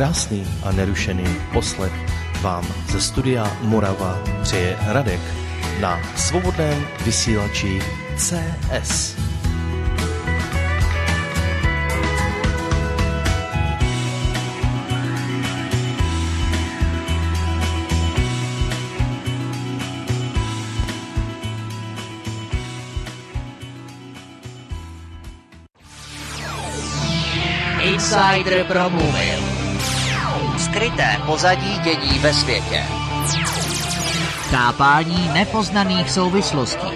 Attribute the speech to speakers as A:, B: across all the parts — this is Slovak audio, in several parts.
A: Krásný a nerušený poslech vám ze studia Morava přeje Radek na svobodném vysílači CS.
B: Insider promluvil. Skryté pozadí dění ve světě. Chápání nepoznaných souvislostí.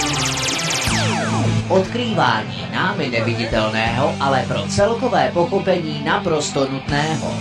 B: Odkrývání námi neviditelného, ale pro celkové pochopení naprosto nutného.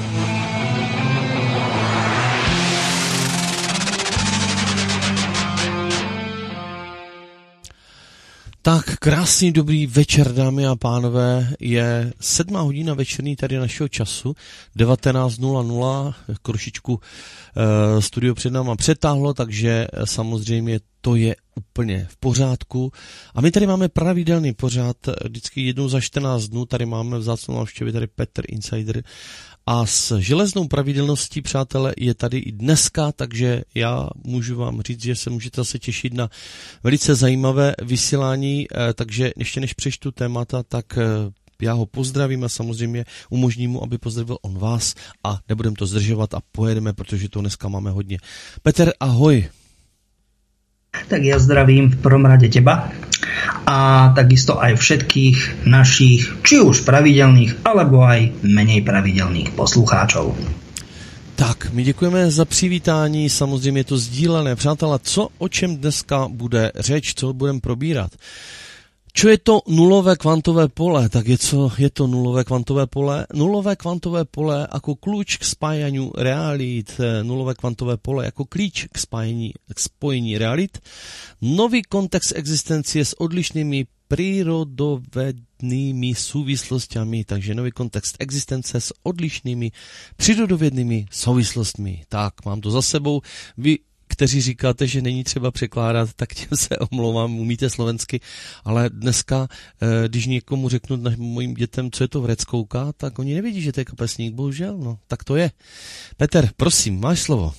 A: Tak krásný dobrý večer, dámy a pánové, je 7 hodina večerní tady našeho času, 19:00, trošičku studio před náma přetáhlo, takže samozřejmě to je úplně v pořádku. A my tady máme pravidelný pořád, vždycky jednou za 14 dnů, tady máme vzácnou návštěvy, tady Petr Insider. A s železnou pravidelností, přátelé, je tady i dneska, takže já můžu vám říct, že se můžete zase těšit na velice zajímavé vysílání, takže ještě než přečtu témata, tak já ho pozdravím a samozřejmě umožním mu, aby pozdravil on vás a nebudem to zdržovat a pojedeme, protože to dneska máme hodně. Petr, ahoj.
C: Tak ja zdravím v prvom rade teba a takisto aj všetkých našich, či už pravidelných, alebo aj menej pravidelných poslucháčov.
A: Tak, my děkujeme za přivítání, samozřejmě je to sdílené. Přátelé, o čem dneska bude řeč, co budeme probírat? Čo je to nulové kvantové pole? Tak je to nulové kvantové pole? Nulové kvantové pole ako kľúč k spájaniu realít, nulové kvantové pole ako klíč k spojení realít, nový kontext existencie s odlišnými prírodovednými súvislostiami, takže nový kontext existence s odlišnými prírodovednými souvislostmi. Tak, mám to za sebou. Vy kteří říkáte, že není třeba překládat, tak tím se omlouvám, umíte slovensky, ale dneska, když někomu řeknu mojim dětem, co je to vreckouka, tak oni nevědí, že to je kapesník, bohužel, no, tak to je. Petr, prosím, máš slovo.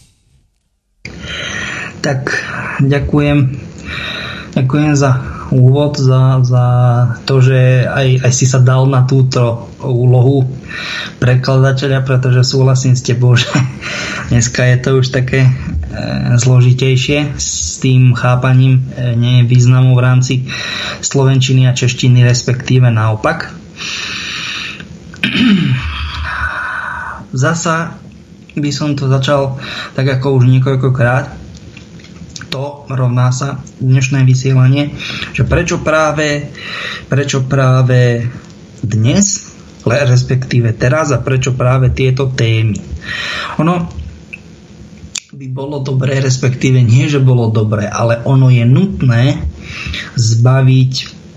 C: Tak, ďakujem za úvod, za to, že aj si sa dal na túto úlohu prekladateľa, pretože súhlasím s tebou, že dneska je to už také zložitejšie s tým chápaním významu v rámci slovenčiny a češtiny, respektíve naopak. Zasa by som to začal tak ako už niekoľkokrát. To rovná sa dnešné vysielanie, že prečo práve dnes, respektíve teraz a prečo práve tieto témy. Ono by bolo dobré, respektíve nie, že bolo dobré, ale ono je nutné zbaviť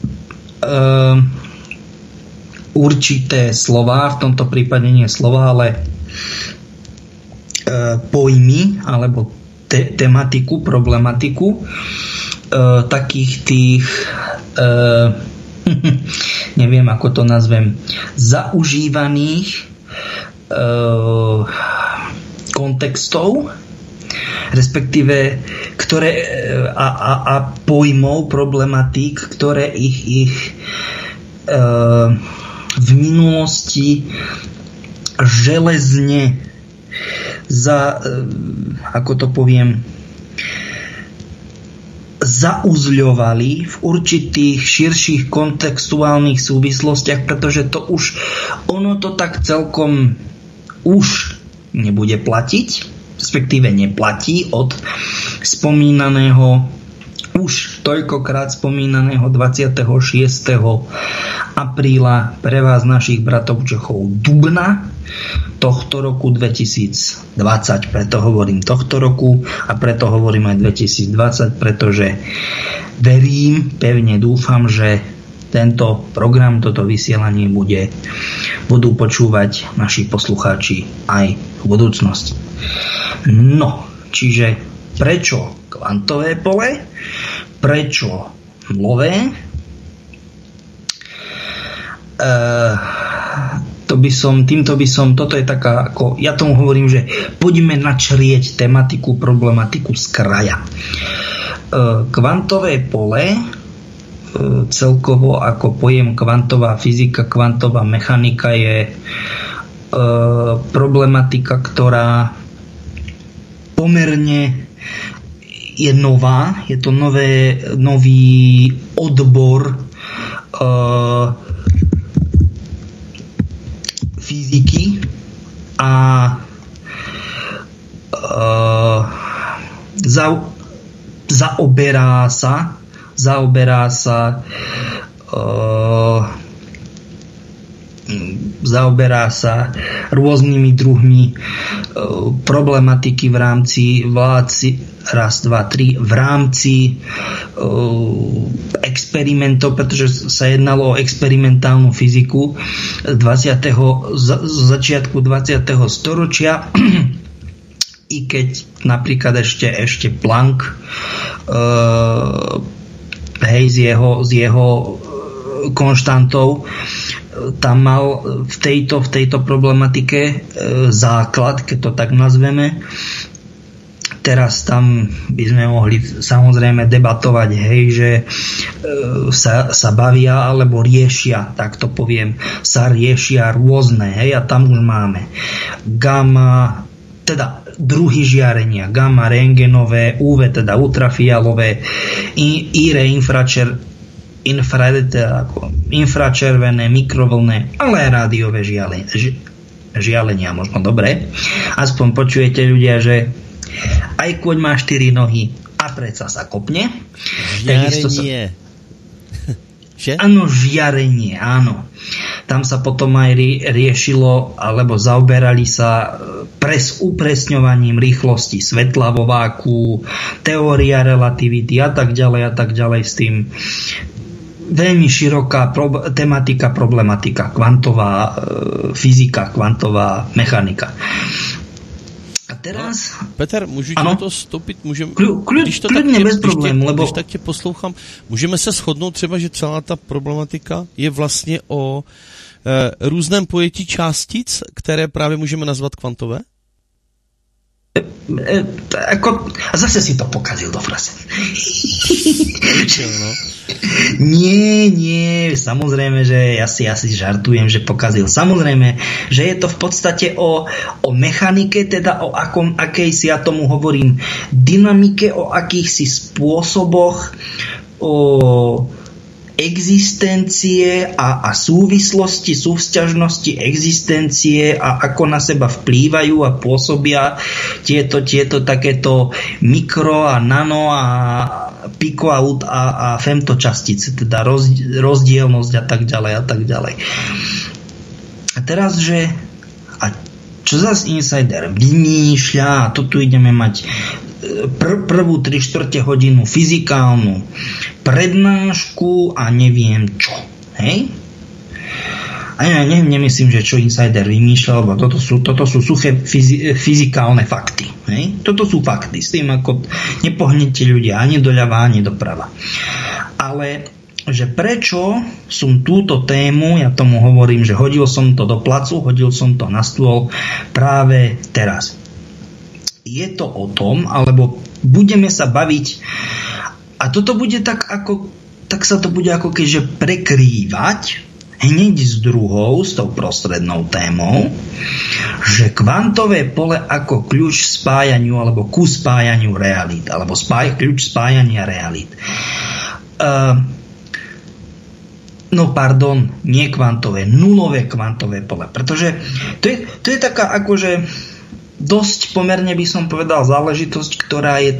C: určité slová, v tomto prípade nie slova, ale pojmy alebo tematiku, problematiku takých tých neviem ako to nazvem, zaužívaných kontextov, respektíve ktoré a pojmov, problematík, ktoré ich v minulosti železne ako to poviem, zauzľovali v určitých širších kontextuálnych súvislostiach, pretože to už ono to tak celkom už nebude platiť, respektíve neplatí od spomínaného, už toľkokrát spomínaného 26. apríla pre vás našich bratov Čechov dubna tohto roku 2020. Preto hovorím tohto roku a preto hovorím aj 2020, pretože verím, pevne dúfam, že tento program, toto vysielanie budú počúvať naši poslucháči aj v budúcnosti. No, čiže prečo kvantové pole? Prečo nulové? toto je taká, ako ja tomu hovorím, že poďme načrieť problematiku z kraja. Kvantové pole, celkovo ako pojem kvantová fyzika, kvantová mechanika je problematika, ktorá pomerne je nová, je to nový odbor fyziky a zaoberá sa rôznymi druhmi problematiky v rámci experimentov, pretože sa jednalo o experimentálnu fyziku začiatku 20. storočia, i keď napríklad ešte Planck s jeho konštantou tam mal v tejto problematike základ, keď to tak nazveme. Teraz tam by sme mohli samozrejme debatovať, že sa bavia alebo riešia, tak to poviem, sa riešia rôzne, a tam už máme gamma, teda druhy žiarenia, gamma rentgenové, UV, teda ultrafialové, infračervené, mikrovlnné, ale aj rádiové žialenia, možno dobre. Aspoň počujete, ľudia, že aj kôň má 4 nohy a predsa sa kopne.
A: Žiarenie.
C: Áno, žiarenie, áno. Tam sa potom aj riešilo, alebo zaoberali sa upresňovaním rýchlosti svetla vo váku, teória relativity a tak ďalej s tým. Veľmi široká tematika, problematika, kvantová fyzika, kvantová mechanika. A teraz...
A: Peter, můžu ti to vstoupit?
C: Kľudne, bez problému, lebo...
A: Když tak tě poslouchám, můžeme se shodnout třeba, že celá ta problematika je vlastně o různém pojetí částic, které právě můžeme nazvat kvantové?
C: A zase si to pokazil do frase. Nie, samozrejme, že ja si žartujem, že pokazil. Samozrejme, že je to v podstate o mechanike, teda o akejsi, ja tomu hovorím, dynamike, o akýchsi spôsoboch, o existencie a súvislosti, súvzťažnosti existencie a ako na seba vplývajú a pôsobia tieto takéto mikro a nano a pikoaut a femtočastice, teda rozdielnosť a tak ďalej. A teraz, čo zas insider vymýšľa, a to tu ideme mať prvú 3/4 hodinu fyzikálnu prednášku a neviem čo. Hej? A ja nemyslím, že čo insider vymýšľal, lebo toto sú suché fyzikálne fakty. Hej? Toto sú fakty. S tým ako nepohnete ľudia ani doľava, ani doprava. Ale že prečo som túto tému, ja tomu hovorím, že hodil som to do placu, hodil som to na stôl práve teraz. Je to o tom, alebo budeme sa baviť, a toto bude tak sa to bude ako keďže prekrývať hneď s tou prostrednou témou, že kvantové pole ako kľúč spájaniu alebo ku spájaniu realít, alebo kľúč spájania realít. Nie kvantové, nulové kvantové pole, pretože to je taká akože dosť pomerne by som povedal záležitosť, ktorá je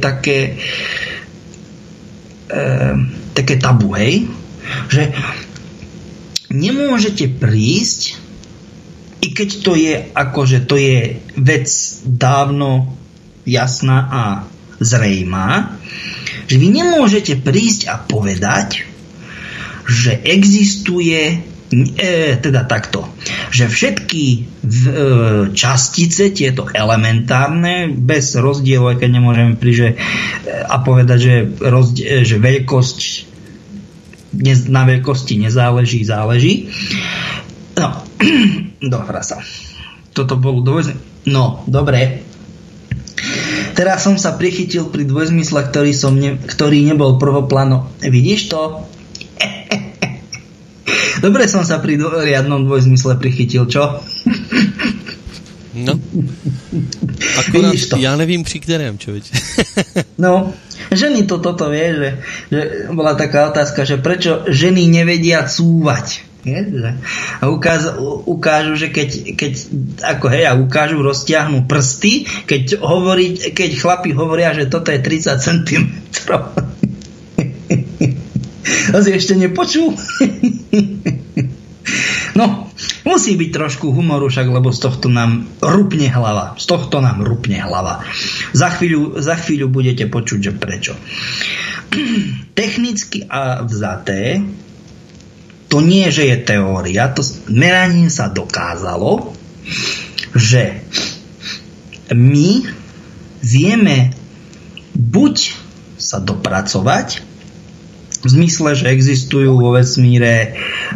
C: také tabu, hej? Že nemôžete prísť, i keď to je vec dávno jasná a zrejmá, že vy nemôžete prísť a povedať, že existuje teda takto, že všetky častice, tieto elementárne, bez rozdielu, aj keď nemôžeme prísť a povedať, že veľkosť na veľkosti záleží. No, do frasa. Toto bolo No, dobre. Teraz som sa prichytil pri dvojzmysle, ktorý nebol prvopláno. Vidíš to? Dobre som sa pri riadnom dvojzmysle prichytil, čo?
A: No. Akorát ja nevím pri kterém, človeče.
C: No, ženy toto vie, že bola taká otázka, že prečo ženy nevedia cúvať. A ukážu, že keď ukážu, roztiahnu prsty, keď chlapi hovoria, že toto je 30 cm. To si ešte nepočul? No, musí byť trošku humoru, však, lebo z tohto nám rupne hlava. Za chvíľu budete počuť, že prečo. Technicky a vzaté, to nie, že je teória, to meraním sa dokázalo, že my vieme buď sa dopracovať, v zmysle, že existujú vo vesmíre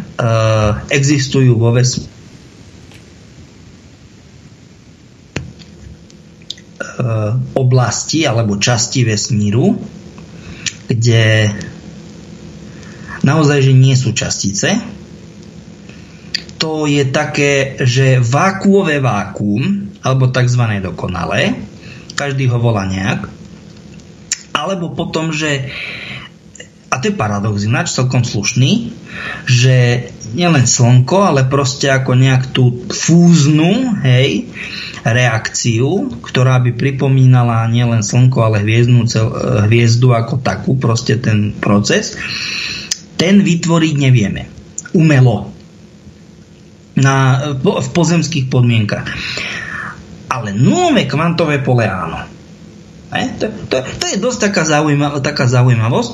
C: oblasti alebo časti vesmíru, kde naozaj, že nie sú častice. To je také, že vákuové vákuum, alebo takzvané dokonalé, každý ho volá nejak, alebo potom, že, a to je paradox ináč, celkom slušný, že nielen slnko, ale proste ako nejak tú fúznu, reakciu, ktorá by pripomínala nielen slnko, ale hviezdu ako takú, proste ten proces, ten vytvoriť nevieme. Umelo. V pozemských podmienkach. Ale nulové kvantové pole áno. To je dosť taká zaujímavosť.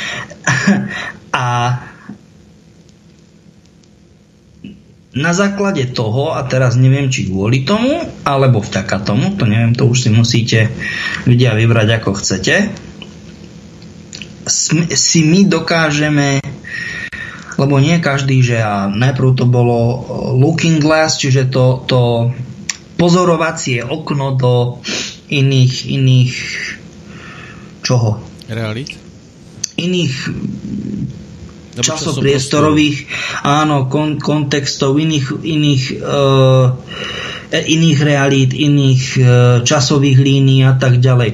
C: A na základe toho, a teraz neviem, či kvôli tomu, alebo vďaka tomu, to neviem, to už si musíte ľudia vybrať ako chcete, si my dokážeme, lebo nie každý, že najprv to bolo looking glass, čiže to pozorovacie okno do iných čoho?
A: Realít?
C: Iných časopriestorových, áno, kontextov, iných realít, iných časových línií a tak ďalej,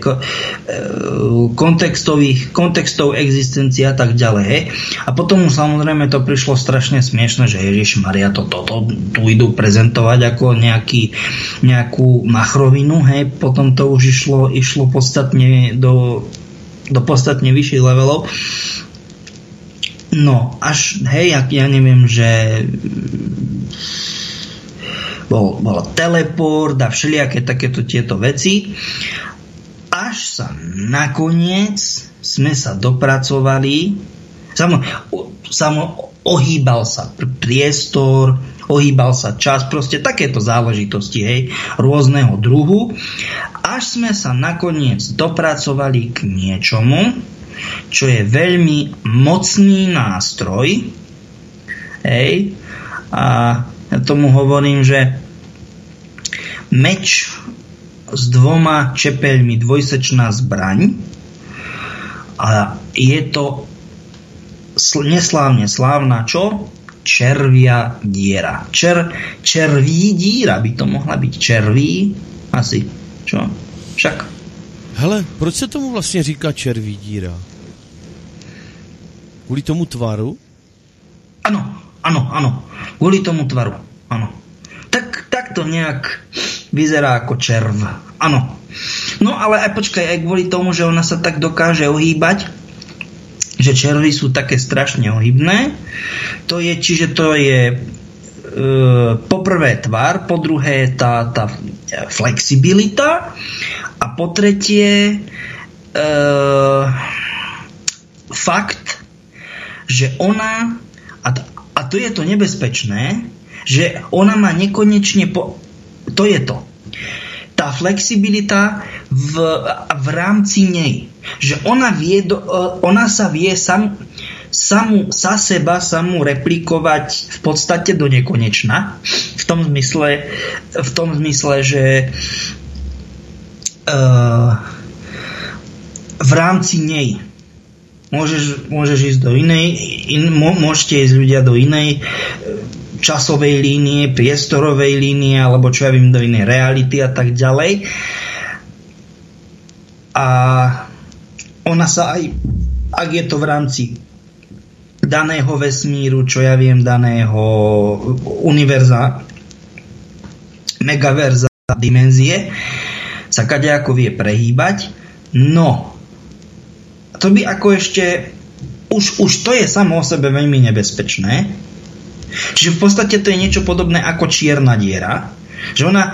C: kontextov existencie a tak ďalej. A potom samozrejme to prišlo strašne smiešne, že Ježišmaria, toto tu idú prezentovať ako nejakú machrovinu, potom to už išlo podstatne do podstatne vyšších levelov. No, až, ja neviem, že bol teleport a všelijaké takéto tieto veci. Až sa nakoniec sme sa dopracovali, ohýbal sa priestor, ohýbal sa čas, proste takéto záležitosti, rôzneho druhu. Až sme sa nakoniec dopracovali k niečomu, čo je veľmi mocný nástroj. A ja tomu hovorím, že meč s 2 čepeľmi, dvojsečná zbraň, a je to neslávne slávna čo? Červia diera. Červí díra by to mohla byť. Červí asi. Čo? Však.
A: Hele, proč se tomu vlastně říká červí díra? Kvůli tomu tvaru?
C: Áno. Kvôli tomu tvaru. Áno. Tak to nejak vyzerá ako červ. Áno. No ale aj počkaj, aj kvôli tomu, že ona sa tak dokáže ohýbať, že červy sú také strašne ohybné. Čiže to je po prvé tvar, po druhé tá flexibilita a po tretie fakt, že ona, a to je to nebezpečné, že ona má nekonečne to je to. Tá flexibilita v rámci nej. Že ona sa vie sa mu replikovať v podstate do nekonečna. V tom zmysle, že v rámci nej môžeš ísť do môžete ísť ľudia do inej časovej línie, priestorovej línie, alebo čo ja viem, do inej reality a tak ďalej. A ona sa aj, ak je to v rámci daného vesmíru, čo ja viem, daného univerza, megaverza, dimenzie, sa kadejako vie prehýbať. No, to by ako ešte už to je samo o sebe veľmi nebezpečné. Čiže v podstate to je niečo podobné ako čierna diera, že ona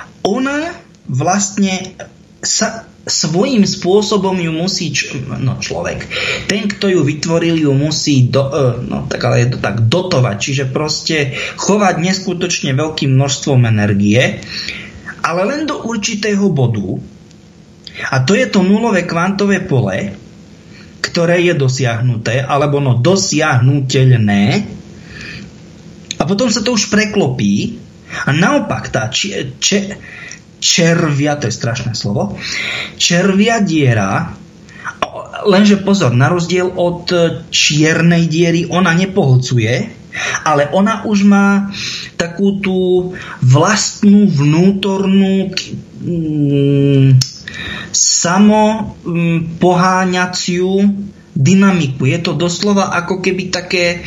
C: vlastne svojím spôsobom ju musí človek. Ten, kto ju vytvoril, ju musí dotovať, čiže proste chovať neskutočne veľkým množstvom energie, ale len do určitého bodu, a to je to nulové kvantové pole, ktoré je dosiahnuté, alebo dosiahnuteľné, a potom sa to už preklopí a naopak tá červia, to je strašné slovo, červia diera, lenže pozor, na rozdiel od čiernej diery ona nepohlcuje, ale ona už má takú tú vlastnú vnútornú samopoháňaciu dynamiku. Je to doslova ako keby také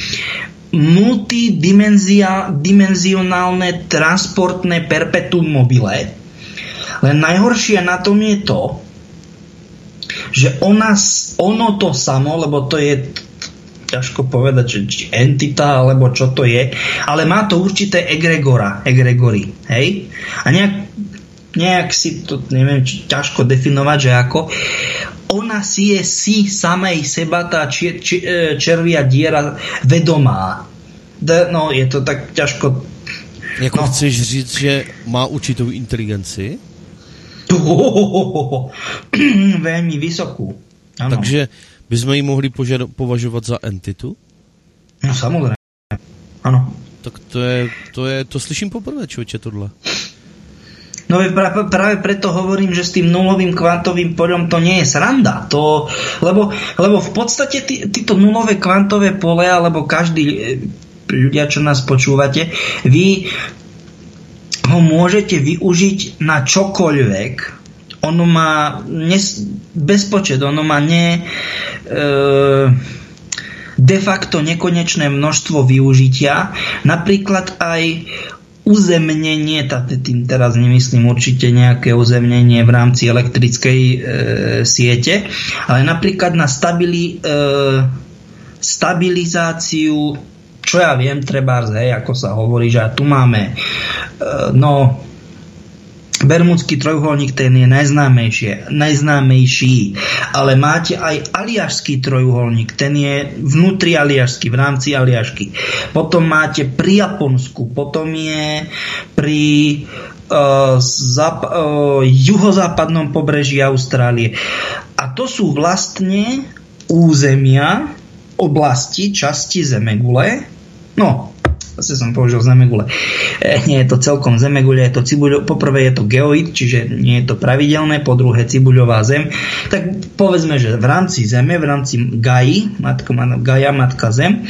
C: multidimenzionálne transportné perpetuum mobile. Len najhoršie na tom je to, že ono to samo, lebo to je ťažko povedať, či entita, alebo čo to je, ale má to určité egregory, hej? A nejak si to, neviem, či ťažko definovať, že ako ona si je samej seba tá červia diera vedomá. No, je to tak ťažko.
A: Jako chceš říct, že má určitou inteligenci?
C: Veľmi vysokú. Ano.
A: Takže bychom ji mohli považovat za entitu?
C: No samozřejmě. Ano.
A: Tak to slyším poprvé, člověče, tohle.
C: No práve preto hovorím, že s tým nulovým kvantovým poľom to nie je sranda. Lebo v podstate títo nulové kvantové pole, alebo každý ľudia, čo nás počúvate, vy ho môžete využiť na čokoľvek. Ono má bezpočet, ono má de facto nekonečné množstvo využitia. Napríklad aj uzemnenie, tým teraz nemyslím určite nejaké uzemnenie v rámci elektrickej siete, ale napríklad na stabilizáciu, čo ja viem, trebárs, ako sa hovorí, že tu máme Bermudský trojuholník, ten je najznámejší, ale máte aj Aliašský trojuholník, ten je vnútri Aliašsky, v rámci Aliašky. Potom máte pri Japonsku, potom je pri juhozápadnom pobreží Austrálie. A to sú vlastne územia, oblasti, časti zemegule. No, zase som použil zemegule. Nie je to celkom zemegule, je to poprvé je to geoid, čiže nie je to pravidelné, po druhé cibuľová zem. Tak povedzme, že v rámci zeme, v rámci Gaia, matka zem,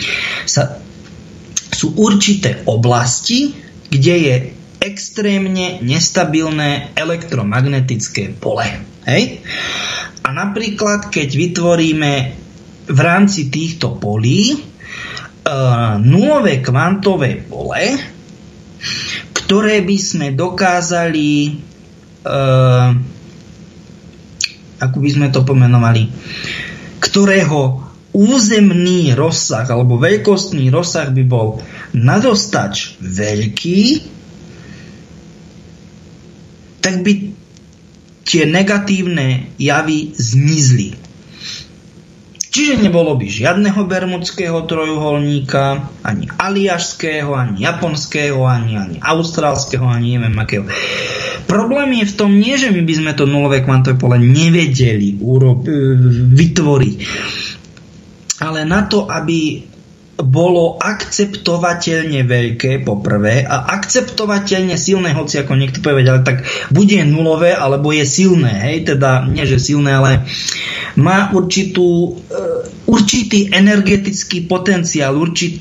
C: sú určité oblasti, kde je extrémne nestabilné elektromagnetické pole. Hej? A napríklad, keď vytvoríme v rámci týchto polí nulové kvantové pole, ktoré by sme dokázali ako by sme to pomenovali, ktorého územný rozsah alebo veľkostný rozsah by bol nadostač veľký, tak by tie negatívne javy zmizli. Čiže nebolo by žiadneho bermudského trojuholníka, ani aliašského, ani japonského, ani austrálskeho, ani neviem akého. Problém je v tom nie, že my by sme to nulové kvantové pole nevedeli vytvoriť. ale na to, aby bolo akceptovateľne veľké poprvé a akceptovateľne silné, hoci ako niekto povie, ale tak bude nulové, alebo je silné, hej, teda nie že silné, ale má určitý energetický potenciál,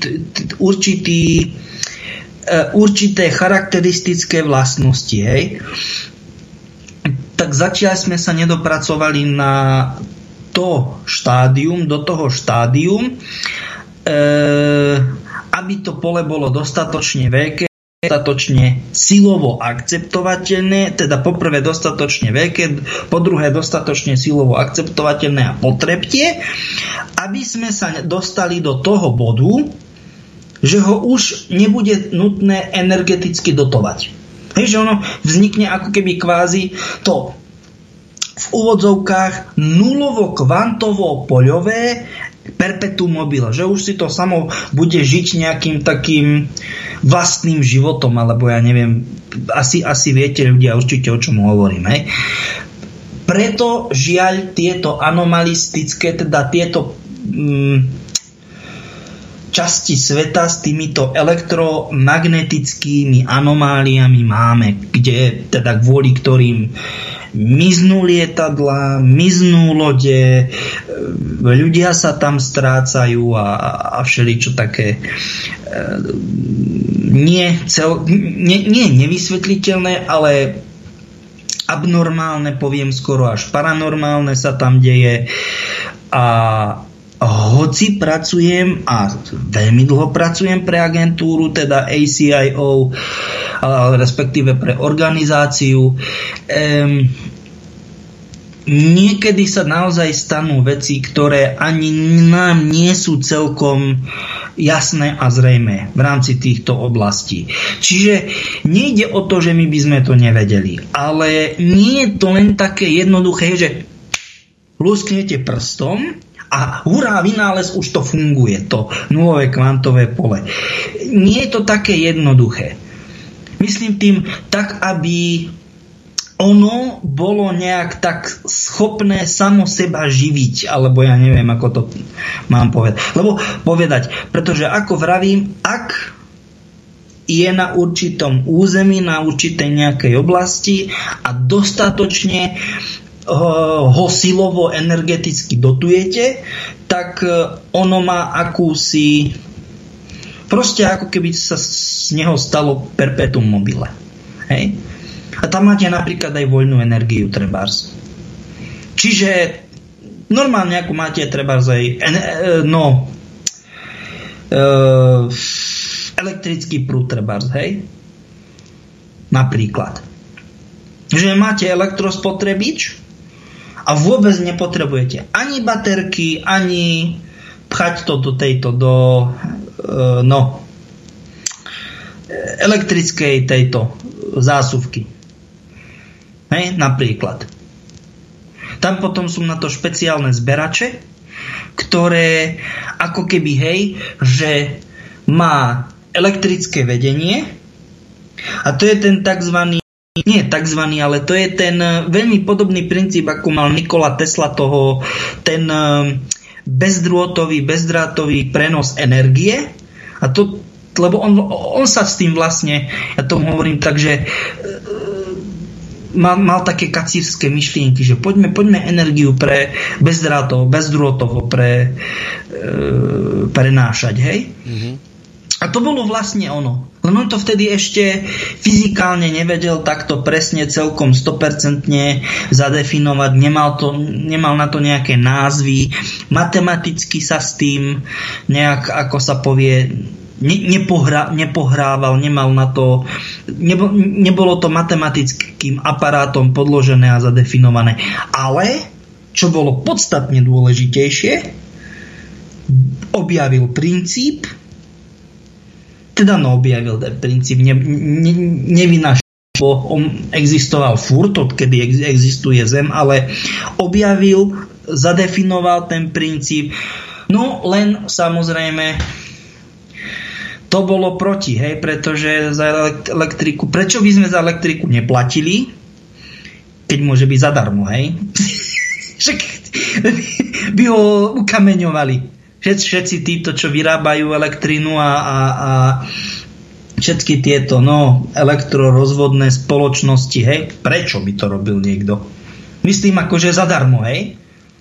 C: určité charakteristické vlastnosti, hej. Tak zatiaľ sme sa nedopracovali na to štádium, do toho štádium, aby to pole bolo dostatočne veľké, dostatočne silovo akceptovateľné, teda poprvé dostatočne veľké, po druhé dostatočne silovo akceptovateľné a po tretie, aby sme sa dostali do toho bodu, že ho už nebude nutné energeticky dotovať. Hej, že ono vznikne ako keby kvázi to v úvodzovkách nulovo kvantovo poľové perpetuum mobile, že už si to samo bude žiť nejakým takým vlastným životom, alebo ja neviem, asi viete ľudia určite, o čom hovorím. Hej. Preto žiaľ tieto anomalistické, teda tieto časti sveta s týmito elektromagnetickými anomáliami máme, kde teda kvôli ktorým miznú lietadlá, miznú lode, ľudia sa tam strácajú a všeličo také nie nevysvetliteľné, ale abnormálne, poviem skoro až paranormálne sa tam deje. A hoci pracujem a veľmi dlho pracujem pre agentúru, teda ACIO, respektíve pre organizáciu, niekedy sa naozaj stanú veci, ktoré ani nám nie sú celkom jasné a zrejmé v rámci týchto oblastí. Čiže nejde o to, že my by sme to nevedeli, ale nie je to len také jednoduché, že lusknete prstom a hurá, vynález, už to funguje, to nulové kvantové pole. Nie je to také jednoduché. Myslím tým tak, aby ono bolo nejak tak schopné samo seba živiť, alebo ja neviem, ako to mám povedať. Pretože ako vravím, ak je na určitom území, na určitej nejakej oblasti a dostatočne ho silovo energeticky dotujete, tak ono má akúsi, proste ako keby sa z neho stalo perpetuum mobile. Hej? A tam máte napríklad aj voľnú energiu trebárs. Čiže normálne ako máte trebárs aj elektrický prúd trebárs, hej? Napríklad. Že máte elektrospotrebič a vôbec nepotrebujete ani baterky, ani pchať to do tejto, elektrickej tejto zásuvky. Hej, napríklad. Tam potom sú na to špeciálne zberače, ktoré ako keby, hej, že má elektrické vedenie a to je ten ale to je ten veľmi podobný princíp, ako mal Nikola Tesla, ten bezdrátový prenos energie. A to, lebo on sa s tým vlastne, ja tomu hovorím tak, že mal také kacírske myšlienky, že poďme energiu pre bezdrôtovo prenášať, hej? Mm-hmm. A to bolo vlastne ono. Len on to vtedy ešte fyzikálne nevedel takto presne celkom 100% zadefinovať. Nemal na to nejaké názvy. Matematicky sa s tým nejak, ako sa povie, nepohrával, nemal na to, nebolo to matematickým aparátom podložené a zadefinované. Ale, čo bolo podstatne dôležitejšie, objavil princíp, nevynašiel, on existoval furt, odkedy existuje Zem, ale objavil, zadefinoval ten princíp. No len samozrejme to bolo proti, hej, pretože za elektriku, prečo by sme za elektriku neplatili, keď môže byť zadarmo, hej? Však by ho ukameňovali. Všetci títo, čo vyrábajú elektrínu a všetky tieto elektrorozvodné spoločnosti, hej, prečo by to robil niekto? Myslím akože zadarmo, hej?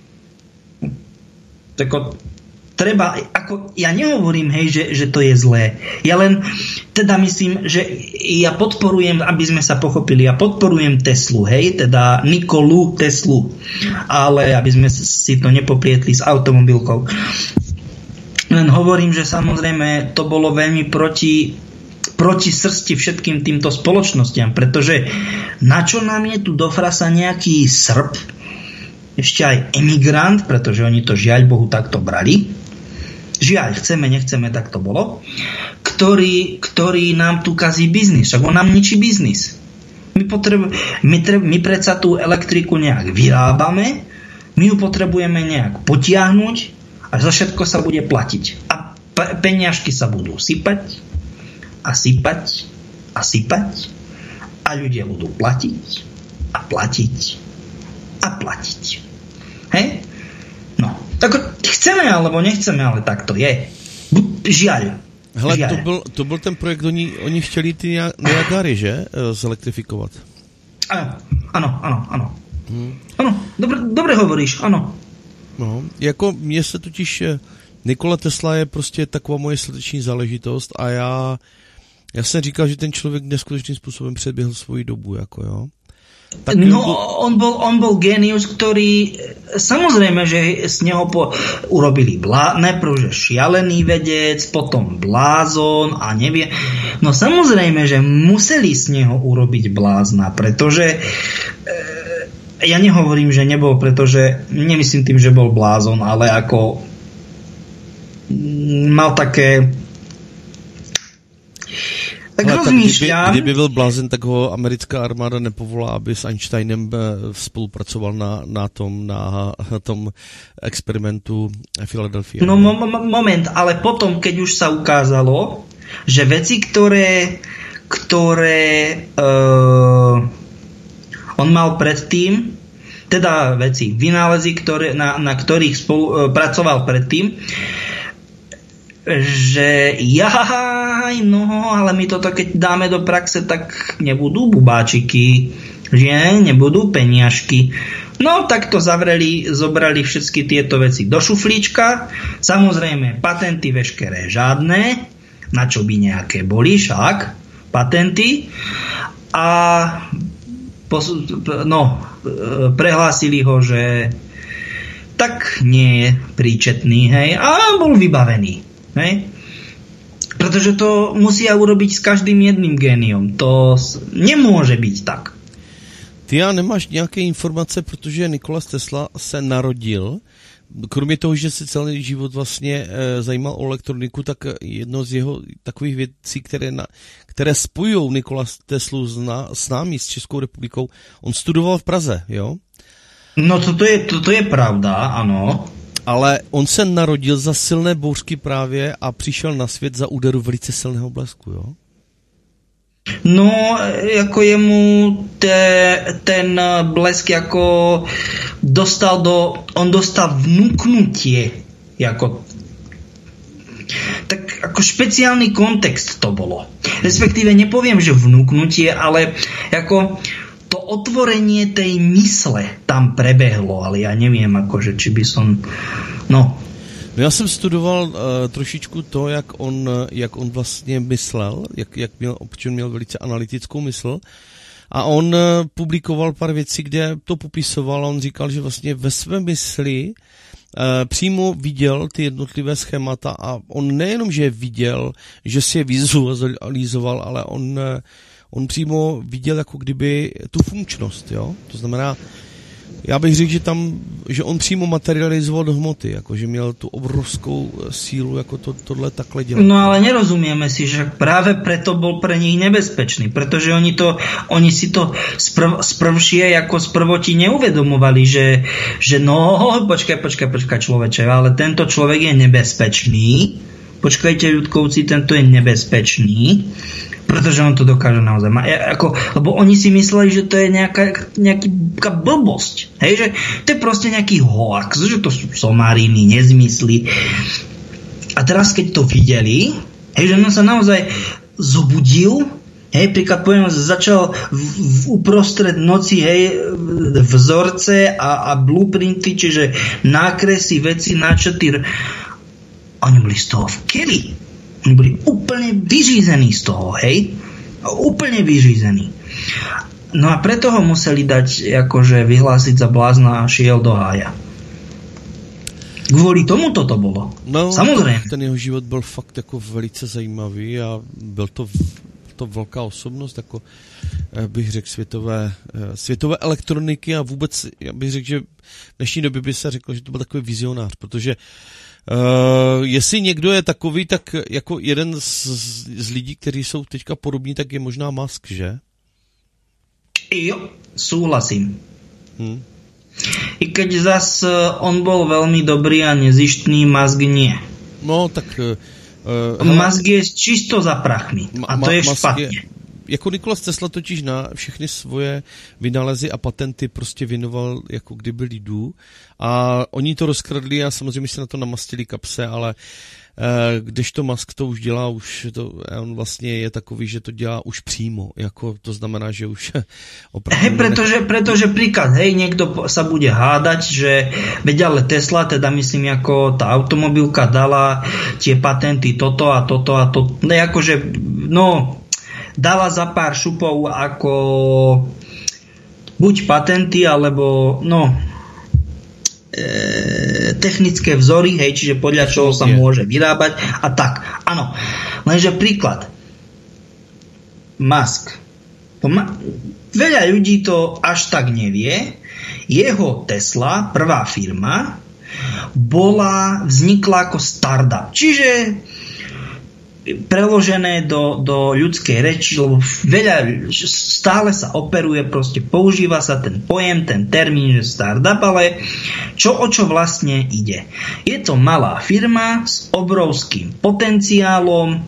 C: Tako, treba, ja nehovorím, hej, že to je zlé. Ja len teda myslím, že ja podporujem, aby sme sa pochopili, ja podporujem Teslu, hej, teda Nikolu Teslu, ale aby sme si to nepoplietli s automobilkou. Len hovorím, že samozrejme to bolo veľmi proti srsti všetkým týmto spoločnostiam, pretože na čo nám je tu do frasa nejaký Srb, ešte aj emigrant, pretože oni to žiaľ Bohu takto brali, žiaľ, chceme, nechceme, tak to bolo, ktorý nám tu kazí biznis. Však on nám ničí biznis. My predsa tú elektriku nejak vyrábame, my ju potrebujeme nejak potiahnuť a za všetko sa bude platiť. A peniažky sa budú sypať a sypať a sypať a ľudia budú platiť a platiť a platiť. Hej? No, tak chceme alebo nechceme, ale tak to je. Žiaľ.
A: Hele, to byl ten projekt, oni chtěli ty Niagary, že? Zelektrifikovat.
C: Ano. Ano, dobre hovoríš, ano.
A: No, jako mně se totiž Nikola Tesla je prostě taková moje srdeční záležitost a já jsem říkal, že ten člověk neskutečným způsobem předběhl svoji dobu, jako jo. Tak
C: on bol génius, ktorý samozrejme, že z neho urobili najprv, že šialený vedec, potom blázon a nevie. No samozrejme, že museli z neho urobiť blázna, pretože ja nehovorím, že nebol, pretože nemyslím tým, že bol blázon, ale ako mal také tak rozmýšľam.
A: Kdyby byl blázen, tak ho americká armáda nepovolá, aby s Einsteinem spolupracoval na tom experimentu Philadelphia.
C: No moment, ale potom, keď už sa ukázalo, že veci, ktoré on mal predtým, teda veci, vynálezy, na ktorých pracoval predtým, že ale my toto keď dáme do praxe, tak nebudú bubáčiky, že nebudú peniažky. No tak to zobrali všetky tieto veci do šuflíčka. Samozrejme patenty veškeré žiadne, na čo by nejaké boli, však patenty. A prehlásili ho, že tak nie je príčetný, hej, a bol vybavený. Hej? Pretože to musia urobiť s každým jedným géniom. To nemôže byť tak.
A: Ty nemáš nějaké informace, protože Nikola Tesla se narodil, kromě toho, že se celý život vlastně zajímal o elektroniku, tak jedno z jeho takových věcí, které spojují Nikola Teslu s námi, s Českou republikou, on studoval v Praze, jo?
C: No to je pravda, ano.
A: Ale on se narodil za silné bouřky právě a přišel na svět za úderu velice silného blesku, jo?
C: No, jako jemu ten blesk jako on dostal vnúknutie, jako tak ako špeciálny kontext to bolo. Respektíve nepoviem, že vnúknutie, ale jako to otvorenie tej mysle tam prebehlo, ale ja neviem, akože, či by som... No
A: já jsem studoval trošičku to, jak on vlastně myslel, protože měl velice analytickou mysl a on publikoval pár věcí, kde to popisoval a on říkal, že vlastně ve své mysli přímo viděl ty jednotlivé schémata a on nejenom, že je viděl, že si je vizualizoval, ale on přímo viděl jako kdyby tu funkčnost, jo? To znamená, já bych řekl, že on přímo materializoval do hmoty, jako že měl tu obrovskou sílu, jako tohle takhle dělat.
C: No ale nerozumieme si, že práve preto bol pre nich nebezpečný, pretože oni si to sprvšie ako sprvoti neuvedomovali, že no, počkaj človeče, ale tento človek je nebezpečný. Počkajte, ľudkovci, tento je nebezpečný, pretože on to dokáže naozaj. Lebo oni si mysleli, že to je nejaká blbosť. Hej, že to je proste nejaký hoax, že to sú somariny, nezmysly. A teraz, keď to videli, že on sa naozaj zobudil, príklad poviem, začal uprostred noci, vzorce a blueprinty, čiže nákresy, veci, náčrty. Oni boli z toho vkeli. Oni boli úplne vyřízení z toho, Úplne vyřízení. No a preto ho museli dať, akože vyhlásiť za blázna a šiel do hája. Kvůli tomu to bylo.
A: No,
C: samozřejmě.
A: Ten jeho život byl fakt jako velice zajímavý a byl to velká osobnost, jako bych řekl světové elektroniky a vůbec, já bych řekl, že v dnešní době by se řeklo, že to byl takový vizionář, protože jestli někdo je takový, tak jako jeden z lidí, kteří jsou teďka podobní, tak je možná Musk, že?
C: Jo, súhlasím. I keď zas on bol veľmi dobrý a nezištný, Musk nie.
A: No, tak...
C: Musk je čisto za prachmi. A to je špatně.
A: Jako Nikola Tesla totiž na všechny svoje vynálezy a patenty prostě věnoval jako kdyby lidů a oni to rozkradli a samozřejmě se na to namastili kapse, ale kdežto Musk to už dělá, on vlastně je takový, že to dělá už přímo, jako to znamená, že už opravdu...
C: Pretože príklad, niekto sa bude hádať, že veď ale Tesla, teda myslím, ako tá automobilka dala tie patenty toto a toto a to, dala za pár šupov ako buď patenty, alebo technické vzory, čiže podľa čoho sa môže vyrábať a tak. Áno, lenže príklad. Musk. Veľa ľudí to až tak nevie. Jeho Tesla, prvá firma, vznikla ako startup. Čiže preložené do ľudskej reči, lebo stále sa operuje, proste používa sa ten pojem, ten termín, že startup, ale o čo vlastne ide? Je to malá firma s obrovským potenciálom,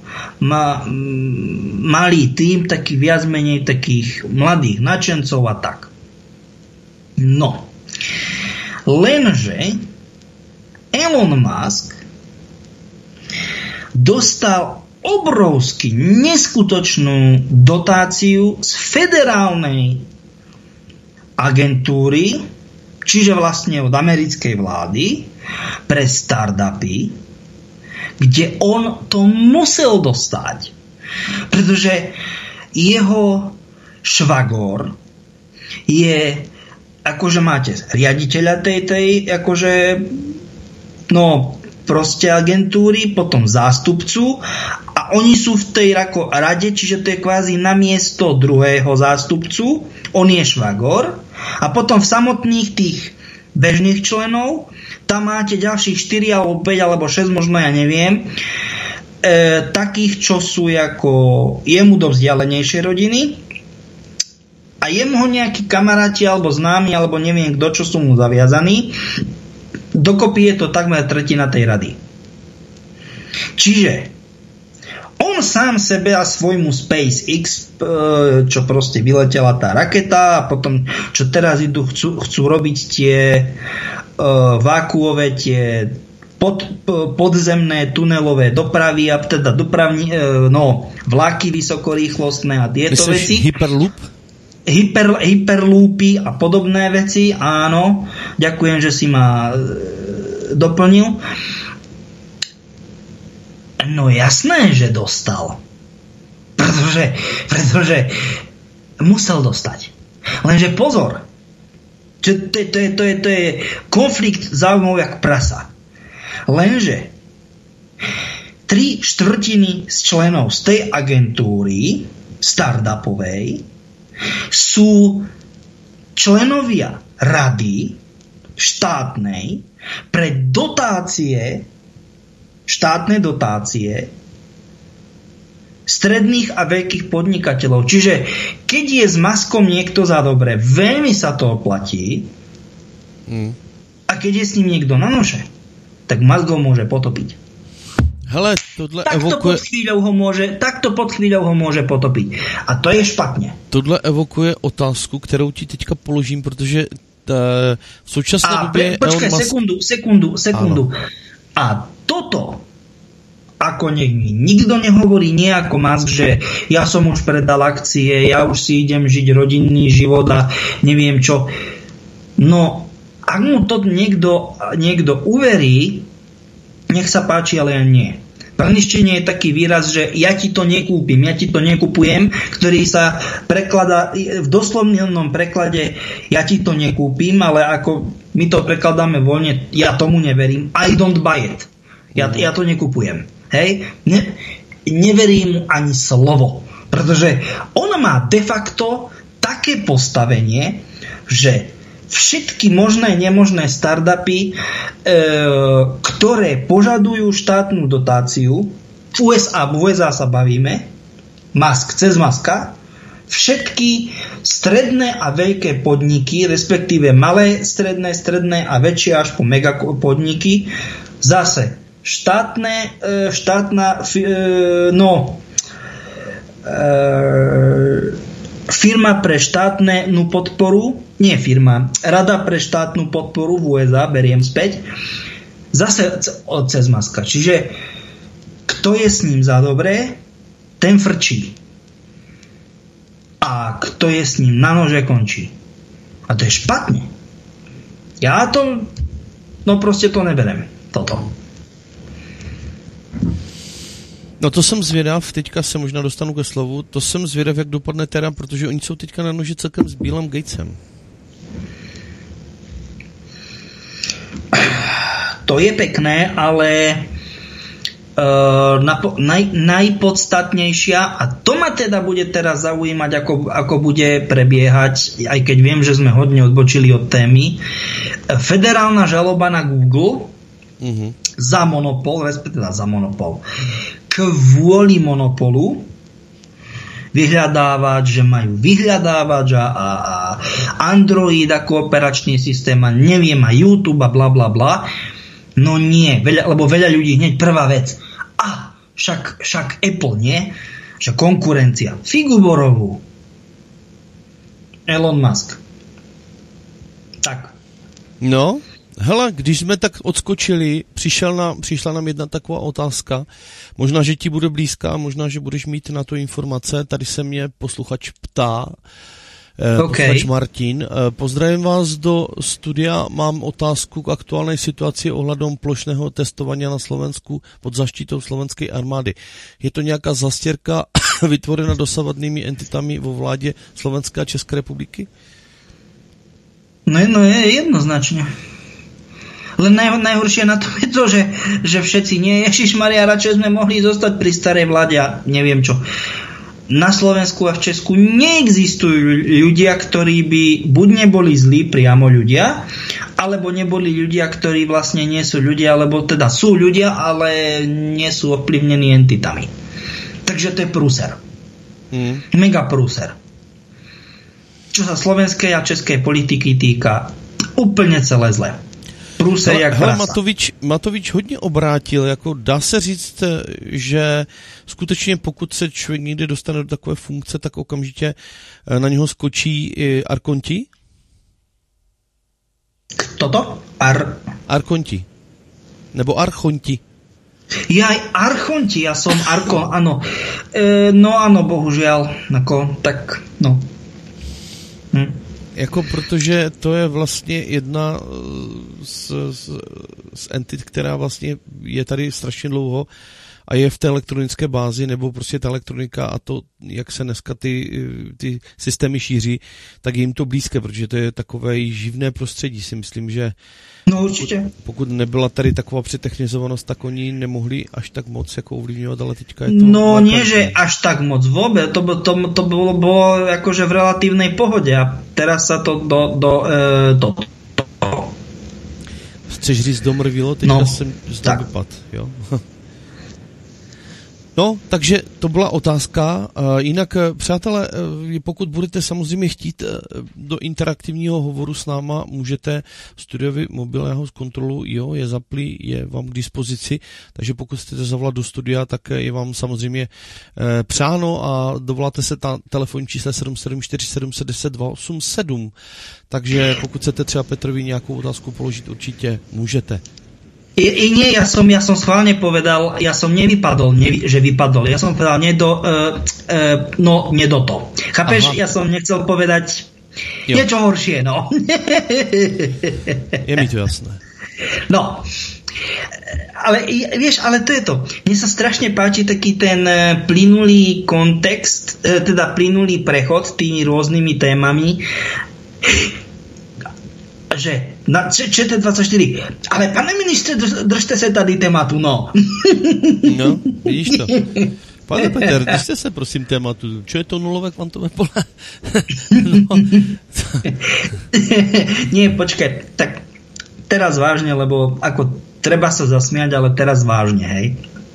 C: malý tím, taký viac menej takých mladých nadšencov a tak. No, lenže Elon Musk dostal obrovský, neskutočnú dotáciu z federálnej agentúry, čiže vlastne od americkej vlády, pre startupy, kde on to musel dostať. Pretože jeho švagor je, akože máte riaditeľa tej akože, proste agentúry, potom zástupcu a oni sú v tej rade, čiže to je kvázi namiesto druhého zástupcu, on je švagor a potom v samotných tých bežných členov tam máte ďalších 4 alebo 5 alebo 6, možno ja neviem, takých, čo sú ako jemu do vzdialenejšej rodiny a jemu ho nejakí kamaráti alebo známi alebo neviem kto, čo sú mu zaviazaní. Dokopy je to takmer tretina tej rady. Čiže on sám sebe a svojmu SpaceX, čo proste vyletela tá raketa a potom, čo teraz chcú robiť tie vákuové, tie podzemné tunelové dopravy a teda vlaky vysokorýchlostné a tieto veci.
A: Hyperloop?
C: Hyperloopy a podobné veci, áno. Ďakujem, že si ma doplnil. No jasné, že dostal. Pretože musel dostať. Lenže pozor, to je konflikt záujmov jak prasa. Lenže 3/4 z členov z tej agentúry startupovej sú členovia rady štátnej pre štátne dotácie stredných a veľkých podnikateľov. Čiže keď je s Muskom niekto za dobre, veľmi sa to oplatí a keď je s ním niekto na nože, tak Musk ho môže potopiť.
A: Hele, tohle
C: takto pod chvíľou ho môže potopiť. A to je špatně.
A: Tohle evokuje otázku, kterou ti teďka položím, protože v současné době...
C: Počkej, sekundu. A toto ako nech mi nikto nehovorí nie ako Musk, že ja som už predal akcie, ja už si idem žiť rodinný život a neviem čo. No, ak mu to niekto uverí, nech sa páči, ale ja nie. V angličtine je taký výraz, že ja ti to nekúpim, ja ti to nekupujem, ktorý sa prekladá v doslovnom preklade ja ti to nekúpim, ale ako my to prekladáme voľne, ja tomu neverím. I don't buy it. Ja to nekupujem. Hej? Neverím mu ani slovo. Pretože on má de facto také postavenie, že všetky možné, nemožné startupy, ktoré požadujú štátnu dotáciu, v USA sa bavíme, Musk cez Muska, všetky stredné a veľké podniky, respektíve malé, stredné a väčšie až po mega podniky, zase firma pre štátnu podporu, nie firma, Rada pre štátnu podporu v USA, beriem späť, zase cez Muska. Čiže kto je s ním za dobré, ten frčí. A kto je s ním na nože, končí. A to je špatne. Ja to, proste to neberem. Toto.
A: No to jsem zvědav, teďka se možná dostanu ke slovu, to jsem zvědav, jak dopadne teda, protože oni jsou teďka na noži celkem s Billem Gatesem.
C: To je pekné, ale najpodstatnejšia, a to ma teda bude teraz zaujímať, ako bude prebiehať, aj keď viem, že sme hodne odbočili od témy, federálna žaloba na Google za monopol, respektíve za monopol. Kvôli monopolu vyhľadávať, že majú vyhľadávač a Android ako operačný systém a neviem, a YouTube a bla bla bla. No nie, lebo veľa ľudí hneď prvá vec. Však Apple, nie? Že konkurencia. Figuborovú. Elon Musk. Tak.
A: No, hele, když jsme tak odskočili, přišla nám jedna taková otázka, možná, že ti bude blízká, možná, že budeš mít na to informace, tady se mě posluchač ptá, posluchač Martin. Pozdravím vás do studia, mám otázku k aktuálnej situácii ohľadom plošného testovania na Slovensku pod zaštitou slovenskej armády. Je to nejaká zastierka vytvorená dosavadnými entitami vo vláde Slovenskej a Českej republiky?
C: No je jednoznačne. Len najhoršie na tom je to, že všetci nie. Ježišmaria, radšej sme mohli zostať pri starej vláde a neviem čo. Na Slovensku a v Česku neexistujú ľudia, ktorí by buď neboli zlí priamo ľudia, alebo neboli ľudia, ktorí vlastne nie sú ľudia, alebo teda sú ľudia, ale nie sú ovplyvnení entitami. Takže to je prúser. Mega prúser. Čo sa slovenskej a českej politiky týka, úplne celé zlé. Průser jak prasa.
A: Matovič hodně obrátil, jako dá se říct, že skutečně pokud se člověk někdy dostane do takové funkce, tak okamžitě na něho skočí arkonti?
C: Kto to?
A: Arkonti. Nebo archonti.
C: Jaj, archonti, ja som arkon, áno. No áno, bohužiaľ. Tak, no.
A: Jako protože to je vlastně jedna z entit, která vlastně je tady strašně dlouho a je v té elektronické bázi, nebo prostě ta elektronika a to, jak se dneska ty systémy šíří, tak je jim to blízké, protože to je takové živné prostředí, si myslím, že
C: no určitě.
A: Pokud nebyla tady taková přetechnizovanost, tak oni nemohli až tak moc jako ovlivňovat, ale teďka je to...
C: No nie, že až tak moc vôbec, to bolo akože v relatívnej pohode a teraz sa to
A: Chceš říct domrvilo, teďka jsem zdal vypad, jo? No, takže to byla otázka. Jinak, přátelé, pokud budete samozřejmě chtít do interaktivního hovoru s náma, můžete studiovi mobilného z kontrolu, jo, je zaplý, je vám k dispozici, takže pokud chcete zavolat do studia, tak je vám samozřejmě přáno a dovoláte se telefonní čísle 774 710 287. Takže pokud chcete třeba Petrovi nějakou otázku položit, určitě můžete.
C: Nie, ja som schválne povedal, ja som nevypadol, že vypadol. Ja som povedal nedo to. Chápeš? Aha. Ja som nechcel povedať niečo horšie, no.
A: Je mi to jasné.
C: No. Ale vieš, ale to je to. Mne sa strašne páči taký ten plynulý kontext, teda plynulý prechod tými rôznymi témami, že na ČT24, ale pane ministře, držte se tady tématu, no.
A: No, vidíš to. Pane Peter, držte se prosím tématu. Čo je to nulové kvantové pole? No.
C: Nie, počkaj, tak teraz vážne, lebo ako treba sa zasmiať, ale teraz vážne, hej.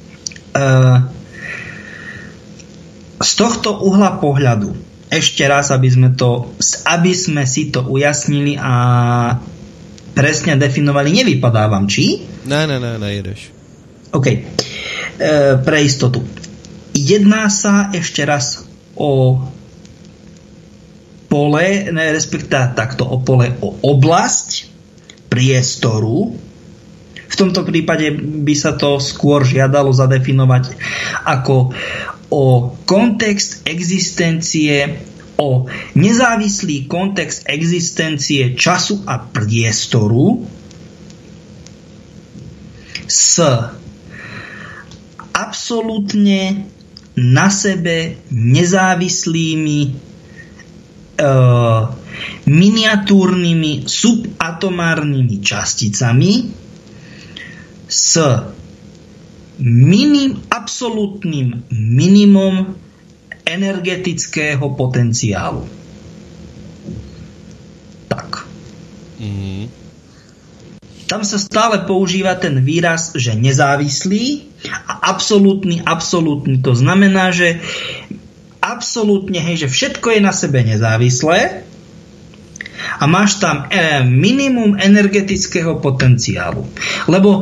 C: Z tohto uhla pohľadu ešte raz, aby sme si to ujasnili a presne definovali, nevypadávam, či?
A: Ne, jedeš.
C: OK. Pre istotu. Jedná sa ešte raz o pole, respektíve takto o pole, o oblasť priestoru. V tomto prípade by sa to skôr žiadalo zadefinovať ako o kontext existencie, o nezávislý kontext existencie času a priestoru s absolútne na sebe nezávislými miniatúrnymi subatomárnymi časticami s absolútnym minimum energetického potenciálu. Tak. Mm-hmm. Tam sa stále používa ten výraz, že nezávislý a absolútny. To znamená, že absolútne, hej, že všetko je na sebe nezávislé a máš tam minimum energetického potenciálu. Lebo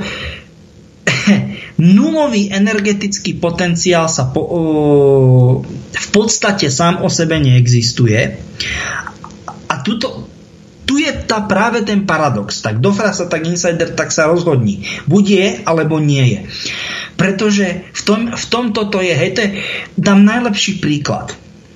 C: nulový energetický potenciál sa v podstate sám o sebe neexistuje. A tu je práve ten paradox. Tak dofra sa tak insider, tak sa rozhodni. Buď je, alebo nie je. Pretože v tomto to je, dám najlepší príklad.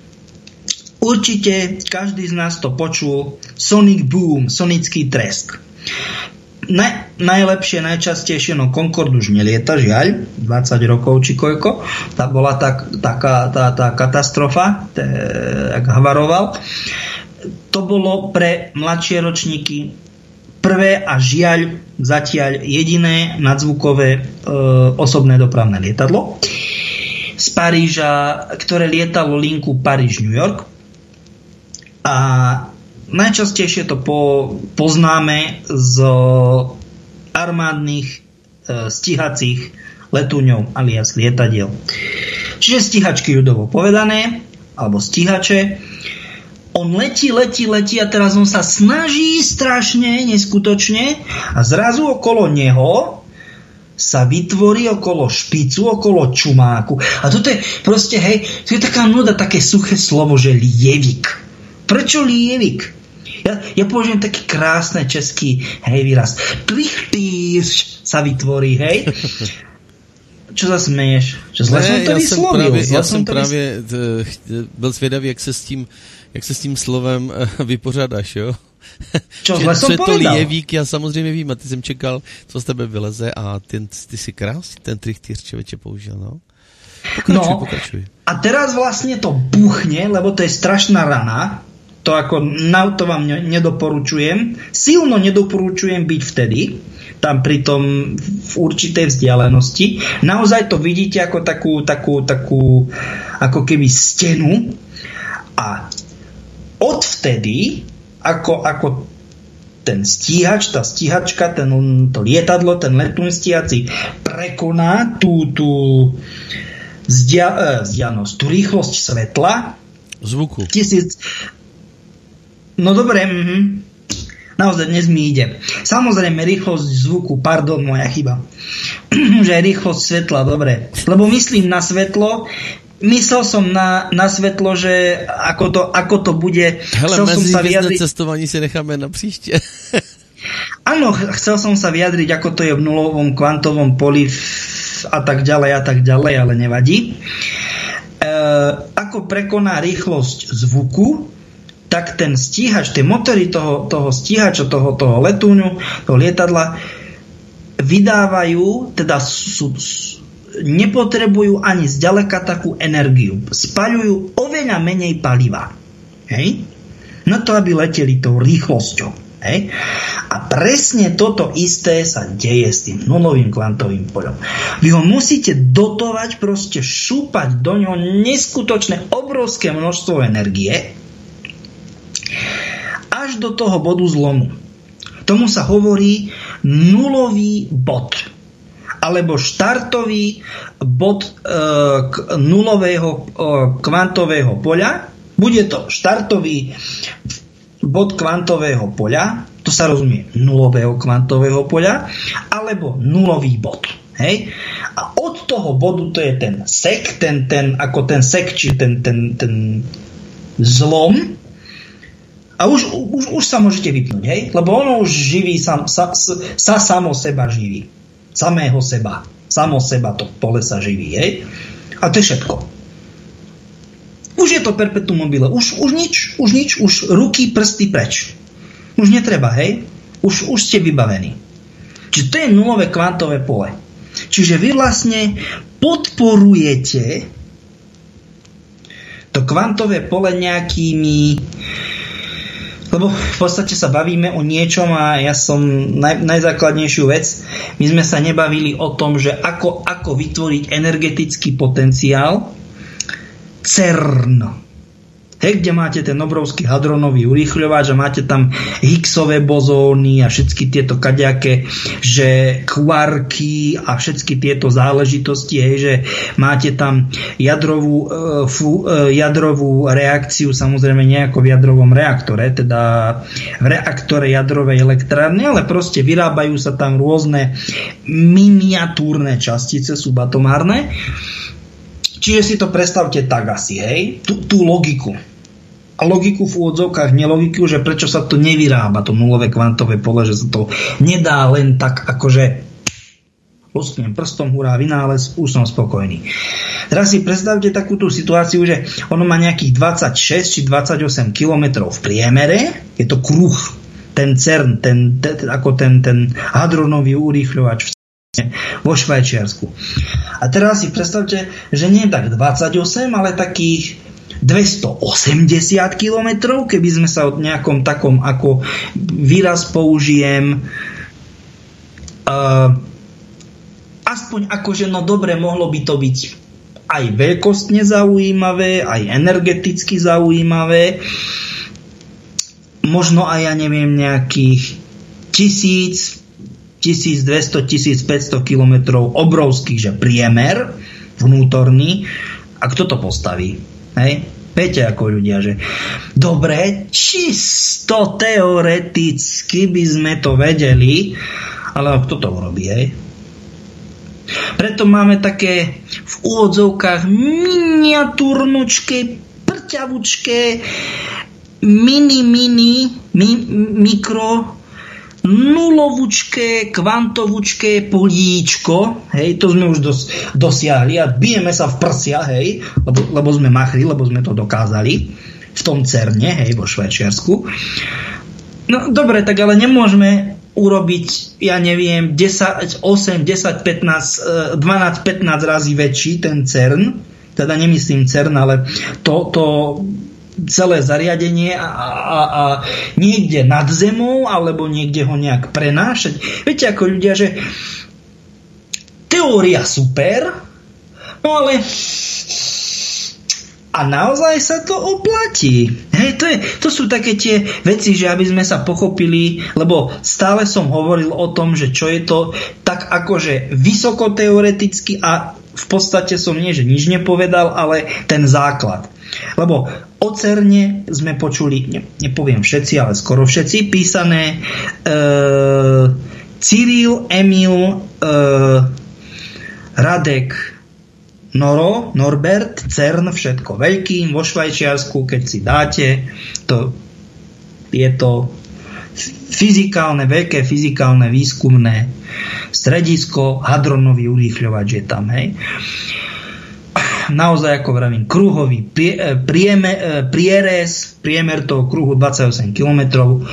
C: Určite každý z nás to počul. Sonic Boom, sonický tresk. Najlepšie, najčastejšie, no Concorde už nelieta, žiaľ, 20 rokov či koľko, tá bola tá katastrofa, ak havaroval. To bolo pre mladšie ročníky prvé a žiaľ zatiaľ jediné nadzvukové osobné dopravné lietadlo z Paríža, ktoré lietalo linku Paríž-New York. A najčastejšie to poznáme z armádnych stíhacích letúňov alias lietadiel. Čiže stíhačky ľudovo povedané, alebo stíhače. On letí a teraz on sa snaží strašne, neskutočne a zrazu okolo neho sa vytvorí okolo špicu, okolo čumáku. A toto je proste, to je taká nuda, také suché slovo, že lievik. Prečo lievik? Ja použijem taký krásny český výraz. Plichtýř sa vytvorí, hej? Čo sa smeješ? Čo zle som to vyslovil?
A: Já jsem právě byl zvědavý, jak se s tím slovem vypořádáš, jo?
C: Čo zle som
A: povedal? Co je to lijevík, já samozřejmě vím, a ty jsem čekal, co z tebe vyleze a ty si krásný ten trichtýř člověče použil, no? Pokračuj.
C: A teraz vlastne to buchne, lebo to je strašná rana. To to vám nedoporučujem. Silno nedoporučujem byť vtedy, tam pri tom v určitej vzdialenosti. Naozaj to vidíte ako takú ako keby stenu. A odvtedy, ako ten stíhač, tá stíhačka, to lietadlo, ten letún stíhací prekoná tú vzdialenosť, tú rýchlosť svetla.
A: Zvuku.
C: No dobre, naozaj dnes mi ide. Samozrejme, rýchlosť zvuku, pardon, moja chyba. Že aj rýchlosť svetla, dobre. Lebo myslím na svetlo, myslel som na svetlo, že ako to bude.
A: Hele, mezi cestování si necháme na příště.
C: Áno, áno, chcel som sa vyjadriť, ako to je v nulovom kvantovom poli a tak ďalej, ale nevadí. Ako prekoná rýchlosť zvuku, tak ten stíhač, tie motory toho stíhača, toho letúňu, toho lietadla vydávajú, teda nepotrebujú ani zďaleka takú energiu. Spaľujú oveľa menej paliva. Hej? Na to, aby leteli tou rýchlosťou. Hej? A presne toto isté sa deje s tým nulovým kvantovým poľom. Vy ho musíte dotovať, proste šúpať do ňoho neskutočné obrovské množstvo energie až do toho bodu zlomu. Tomu sa hovorí nulový bod alebo štartový bod nulového kvantového poľa. Bude to štartový bod kvantového poľa, to sa rozumie nulového kvantového poľa, alebo nulový bod. Hej? A od toho bodu to je ten sek, ako ten sek, či ten zlom. A už sa môžete vypnúť, hej? Lebo ono už živí samo seba živí. Samého seba. Samo seba to pole sa živí, hej? A to je všetko. Už je to perpetuum mobile. Už nič. Už ruky, prsty preč. Už netreba, hej? Už ste vybavení. Čiže to je nulové kvantové pole. Čiže vy vlastne podporujete to kvantové pole nejakými... Lebo v podstate sa bavíme o niečom a ja som najzákladnejšiu vec. My sme sa nebavili o tom, že ako vytvoriť energetický potenciál CERN. Hej, kde máte ten obrovský hadronový urýchľovač a máte tam Higgsové bozóny a všetky tieto kaďaké, že kvarky a všetky tieto záležitosti, hej, že máte tam jadrovú reakciu, samozrejme nie ako v jadrovom reaktore, teda v reaktore jadrovej elektrárne, ale proste vyrábajú sa tam rôzne miniatúrne častice subatomárne. Čiže si to predstavte tak asi, hej, tú logiku. A logiku v úvodzovkách, nelogiku, že prečo sa to nevyrába, to nulové kvantové pole, že sa to nedá len tak akože lusknem prstom, hurá, vynález, už som spokojný. Teraz si predstavte takú tú situáciu, že ono má nejakých 26 či 28 kilometrov v priemere, je to kruh, ten CERN, ten hadronový urýchľovač vo Švajčiarsku. A teraz si predstavte, že nie tak 28, ale takých 280 kilometrov, keby sme sa od nejakom takom ako výraz použijem aspoň akože no dobre, mohlo by to byť aj veľkostne zaujímavé, aj energeticky zaujímavé, možno aj ja neviem nejakých 1200, 1500 kilometrov obrovských, že priemer vnútorný. A kto to postaví? Hej? Viete ako ľudia, že dobre, čisto teoreticky by sme to vedeli, ale kto to urobí? Hej? Preto máme také v úvodzovkách miniatúrnučké, prťavučké, mikro nulovúčké, kvantovúčké políčko, hej, to sme už dosiahli a bijeme sa v prsia, hej, lebo sme machli, lebo sme to dokázali v tom CERNe, hej, vo Švajčiarsku. No dobre, tak ale nemôžeme urobiť, ja neviem, 10, 8, 10, 15, 12, 15 razy väčší ten CERN, teda nemyslím CERN, ale to celé zariadenie a niekde nad zemou alebo niekde ho nejak prenášať. Viete ako ľudia, že teória super, no ale a naozaj sa to oplatí. Hej, to sú také tie veci, že aby sme sa pochopili, lebo stále som hovoril o tom, že čo je to tak akože vysoko teoreticky a v podstate som nie, že nič nepovedal, ale ten základ. Lebo o CERNe sme počuli, nepoviem všetci, ale skoro všetci, písané Cyril, Emil, Radek, Norbert, CERN, všetko veľkým vo Švajčiarsku, keď si dáte, to je to veľké fyzikálne výskumné stredisko, hadronový urýchľovač je tam, hej. Naozaj, ako vravím, kruhový priemer toho kruhu 28 km.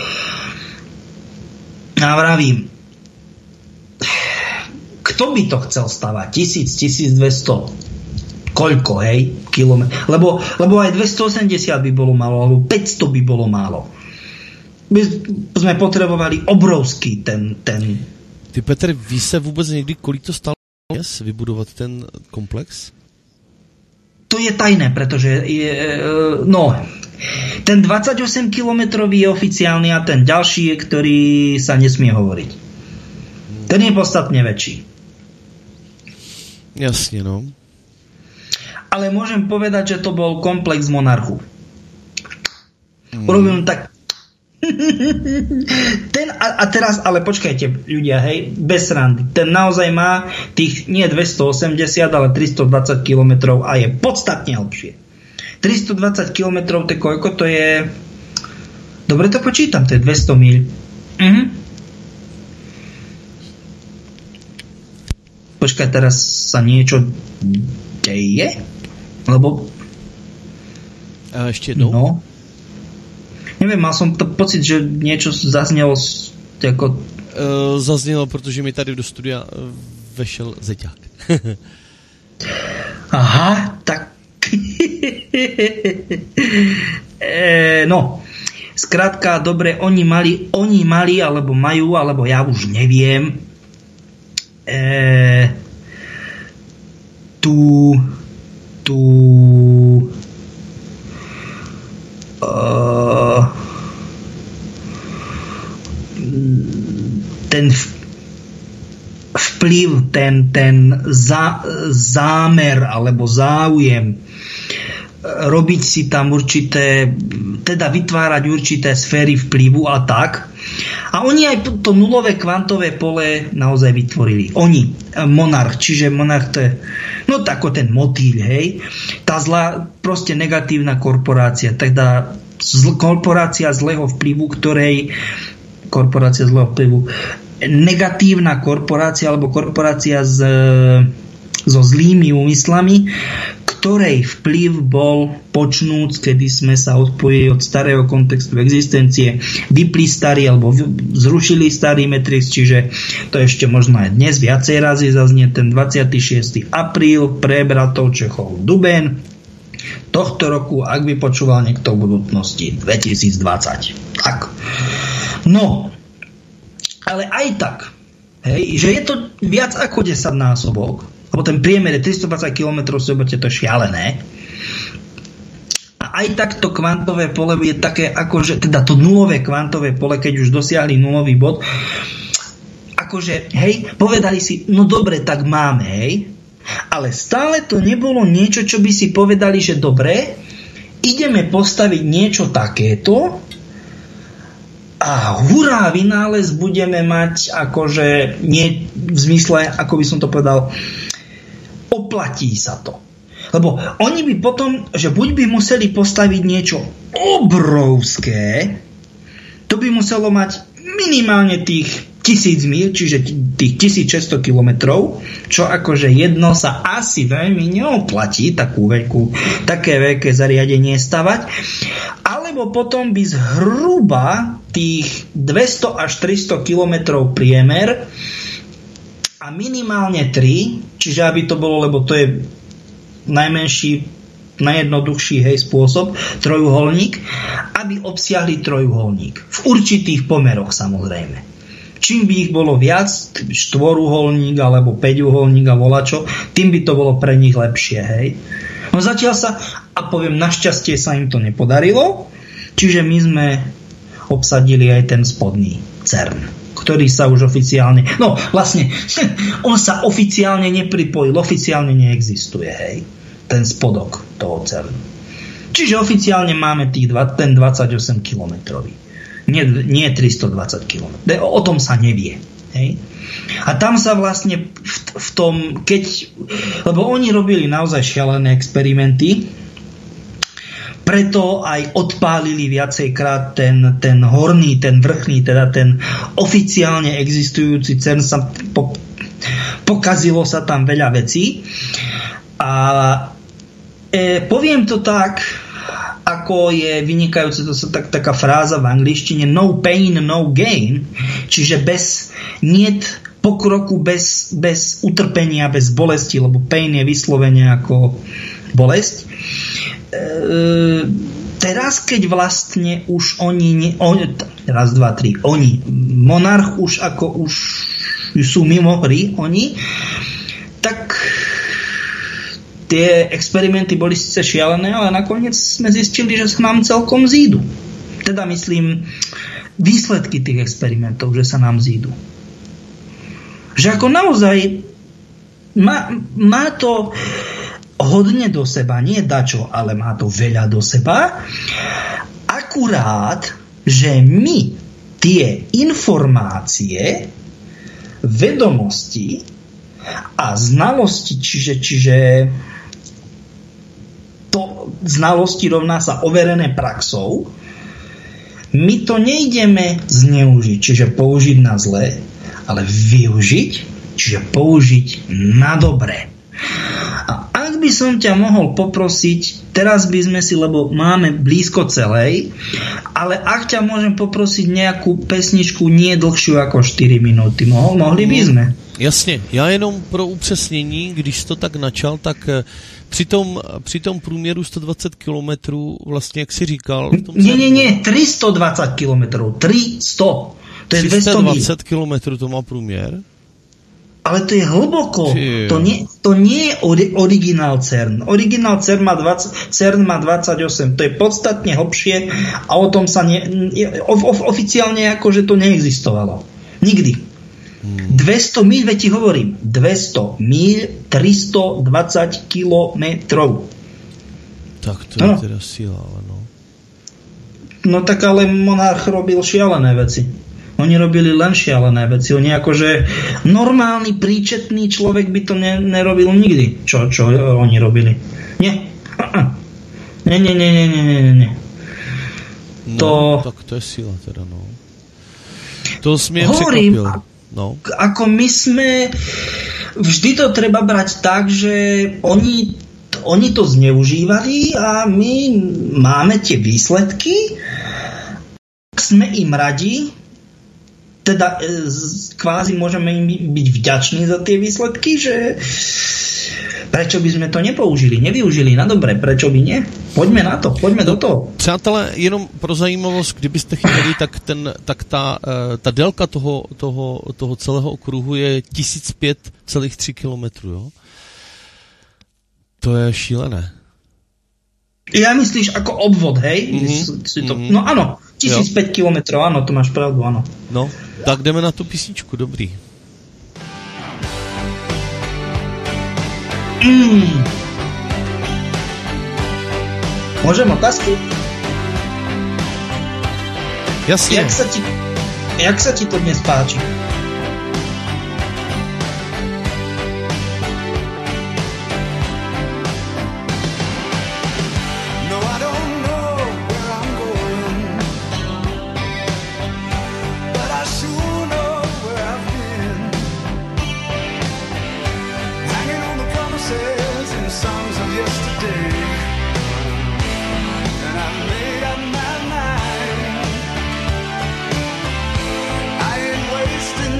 C: A vravím, kto by to chcel stavať? 1000, 1200, koľko, hej, kilometrov? Lebo aj 280 by bolo málo, alebo 500 by bolo málo. My sme potrebovali obrovský ten...
A: Ty, Petr, ví se vůbec někdy, kolik to stalo vybudovat ten komplex?
C: To je tajné, pretože ten 28 kilometrový je oficiálny a ten ďalší je, ktorý sa nesmie hovoriť. Ten je podstatne väčší.
A: Jasne, no.
C: Ale môžem povedať, že to bol komplex Monarchu. Urobím tak a teraz, ale počkajte ľudia, hej, bez srandy. Ten naozaj má tých nie 280, ale 320 km a je podstatne lepšie. 320 km, to je koľko? To je... Dobre to počítam, to je 200 míľ. Počkaj, teraz sa niečo deje? Lebo...
A: A ešte jednou?
C: No. Neviem, mal som to pocit, že niečo zaznelo ako...
A: Zaznělo, protože mi tady do studia vešel zeťák.
C: Aha, tak... no, skrátka, dobre, oni mali, alebo majú, alebo ja už neviem, ten vplyv, ten zámer alebo záujem robiť si tam určité, teda vytvárať určité sféry vplyvu a tak. A oni aj to nulové kvantové pole naozaj vytvorili. Oni, Monarch, čiže Monarch to je, no tako ten motýľ, hej. Tá zlá, proste negatívna korporácia, teda korporácia zlého vplyvu, negatívna korporácia alebo korporácia so zlými úmyslami, ktorej vplyv bol počnúc, kedy sme sa odpojili od starého kontextu existencie, vypli starý alebo zrušili starý Matrix, čiže to ešte možno aj dnes viacej razy zaznie ten 26. apríl pre bratov Čechov Duben tohto roku, ak by počúval niekto v budúcnosti 2020. Tak. No, ale aj tak, hej, že je to viac ako 10 násobok, lebo ten priemer je 320 km, to je šialené. A aj tak to kvantové pole je také, akože, teda to nulové kvantové pole, keď už dosiahli nulový bod, akože, hej, povedali si, no dobre, tak máme, hej, ale stále to nebolo niečo, čo by si povedali, že dobre, ideme postaviť niečo takéto a hurá, vynález budeme mať, akože, nie v zmysle, ako by som to povedal, oplatí sa to. Lebo oni by potom, že buď by museli postaviť niečo obrovské, to by muselo mať minimálne tých 1000 míľ, čiže tých 1600 kilometrov, čo akože jedno sa asi veľmi neoplatí také veľké zariadenie stavať, alebo potom by zhruba tých 200 až 300 kilometrov priemer a minimálne 3, čiže aby to bolo, lebo to je najmenší, najjednoduchší spôsob, trojuholník, aby obsiahli trojuholník. V určitých pomeroch, samozrejme. Čím by ich bolo viac, štvoruholník alebo päťuholník a volačo, tým by to bolo pre nich lepšie, hej. No zatiaľ sa, a poviem, našťastie sa im to nepodarilo, čiže my sme obsadili aj ten spodný CERN, ktorý sa už oficiálne, no vlastne, on sa oficiálne nepripojil, oficiálne neexistuje, hej, ten spodok toho CERNu. Čiže oficiálne máme ten 28 kilometrový. Nie 320 km. O tom sa nevie. Hej? A tam sa vlastne v tom, lebo oni robili naozaj šialené experimenty, Preto aj odpálili viacejkrát ten horný, ten vrchný, teda ten oficiálne existujúci CERN, sa pokazilo sa tam veľa vecí. A poviem to tak, ako je vynikajúce, to sa taká fráza v angličtine, no pain, no gain, čiže niet pokroku bez utrpenia, bez bolesti, lebo pain je vyslovene ako bolesť. Teraz, keď vlastne už oni, monarch už sú mimo hry, tak tie experimenty boli síce šialené, ale nakoniec sme zistili, že sa nám celkom zídu. Teda myslím, výsledky tých experimentov, že sa nám zídu. Že ako naozaj má to hodne do seba, nie dačo, ale má to veľa do seba. Akurát, že my tie informácie, vedomosti a znalosti, čiže to znalosti rovná sa overené praxou, my to nejdeme zneužiť, čiže použiť na zlé, ale využiť, čiže použiť na dobré. A ak by som ťa mohol poprosiť, teraz by sme si, lebo máme blízko celej, ale ak ťa môžem poprosiť nejakú pesničku nie dlhšiu ako 4 minúty, mohli by sme?
A: Jasně, já jenom pro upřesnění, když to tak načal, tak při tom průměru 120 km, vlastně jak jsi říkal...
C: Nie, 320 km, 300, to je
A: 320 km to má průměr?
C: Ale to je hlboko. To nie je originál CERN. Originál CERN má 28. To je podstatne hlbšie a o tom sa oficiálne akože to neexistovalo. Nikdy. 200 míľ, veď ti hovorím. 200 míľ, 320 kilometrov.
A: Tak to je teda sila, ale no.
C: No tak ale monarch robil šialené veci. Oni robili len šialené veci. Oni akože normálny, príčetný človek by to nerobil nikdy. Čo oni robili? Nie. Nie.
A: No, tak to je sila teda, no. To sme překvapil. No.
C: Ako my sme... Vždy to treba brať tak, že oni to zneužívali a my máme tie výsledky. Sme im radi, teda kvázi môžeme im byť vďační za tie výsledky, že prečo by sme to nepoužili, nevyužili na dobre, prečo by nie? Poďme na to, poďme do toho.
A: Přátelé, jenom pro zajímavost, kdybyste chtěli, tak ta délka toho celého okruhu je 1005,3 km, jo? To je šílené.
C: Ja myslíš ako obvod, hej? No áno, 1005 km, áno, to máš pravdu, áno.
A: No, tak jdeme na tu písničku, dobrý.
C: Môžem otázky?
A: Jasne.
C: Jak sa ti to dnes páči?
D: Wasting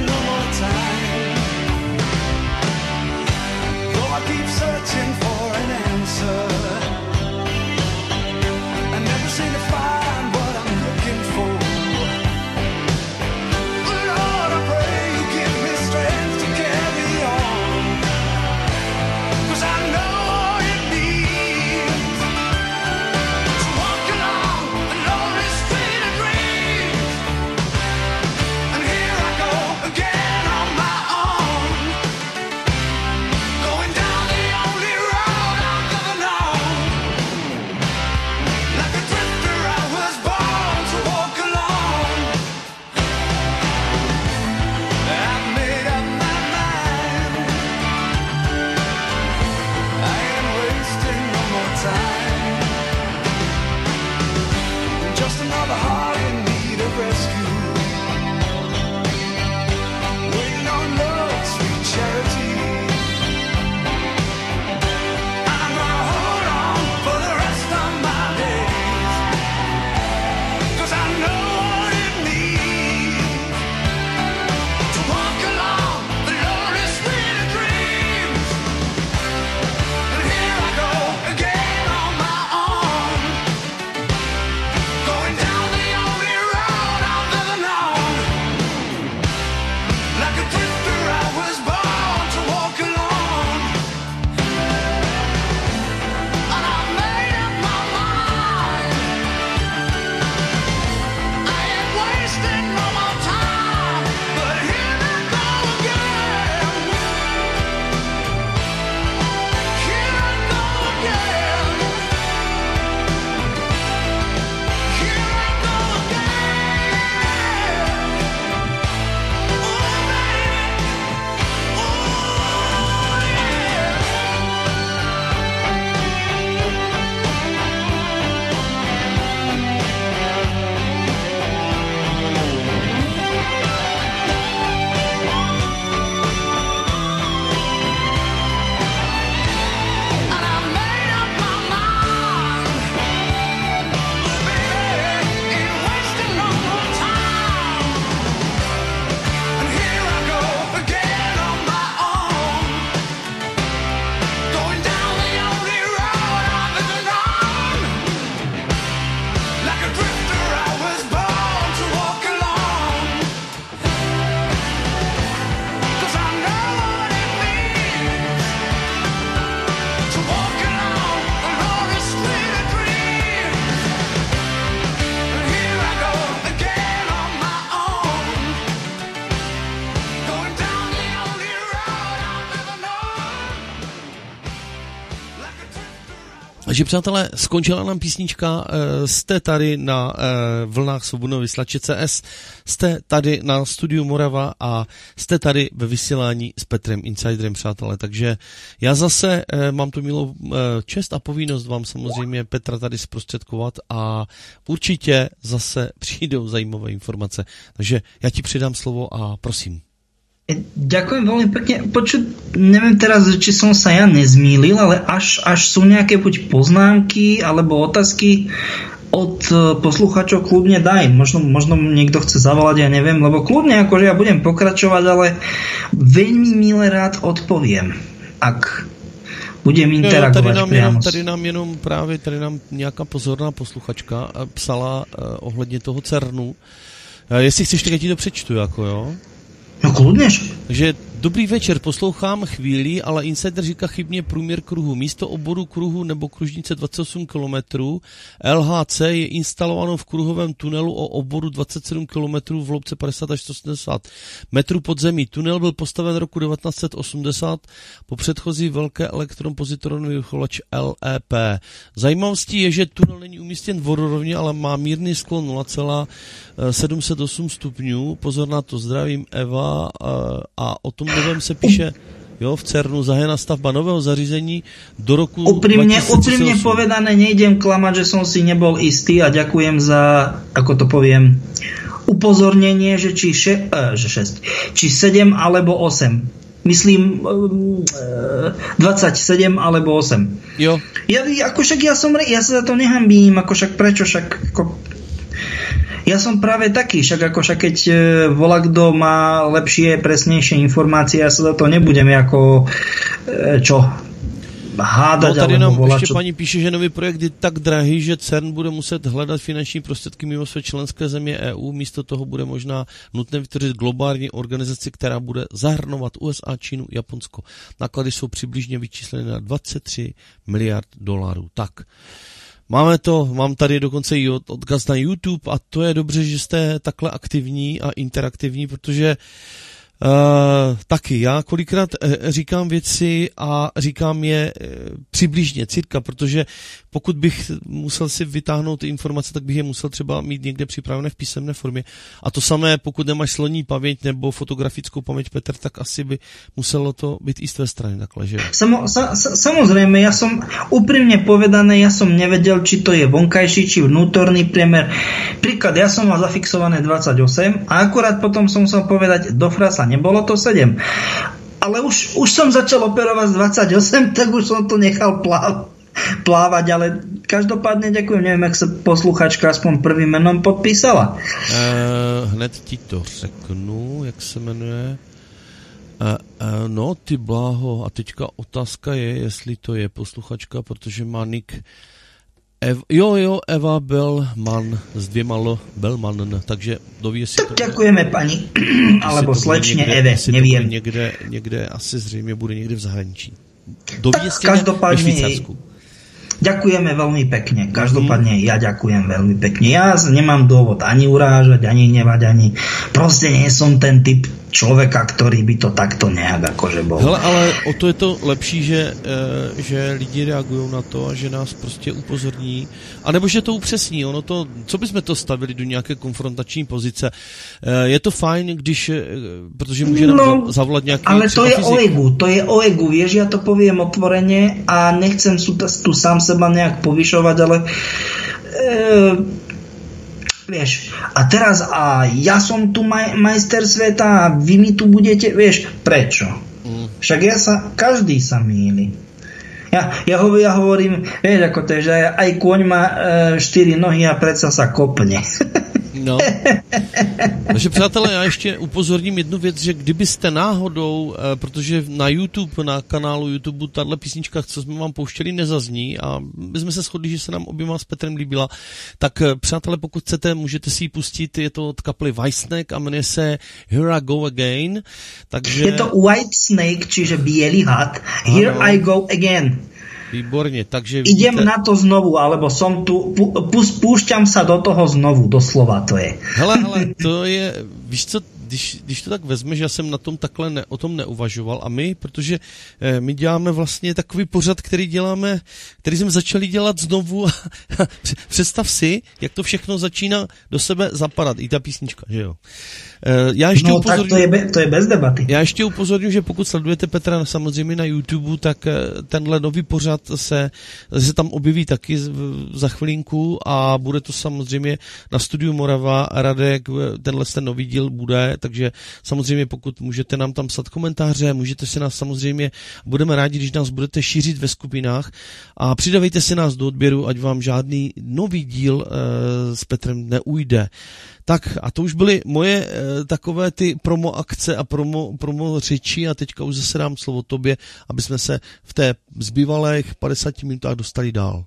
A: Takže přátelé, skončila nám písnička, jste tady na vlnách Svobodného vysílače CS, jste tady na Studiu Morava a jste tady ve vysílání s Petrem Insiderem, přátelé. Takže já zase mám tu milou čest a povinnost vám samozřejmě Petra tady zprostředkovat a určitě zase přijdou zajímavé informace. Takže já ti předám slovo a prosím.
C: Ďakujem veľmi pekne. Neviem teraz, či som sa ja nezmýlil, ale až sú nejaké buď poznámky alebo otázky od poslucháčov, kľudne daj. Možno niekto chce zavolať, ja neviem, lebo kľudne akože ja budem pokračovať, ale veľmi milé rád odpoviem, ak budem interagovať priamo.
A: Tady nám nějaká pozorná posluchačka psala ohledně toho CERNu. Jestli chceš, tak já ti to přečtu, jako jo?
C: No kludně.
A: Takže dobrý večer, poslouchám chvíli, ale Insider říká chybně průměr kruhu. Místo oboru kruhu nebo kružnice 28 km, LHC je instalováno v kruhovém tunelu o oboru 27 km v hloubce 50 až 180 metrů pod zemí. Tunel byl postaven roku 1980 po předchozí velké elektronpozitronové vychylovač LEP. Zajímavostí je, že tunel není umístěn vodorovně, ale má mírný sklon 0,708 stupňů. Pozor na to, zdravím Eva, a o tom novém se píše, jo, v CERNu zahájena stavba nového zařízení do roku 2038.
C: Úprimne povedané, nejdem klamať, že som si nebol istý a ďakujem za, ako to poviem, upozornenie, že či 7 alebo 8. Myslím 27 alebo 8.
A: Jo.
C: Ja sa za to nehambím, ako však prečo, však ako ja som práve taký, však keď volakto má lepšie, presnejšie informácie, ja sa za to nebudem ako hádať.
A: No, tady nám
C: volať,
A: ještě paní píše, že nový projekt je tak drahý, že CERN bude muset hledat finanční prostředky mimo své členské země EU. Místo toho bude možná nutné vytvořit globální organizaci, která bude zahrnovat USA, Čínu, Japonsko. Náklady jsou přibližně vyčísleny na 23 miliard $. Tak. Mám tady dokonce i odkaz na YouTube a to je dobře, že jste takhle aktivní a interaktivní, protože taky já kolikrát říkám věci a říkám je přibližně, cirka, protože pokud bych musel si vytáhnout ty informace, tak bych je musel třeba mít někde připravené v písemné formě. A to samé, pokud nemáš sloní paměť nebo fotografickou paměť, Petr, tak asi by muselo to být i z tvé strany takhle, že?
C: Samozrejme, ja som úprimne povedané, ja som nevedel, či to je vonkajší, či vnútorný priemer. Príklad, ja som mal zafixované 28 a akurát potom som musel povedať do frasa, nebolo to 7. Ale už som začal operovať z 28, tak už som to nechal plávať, ale každopádne ďakujem, neviem, jak sa posluchačka aspoň prvým menom podpísala.
A: Hned ti to řeknu, jak se jmenuje. No, ty bláho, a teďka otázka je, jestli to je posluchačka, protože má nick Eva Bellman s 2 Bellman, takže doví, jestli
C: tak ďakujeme pani, alebo slečne Eve, neviem.
A: Někde asi zřejmě bude někde v zahraničí. Doví, jestli
C: ve
A: Švýcarsku.
C: Ďakujeme veľmi pekne. Každopádne ja ďakujem veľmi pekne. Ja nemám dôvod ani urážať, ani hnevať, ani proste nie som ten typ človeka, ktorý by to takto nejak akože bol.
A: Hele, ale o to je to lepší, že lidi reagují na to a že nás prostě upozorní, anebo že to upřesní. Ono to, co bychom to stavili do nějaké konfrontační pozice? Je to fajn, když, protože může nám zavolat nějaký...
C: Ale to je o egu, vieš, ja to poviem otvorene a nechcem tu sám seba nejak povyšovať, ale vieš, a teraz ja som tu majster sveta a vy mi tu budete, vieš, prečo? Však každý sa mýli. Ja hovorím, vieš, ako to je, že aj kôň má 4 nohy a predsa sa kopne.
A: No. Takže přátelé, já ještě upozorním jednu věc, že kdybyste náhodou, protože na YouTube, na kanálu YouTube tahle písnička, co jsme vám pouštěli, nezazní a my jsme se shodli, že se nám oběma s Petrem líbila, tak přátelé, pokud chcete, můžete si ji pustit, je to od kapely Whitesnake a jmenuje se Here I Go Again. Takže...
C: Je to Whitesnake, čiže bielý had. Here I Go Again.
A: Výborně, takže
C: idem na to znovu, alebo som tu, púšťam sa do toho znovu, doslova to je.
A: Hele, to je, víš co, když to tak vezmeš, já jsem na tom takhle o tom neuvažoval a my, protože my děláme vlastně takový pořad, který jsme začali dělat znovu a představ si, jak to všechno začíná do sebe zapadat, i ta písnička, že jo. Já ještě
C: tak to je bez debaty.
A: Já ještě upozorňuji, že pokud sledujete Petra samozřejmě na YouTube, tak tenhle nový pořad se tam objeví taky za chvilinku a bude to samozřejmě na Studiu Morava. Radek, ten nový díl bude, takže samozřejmě pokud můžete nám tam psat komentáře, můžete si nás samozřejmě, budeme rádi, když nás budete šířit ve skupinách a přidavejte si nás do odběru, ať vám žádný nový díl s Petrem neujde. Tak a to už byly moje takové ty promo akce a promo řeči a teďka už zase dám slovo tobě, aby jsme se v té zbývalých 50 minutách dostali dál.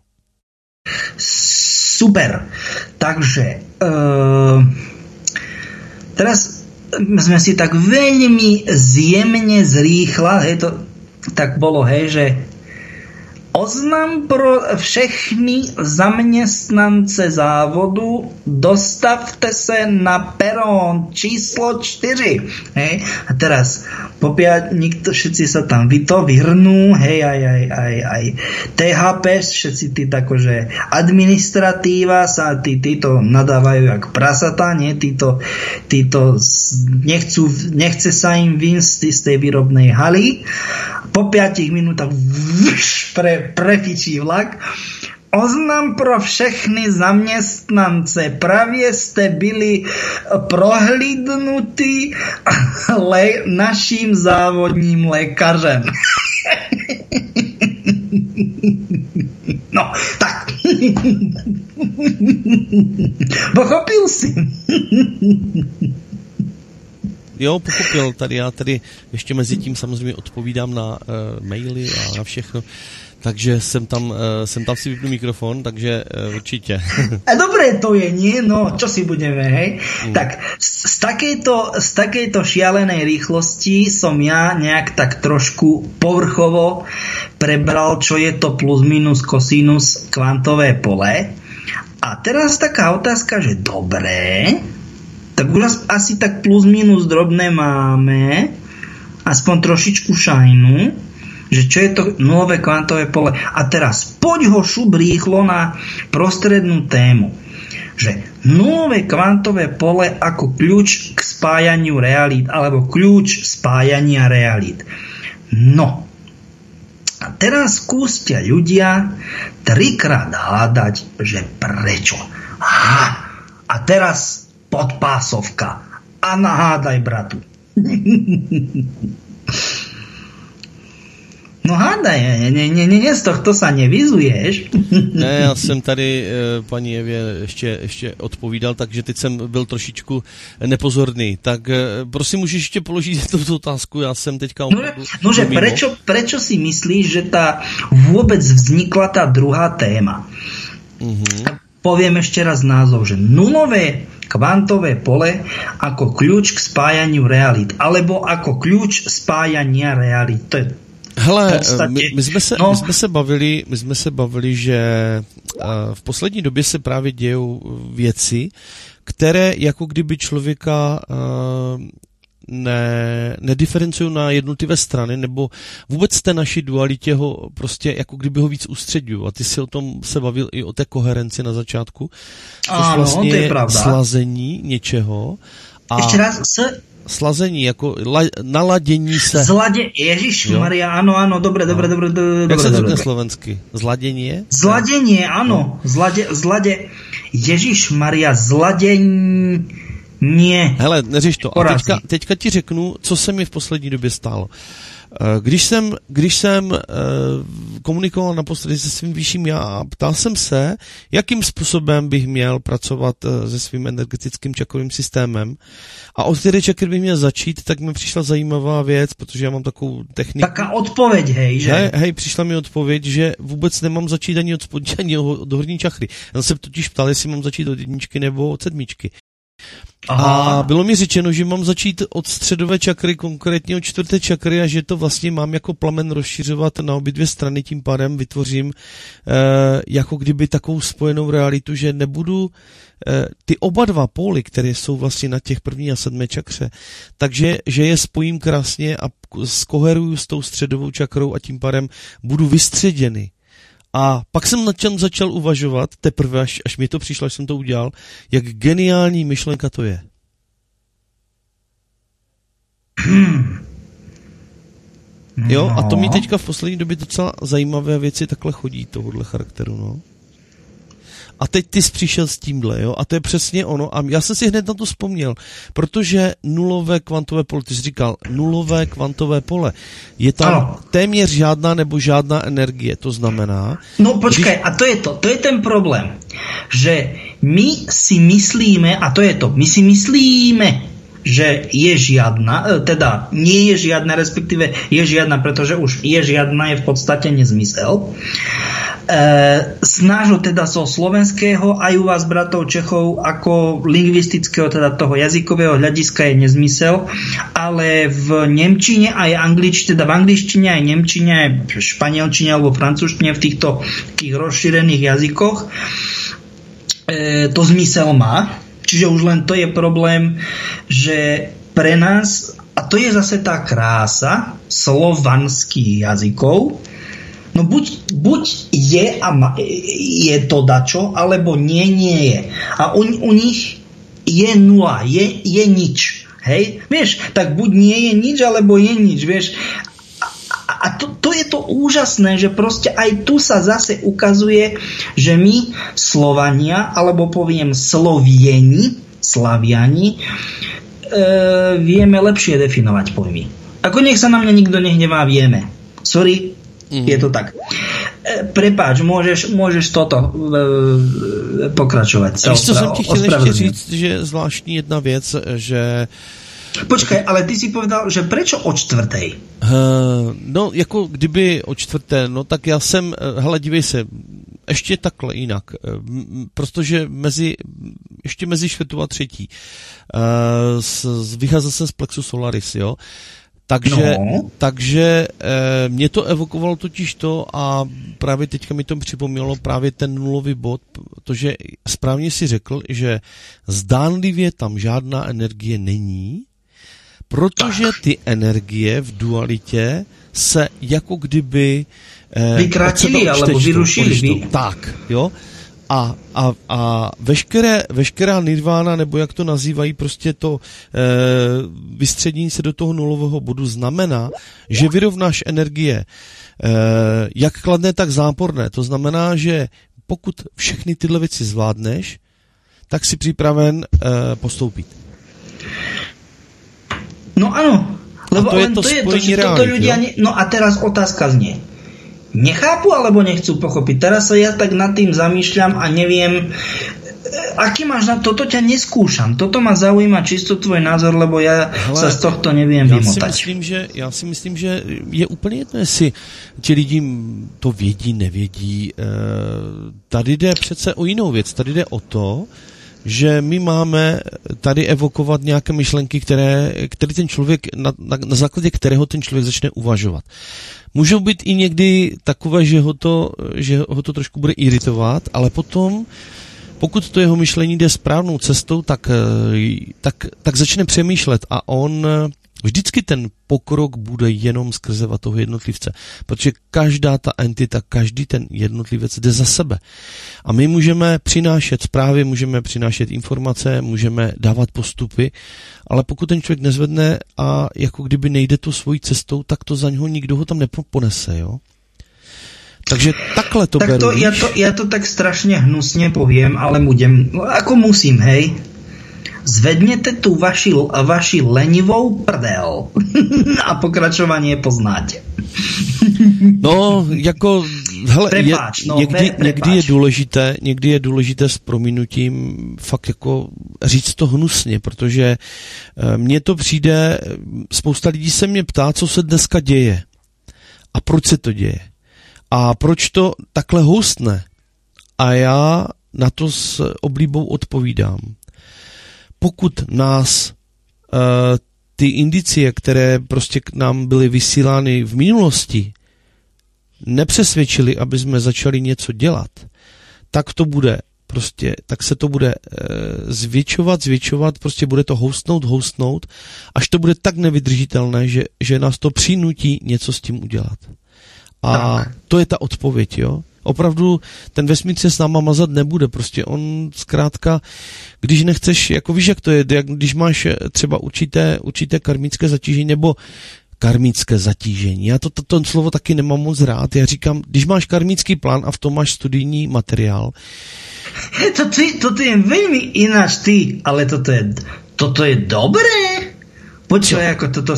C: Super. Takže teraz sme si tak veľmi zjemne zrýchla, hej, to tak bolo, hej, že oznam pro všechny zaměstnance závodu, dostavte se na perón číslo 4. Hej. A teraz všetci sa tam vyhrnú, hej, aj THP, všetci tí takože administratíva sa títo nadávajú jak prasatá, nie? Títo nechce sa im výjsť z tej výrobnej haly. Po 5 minútach prefičí vlak. Oznam pro všechny zaměstnance. Právě jste byli prohlídnutí naším závodním lékařem. No, tak. Pochopil si.
A: Jo, pochopil, já tady ještě mezi tím samozřejmě odpovídám na maily a na všechno, takže jsem tam si vypnu mikrofon, takže určitě.
C: A dobré to je, nie? No, čo si budeme, hej? Tak, z takejto šialenej rýchlosti som ja nejak tak trošku povrchovo prebral, čo je to plus minus kosinus kvantové pole. A teraz taká otázka, že dobré, tak už asi tak plus minus drobné máme, aspoň trošičku šajnu, že čo je to nulové kvantové pole. A teraz poď ho šup rýchlo na prostrednú tému, že nulové kvantové pole ako kľúč k spájaniu realít, alebo kľúč spájania realít. No, a teraz skúste ľudia 3-krát hádať, že prečo. A teraz podpásovka. A nahádaj, bratu. No hádaj, ne, z tohto sa nevyzuješ.
A: Ne, já jsem tady paní Evě ještě odpovídal, takže teď jsem byl trošičku nepozorný. Tak prosím, můžeš ještě položit tu otázku, já jsem teďka...
C: Nože, prečo si myslíš, že vůbec vznikla tá druhá téma? Poviem ešte raz názov, že nulové kvantové pole ako kľúč k spájaniu realít, alebo ako kľúč spájania realít. To je
A: hele, my jsme se bavili, že v poslední době se právě dějou věci, které jako kdyby člověka nediferencují na jednotlivé strany, nebo vůbec té naší dualitě ho prostě jako kdyby ho víc ustředují. A ty si o tom se bavil i o té koherenci na začátku, což vlastně je slazení něčeho. A
C: ještě raz
A: slazení, jako naladění se.
C: Ježišmaria, ano, dobre.
A: Jak se to řekne slovensky? Zladění?
C: Zladění, ano. Ježišmaria, zladění.
A: Hele, neřeš to. A teďka ti řeknu, co se mi v poslední době stalo. Když jsem komunikoval naposledy se svým vyšším já a ptal jsem se, jakým způsobem bych měl pracovat se svým energetickým čakrovým systémem a od které čakry bych měl začít, tak mi přišla zajímavá věc, protože já mám takovou techniku.
C: Taká odpověď, hej, že?
A: Hej, přišla mi odpověď, že vůbec nemám začít ani od spodní, ani od horní čakry. Já jsem totiž ptal, jestli mám začít od jedničky nebo od sedmičky. Aha. A bylo mi řečeno, že mám začít od středové čakry, konkrétně od čtvrté čakry a že to vlastně mám jako plamen rozšiřovat na obě dvě strany, tím pádem vytvořím jako kdyby takovou spojenou realitu, že nebudu ty oba dva póly, které jsou vlastně na těch první a sedmé čakře, takže že je spojím krásně a skoheruju s tou středovou čakrou a tím pádem budu vystředěny. A pak jsem nad tím začal uvažovat, teprve až mi to přišlo, až jsem to udělal, jak geniální myšlenka to je. Jo, a to mi teďka v poslední době docela zajímavé věci takhle chodí, tohohle charakteru, no. A teď ty jsi přišel s tímhle, jo, a to je přesně ono. A já jsem si hned na to vzpomněl, protože nulové kvantové pole, ty jsi říkal, nulové kvantové pole, je tam téměř žádná nebo žádná energie, to znamená...
C: No počkaj, a to je ten problém, že my si myslíme, a to je to, my si myslíme, že je žiadna, teda nie je žiadna, respektíve je žiadna, pretože už je žiadna, je v podstate nezmysel. Z nášho teda zo slovenského aj u vás bratov Čechov ako lingvistického, teda toho jazykového hľadiska je nezmysel, ale v nemčine aj angličtine, teda v angličtine aj nemčine, aj španielčine alebo francúzštine v týchto takých rozšírených jazykoch to zmysel má. Čiže už len to je problém, že pre nás, a to je zase tá krása slovanských jazykov, no buď je a je to dačo, alebo nie je. A u nich je nula, je nič. Hej? Vieš, tak buď nie je nič, alebo je nič, vieš. A to je to úžasné, že proste aj tu sa zase ukazuje, že my Slovania, alebo poviem Slaviani, vieme lepšie definovať pojmy. Ako nech sa na mňa nikto nehnevá, vieme. Sorry, je to tak. Prepáč, môžeš toto pokračovať.
A: Víš, co jsem ti chtěl ještě říct, že zvláštní jedna věc, že...
C: Počkaj, ale ty si povedal, že prečo o čtvrtej?
A: No, jako kdyby o čtvrté, no tak já jsem, hele, dívej se, ještě takhle jinak, protože ještě mezi čtvrtou a třetí, vycházel jsem z plexu solaris, jo, takže mě to evokovalo totiž to a právě teďka mi to připomnělo právě ten nulový bod, protože správně si řekl, že zdánlivě tam žádná energie není, protože ty energie v dualitě se jako kdyby
C: vykratili alebo vyrušili.
A: Tak, jo. A veškerá nirvána, nebo jak to nazývají, prostě to vystředění se do toho nulového bodu znamená, že vyrovnáš energie jak kladné, tak záporné. To znamená, že pokud všechny tyhle věci zvládneš, tak si připraven postoupit.
C: No áno, lebo len to je to, že toto ľudia... No a teraz otázka znie. Nechápu alebo nechcú pochopiť? Teraz sa ja tak nad tým zamýšľam a neviem... aký máš na toto? Ťa neskúšam. Toto ma zaujíma čisto tvoj názor, lebo ja sa z tohto neviem vymotať.
A: Já si myslím, že je úplně jedno, jestli ti lidi to vědí, nevědí. Tady jde přece o jinou věc. Tady jde o to, že my máme tady evokovat nějaké myšlenky, který ten člověk, na základě kterého ten člověk začne uvažovat. Můžou být i někdy takové, že ho to trošku bude iritovat, ale potom, pokud to jeho myšlení jde správnou cestou, tak začne přemýšlet a on vždycky ten pokrok bude jenom skrze toho jednotlivce, protože každá ta entita, každý ten jednotlivec jde za sebe. A my můžeme přinášet zprávy, můžeme přinášet informace, můžeme dávat postupy, ale pokud ten člověk nezvedne a jako kdyby nejde tu svojí cestou, tak to za něho nikdo ho tam neponese, jo? Takže takhle to beru.
C: Ja to tak strašne hnusne poviem, ale ako musím, hej. Zvednete tu vaši lenivou prdel a pokračovanie poznáte.
A: No, jako, hele, někdy je důležité s prominutím fakt jako říct to hnusně, protože mně to přijde, spousta lidí se mě ptá, co se dneska děje a proč se to děje a proč to takhle houstne a já na to s oblíbou odpovídám. Pokud nás ty indicie, které prostě k nám byly vysílány v minulosti, nepřesvědčili, aby jsme začali něco dělat, tak se to bude zvětšovat, prostě bude to houstnout, až to bude tak nevydržitelné, že nás to přinutí něco s tím udělat. A to je ta odpověď, jo. Opravdu ten vesmír se s náma mazat nebude, prostě on zkrátka, když nechceš, jako víš, jak to je, když máš třeba určité karmické zatížení, nebo karmické zatížení, já to slovo taky nemám moc rád, já říkám, když máš karmický plán a v tom máš studijní materiál.
C: Toto je veľmi ináč ty, ale toto je dobré? Počkaj, ako toto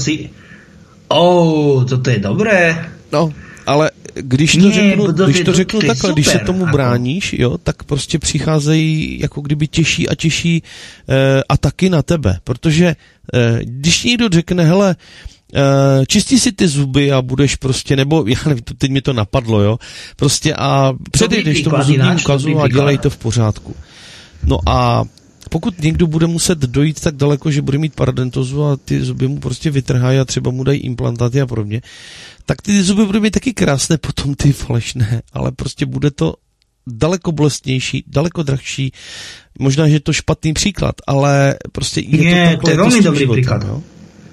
C: je dobré.
A: No, ale když to řeknu takhle, super, když se tomu bráníš, jo, tak prostě přicházejí jako kdyby těžší a těžší ataky na tebe, protože když někdo řekne, hele, čistí si ty zuby a budeš prostě, nebo já nevím, teď mi to napadlo, jo, prostě a předejdeš tomu zubnímu kazu a dělej to v pořádku. No a pokud někdo bude muset dojít tak daleko, že bude mít parodontózu a ty zuby mu prostě vytrhají a třeba mu dají implantáty a podobně, tak ty zuby budou mít taky krásné, potom ty falešné, ale prostě bude to daleko bolestnější, daleko drahší. Možná, že je to špatný příklad, ale prostě je to takhle.
C: To je velmi dobrý příklad.
A: Jo?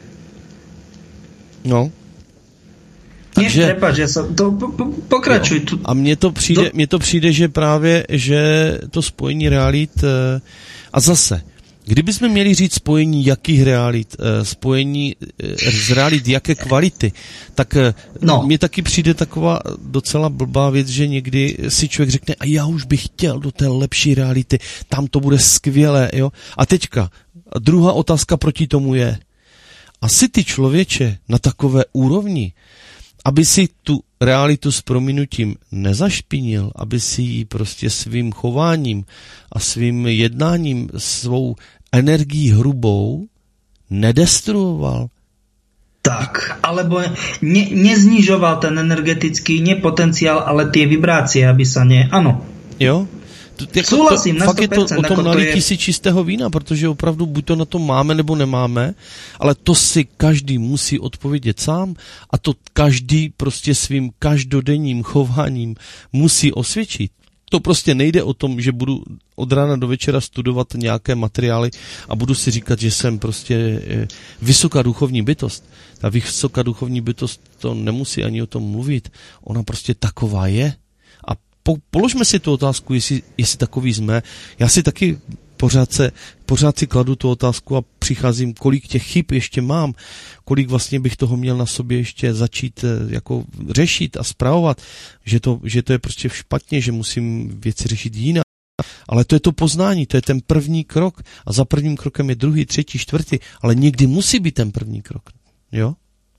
A: No.
C: Takže, prepáč, pokračuj.
A: A mně to přijde, že právě, že to spojení realit a zase, kdybychom měli říct spojení jakých realit, spojení z realit jaké kvality, tak mně taky přijde taková docela blbá věc, že někdy si člověk řekne, a já už bych chtěl do té lepší reality, tam to bude skvělé, jo. A teďka, druhá otázka proti tomu je, asi ty člověče na takové úrovni, aby si tu realitu s prominutím nezašpinil, aby si ji prostě svým chováním a svým jednáním, svou energií hrubou nedestruoval.
C: Tak, alebo neznižoval ten energetický nepotenciál, ale tie vibrácie, aby sa Áno.
A: Jo? Souhlasím, na 100%. Fakt je to o tom nalití si čistého vína, protože opravdu buď to na to máme, nebo nemáme, ale to si každý musí odpovědět sám a to každý prostě svým každodenním chováním musí osvědčit. To prostě nejde o tom, že budu od rána do večera studovat nějaké materiály a budu si říkat, že jsem prostě vysoká duchovní bytost. Ta vysoká duchovní bytost to nemusí ani o tom mluvit. Ona prostě taková je. Položme si tu otázku, jestli takový jsme. Já si taky pořád si kladu tu otázku a přicházím, kolik těch chyb ještě mám, kolik vlastně bych toho měl na sobě ještě začít jako řešit a spravovat, že to je prostě špatně, že musím věci řešit jinak. Ale to je to poznání, to je ten první krok a za prvním krokem je druhý, třetí, čtvrtý, ale někdy musí být ten první krok, jo?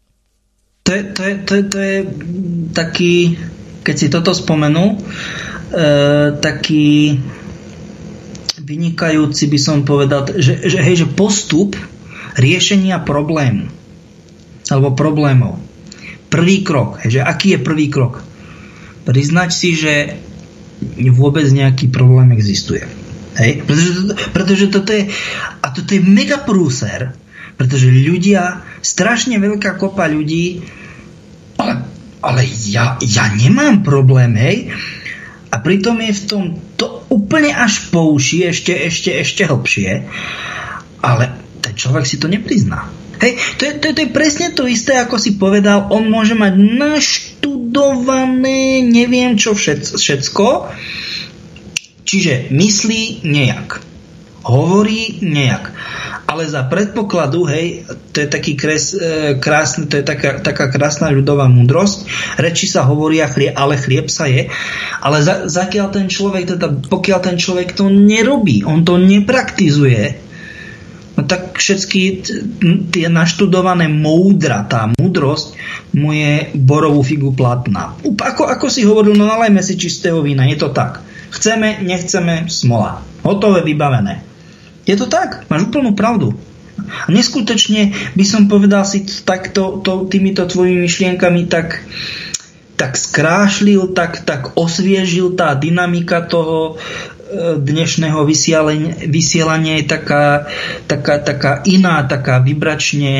C: To je taký, keď si toto spomenul, taký vynikajúci, by som povedal, že postup riešenia problému alebo problémov. Prvý krok, že aký je prvý krok? Priznať si, že vôbec nejaký problém existuje. Hej? Pretože toto je mega prúser, pretože ľudia, strašne veľká kopa ľudí, ale ja nemám problém, hej? A pritom je v tom to úplne až po uši, ešte hlbšie, ale ten človek si to neprizná. Hej, to je presne to isté, ako si povedal, on môže mať naštudované neviem čo všetko, čiže myslí nejak, hovorí nejak, ale za predpokladu, hej, to je taký krásny, to je taká krásna ľudová múdrosť, reči sa hovoria, ale chlieb sa je, ale pokiaľ ten človek to nerobí, on to nepraktizuje, no tak všetky tie naštudované moudra, tá múdrosť mu je borovú figu platná. Ako si hovoril, no nalejme si čistého vína, je to tak. Chceme, nechceme, smola. Hotové, vybavené. Je to tak, máš úplnú pravdu. A neskutočne by som povedal si takto, týmito tvojimi myšlienkami tak skrášlil, tak osviežil tá dynamika toho dnešného vysielania je taká iná, taká vybračne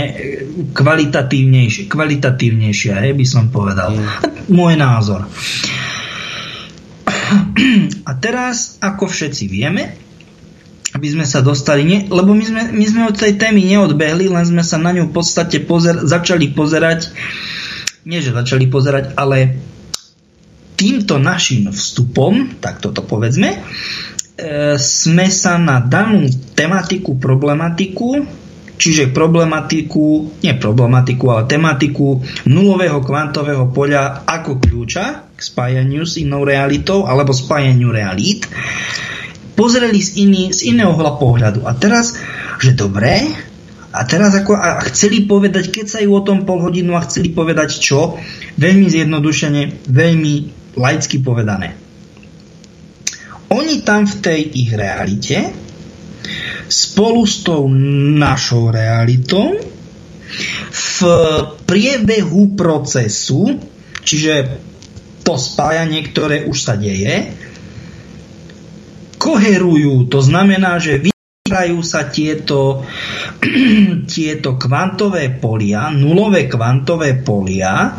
C: kvalitatívnejšia, by som povedal. Môj názor. A teraz, ako všetci vieme, aby sme sa dostali, lebo my sme od tej témy neodbehli, len sme sa na ňu v podstate začali pozerať, ale týmto našim vstupom, tak toto povedzme, sme sa na danú problematiku, ale tematiku nulového kvantového poľa ako kľúča k spájaniu s inou realitou alebo spájaniu realít, pozreli z iného pohľadu. A teraz, že dobré, a chceli povedať, keď sa ju o tom pol hodinu a chceli povedať čo? Veľmi zjednodušene, veľmi laicky povedané. Oni tam v tej ich realite spolu s tou našou realitou v priebehu procesu, čiže to spájanie, ktoré už sa deje, koherujú. To znamená, že vytvárajú sa tieto kvantové polia, nulové kvantové polia,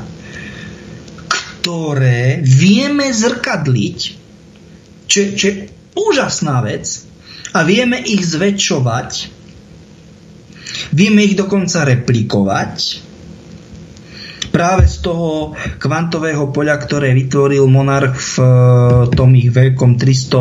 C: ktoré vieme zrkadliť, čo je úžasná vec, a vieme ich zväčšovať, vieme ich dokonca replikovať práve z toho kvantového poľa, ktoré vytvoril Monarch v tom ich veľkom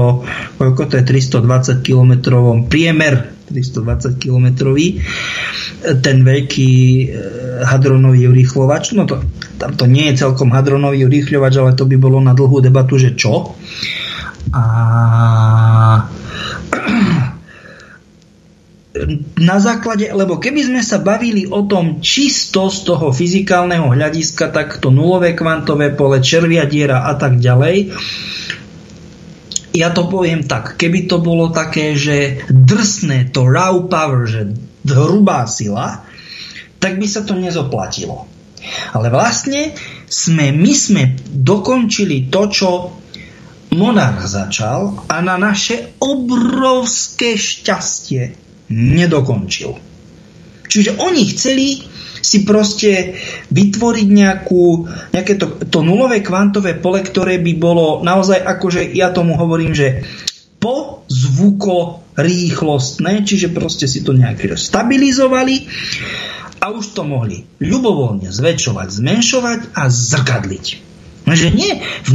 C: 320 kilometrovom priemer 320 kilometrový, ten veľký hadronový urýchľovač. No tam to nie je celkom hadronový urýchľovač, ale to by bolo na dlhú debatu, že čo. A na základe, lebo keby sme sa bavili o tom čisto z toho fyzikálneho hľadiska, tak to nulové kvantové pole, červia diera a tak ďalej, ja to poviem tak, keby to bolo také, že drsné, to raw power, že hrubá sila, tak by sa to nezoplatilo. Ale vlastne my sme dokončili to, čo Monarch začal, a na naše obrovské šťastie nedokončil. Čiže oni chceli si proste vytvoriť nejaké to nulové kvantové pole, ktoré by bolo naozaj, akože ja tomu hovorím, že pozvukorýchlostné, čiže proste si to nejak stabilizovali a už to mohli ľubovoľne zväčšovať, zmenšovať a zrkadliť. Že nie v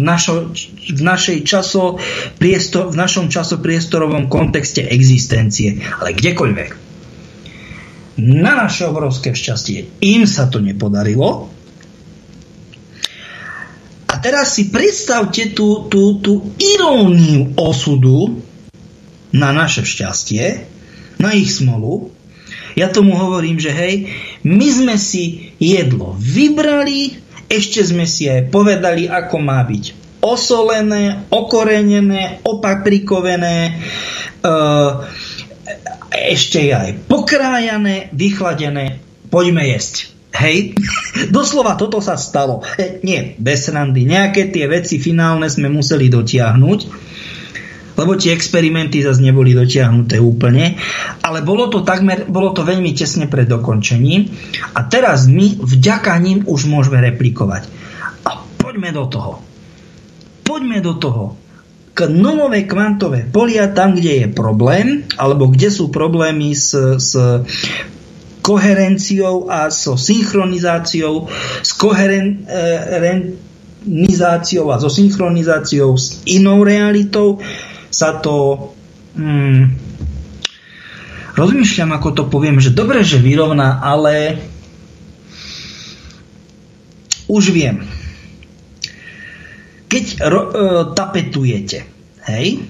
C: našom časopriestorovom kontexte existencie, ale kdekoľvek. Na naše obrovské šťastie im sa to nepodarilo. A teraz si predstavte tú iróniu osudu na naše šťastie, na ich smolu. Ja tomu hovorím, že hej, my sme si jedlo vybrali, ešte sme si aj povedali, ako má byť osolené, okorenené, opaprikované, ešte aj pokrájané, vychladené, poďme jesť. Hej, doslova toto sa stalo. Nie, bez srandy. Nejaké tie veci finálne sme museli dotiahnuť, lebo tie experimenty zase neboli dotiahnuté úplne, ale bolo to veľmi tesne pred dokončením a teraz my vďaka ním už môžeme replikovať. A poďme do toho. K nulové kvantové polia, tam, kde je problém, alebo kde sú problémy s koherenciou a so synchronizáciou, s koherenizáciou a so synchronizáciou s inou realitou sa to rozmýšľam, ako to poviem, že dobre, že vyrovná, ale už viem. Keď tapetujete, hej,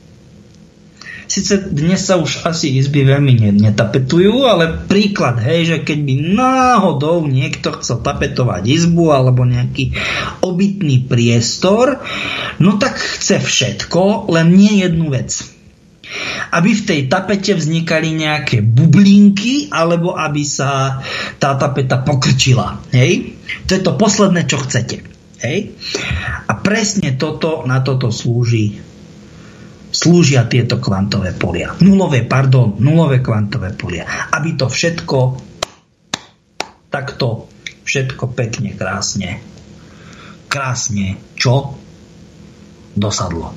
C: sice dnes sa už asi izby veľmi netapetujú, ale príklad, hej, že keď by náhodou niekto chcel tapetovať izbu alebo nejaký obytný priestor, no tak chce všetko, len nie jednu vec. Aby v tej tapete vznikali nejaké bublinky, alebo aby sa tá tapeta pokrčila. Hej? To je to posledné, čo chcete. Hej? A presne na toto slúžia tieto kvantové polia. Nulové kvantové polia. Aby to všetko takto všetko pekne, krásne čo? Dosadlo.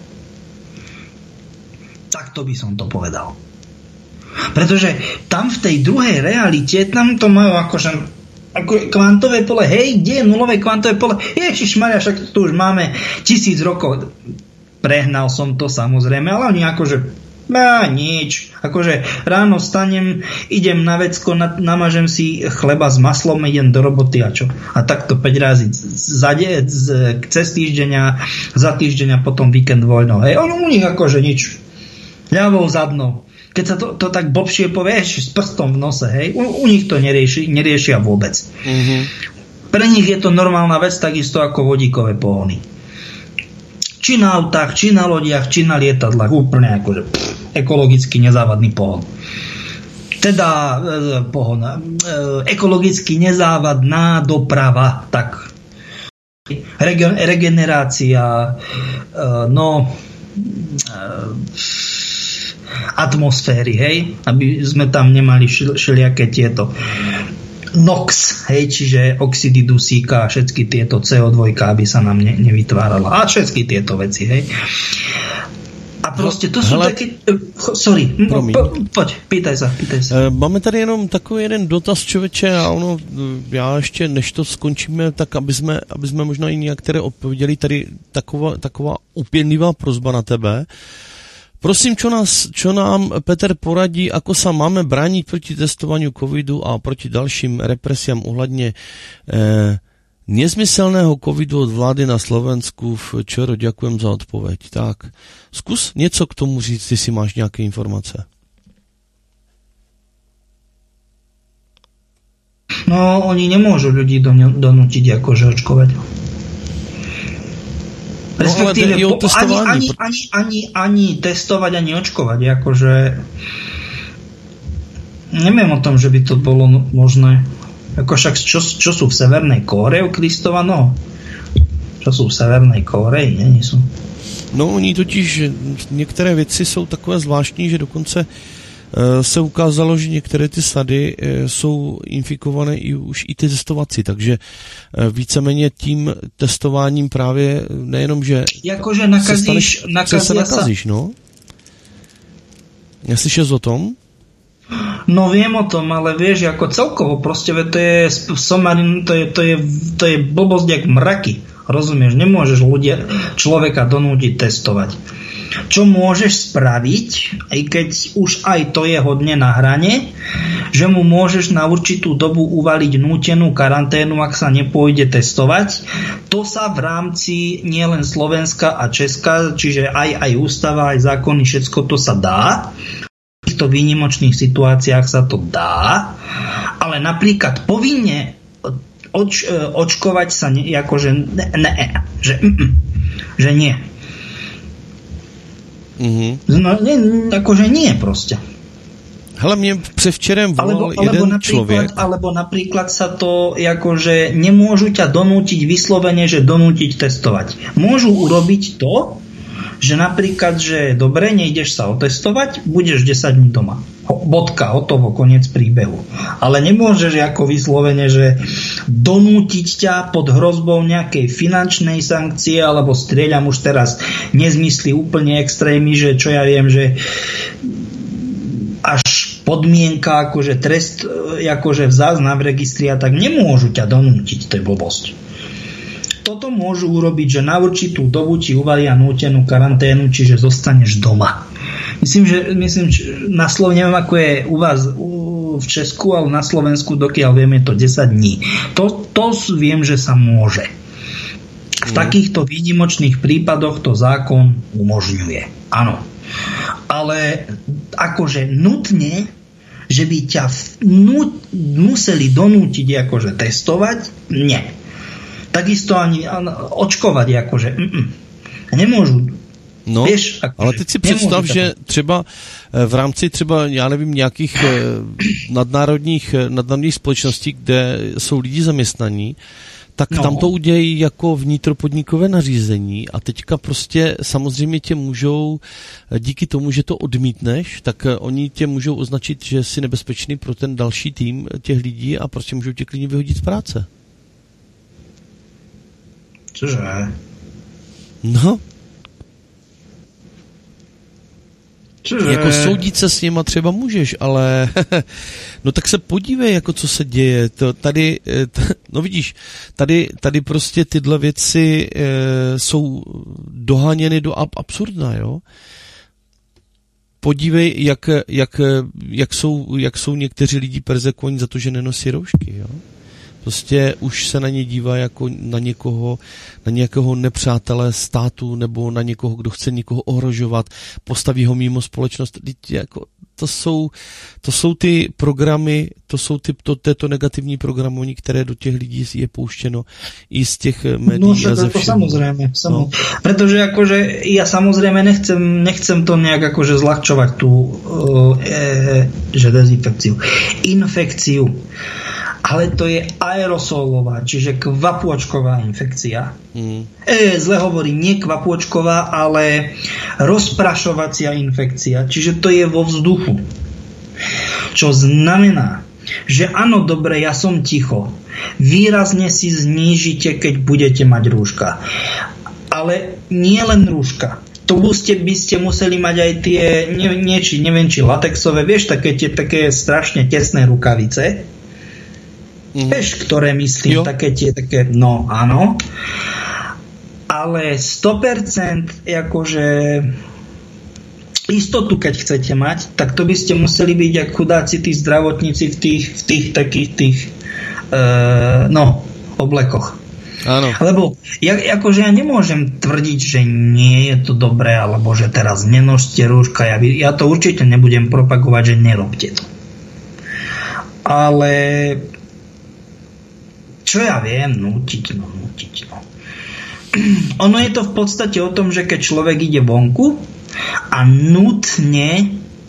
C: Takto by som to povedal. Pretože tam v tej druhej realite, tam to majú ako kvantové pole. Hej, kde je nulové kvantové pole? Ježišmaria, však tu už máme 1000 rokov. Prehnal som to samozrejme, ale oni nič. Ráno vstanem, idem na vecko, namažem si chleba s maslom, idem do roboty a čo? A takto 5 razy cez týždeň a za týždeň a potom víkend voľno. Hej, u nich nič. Ľavou zadnou. Keď sa to tak blbšie povie, s prstom v nose, hej, u nich to neriešia vôbec. Mm-hmm. Pre nich je to normálna vec, takisto ako vodíkové pohony. Či na autách, či na lodiach, či na lietadlách, úplne ekologicky nezávadný pohon. Teda ekologicky nezávadná doprava, tak regenerácia atmosféry, hej, aby sme tam nemali všelijaké tieto NOx, hej, čiže oxidy dusíka a všetky tieto CO2, aby sa nám nevytvárala. A všetky tieto veci, hej. A proste to sú také... Sorry, poď, pýtaj sa.
A: Máme tady jenom takový jeden dotaz, člověče, a já ještě, než to skončíme, tak aby jsme možná i některé odpověděli, tady taková úpěnlivá prosba na tebe. Prosím, čo nám Peter poradí, ako sa máme brániť proti testovaniu covidu a proti dalším represiám ohľadne nezmyselného covidu od vlády na Slovensku v ČR. Ďakujem za odpoveď. Tak, skús něco k tomu říct, ty si máš nejaké informácie.
C: No, oni nemôžu ľudí donútiť očkovať. Respektíve ani testovať, ani očkovať. Neviem o tom, že by to bolo možné. Však čo sú v Severnej Kórei u Kristova? No, čo sú v Severnej Kórei? Nie sú.
A: No, oni totiž některé věci jsou takové zvláštní, že dokonce se ukázalo, že některé ty sady jsou infikované už i ty testovací, takže víceméně tím testováním právě nejenom, že se nakazíš, no? Neslyšel o tom?
C: No viem o tom, ale vieš, ako celkovo proste to je somarin, to je blbosť jak mraky. Rozumieš, nemôžeš človeka donútiť testovať. Čo môžeš spraviť, aj keď už aj to je hodne na hrane, že mu môžeš na určitú dobu uvaliť nútenú karanténu, ak sa nepôjde testovať. To sa v rámci nielen Slovenska a Česka, čiže aj ústava, aj zákony, všetko to sa dá. V týchto výnimočných situáciách sa to dá, ale napríklad povinne očkovať sa že nie. No, akože nie proste.
A: Hele, mě převčerem volal jeden člověk.
C: Alebo napríklad sa to, akože nemôžu ťa donútiť vyslovene, že donútiť testovať. Môžu urobiť to, že napríklad, že dobre, nejdeš sa otestovať, budeš 10 dní doma. Bodka, hotovo, koniec príbehu. Ale nemôžeš ako vyslovene, že donútiť ťa pod hrozbou nejakej finančnej sankcie, alebo strieľam už teraz nezmysly úplne extrémy, že čo ja viem, že až podmienka, akože trest, akože v záznam v registri, a tak nemôžu ťa donútiť, to je blbosť. Toto môžu urobiť, že na určitú dobu ti uvalia nútenú karanténu, čiže zostaneš doma. Myslím, že na Slovensku, neviem ako je u vás v Česku, ale na Slovensku, dokiaľ viem, je to 10 dní. To viem, že sa môže. V takýchto výnimočných prípadoch to zákon umožňuje. Áno. Ale akože nutne, že by ťa museli donútiť akože testovať, nie. Takisto ani očkovať akože nemôžu.
A: No,
C: vieš, akože,
A: ale teď si představ, že třeba v rámci třeba, já nevím, nějakých nadnárodních společností, kde jsou lidi zaměstnaní, tak tam to udělají jako vnitropodnikové nařízení a teďka prostě samozřejmě tě můžou, díky tomu, že to odmítneš, tak oni tě můžou označit, že jsi nebezpečný pro ten další tým těch lidí a prostě můžou tě klidně vyhodit z práce.
C: Cože?
A: No. Cože? Jako soudit se s nima třeba můžeš, ale no tak se podívej, jako co se děje. No vidíš, tady prostě tyhle věci jsou doháněny do absurdna, jo. Podívej, jak jsou někteří lidi perzekovaní za to, že nenosí roušky, jo. Prostě už se na ně dívá jako na nějakého nepřátele státu nebo na někoho, kdo chce někoho ohrožovat, postaví ho mimo společnost. Jako, to jsou ty programy, to negativní programování, které do těch lidí je pouštěno i z těch médií a ze všeho.
C: Samozrejme. No. Pretože akože ja samozrejme nechcem to nejak akože zľahčovať tú infekciu. Ale to je aerosolová, čiže kvapôčková infekcia. Zle hovorím, nie kvapôčková, ale rozprašovacia infekcia, čiže to je vo vzduchu. Čo znamená, že áno, dobre, ja som ticho. Výrazne si znížite, keď budete mať rúška. Ale nie len rúška. To by ste museli mať aj tie, neviem či latexové, vieš, také strašne tesné rukavice. Vieš, ktoré myslím, také, no áno. Ale 100% akože istotu, keď chcete mať, tak to by ste museli byť jak chudáci tí zdravotníci v tých takých oblekoch.
A: Áno.
C: Lebo akože ja nemôžem tvrdiť, že nie je to dobré, alebo že teraz nenožte rúška. Ja to určite nebudem propagovať, že nerobte to. Ale čo ja viem, nútiť. Ono je to v podstate o tom, že keď človek ide vonku a nutne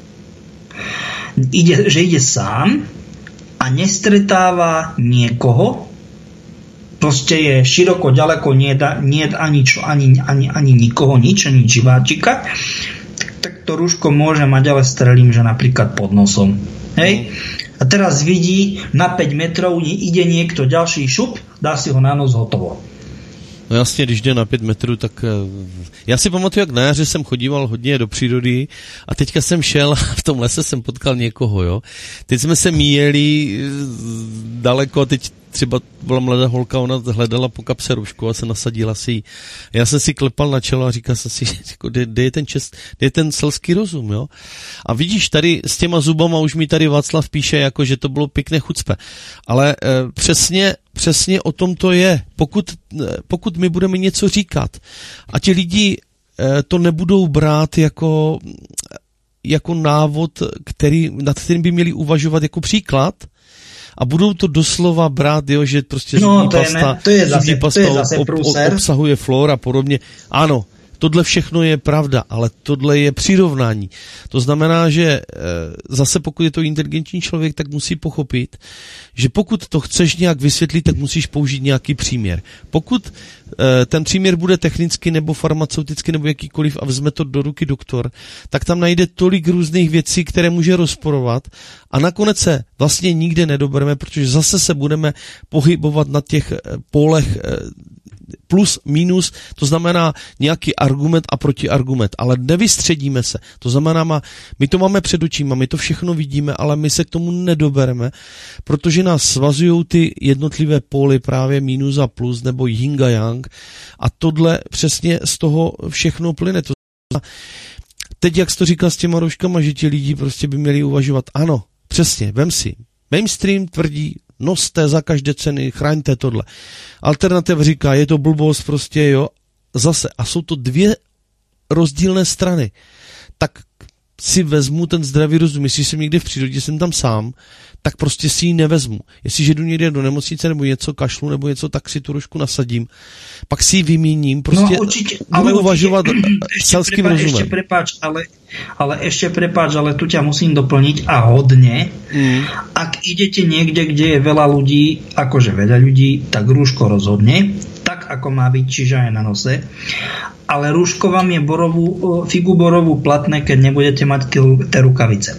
C: ide sám a nestretáva niekoho, proste je široko, ďaleko, nie ani nikoho, nič, ani živáčika, tak to rúško môže mať, ale strelím, že napríklad pod nosom. Hej? A teraz vidí, na 5 metrov ide niekto ďalší šup, dá si ho na nos, hotovo.
A: No jasně, když jde na 5 metrů, tak já si pamatuju, jak na jaře jsem chodíval hodně do přírody a teďka jsem šel a v tom lese jsem potkal někoho, jo. Teď jsme se míjeli daleko a teď třeba byla mladá holka, ona hledala po kapse roušku a se nasadila si ji. Já jsem si klepal na čelo a říkal jsem si, jako, kde je ten selský rozum, jo. A vidíš, tady s těma zubama už mi tady Václav píše, jako, že to bylo pěkné chucpe. Ale přesně o tom to je. Pokud my budeme něco říkat a ti lidi to nebudou brát jako návod, nad kterým by měli uvažovat jako příklad, a budou to doslova brát, jo, že prostě zubní pasta obsahuje fluor a podobně. Ano, tohle všechno je pravda, ale tohle je přirovnání. To znamená, že zase pokud je to inteligentní člověk, tak musí pochopit, že pokud to chceš nějak vysvětlit, tak musíš použít nějaký příměr. Pokud ten příměr bude technicky nebo farmaceuticky nebo jakýkoliv a vezme to do ruky doktor, tak tam najde tolik různých věcí, které může rozporovat a nakonec se vlastně nikde nedobereme, protože zase se budeme pohybovat na těch pólech plus, minus, to znamená nějaký argument a protiargument, ale nevystředíme se. To znamená, my to máme před očima, my to všechno vidíme, ale my se k tomu nedobereme, protože nás svazují ty jednotlivé póly právě minus a plus nebo yin a yang a tohle přesně z toho všechno plyne. To znamená, teď, jak jsi to říkal s těma rouškama, že ti lidi prostě by měli uvažovat, ano, přesně, vem si, mainstream tvrdí, noste za každé ceny, chraňte tohle. Alternativa říká, je to blbost prostě, jo, zase. A jsou to dvě rozdílné strany. Tak si vezmu ten zdravý rozum, jestli jsem někde v přírodě, jsem tam sám, tak prostě si ji nevezmu. Jestliže jdu někde do nemocnice nebo něco kašlu nebo něco, tak si tu rožku nasadím. Pak si ji vyměním, prostě
C: no, určite,
A: budu uvažovat selským rozumem.
C: Ešte prepáč, ale tu ťa musím doplniť a hodne. Ak idete niekde, kde je veľa ľudí, akože veľa ľudí, tak rúško rozhodne, tak ako má byť, čiže aj na nose. Ale rúško vám je figu borovú platné, keď nebudete mať tie rukavice.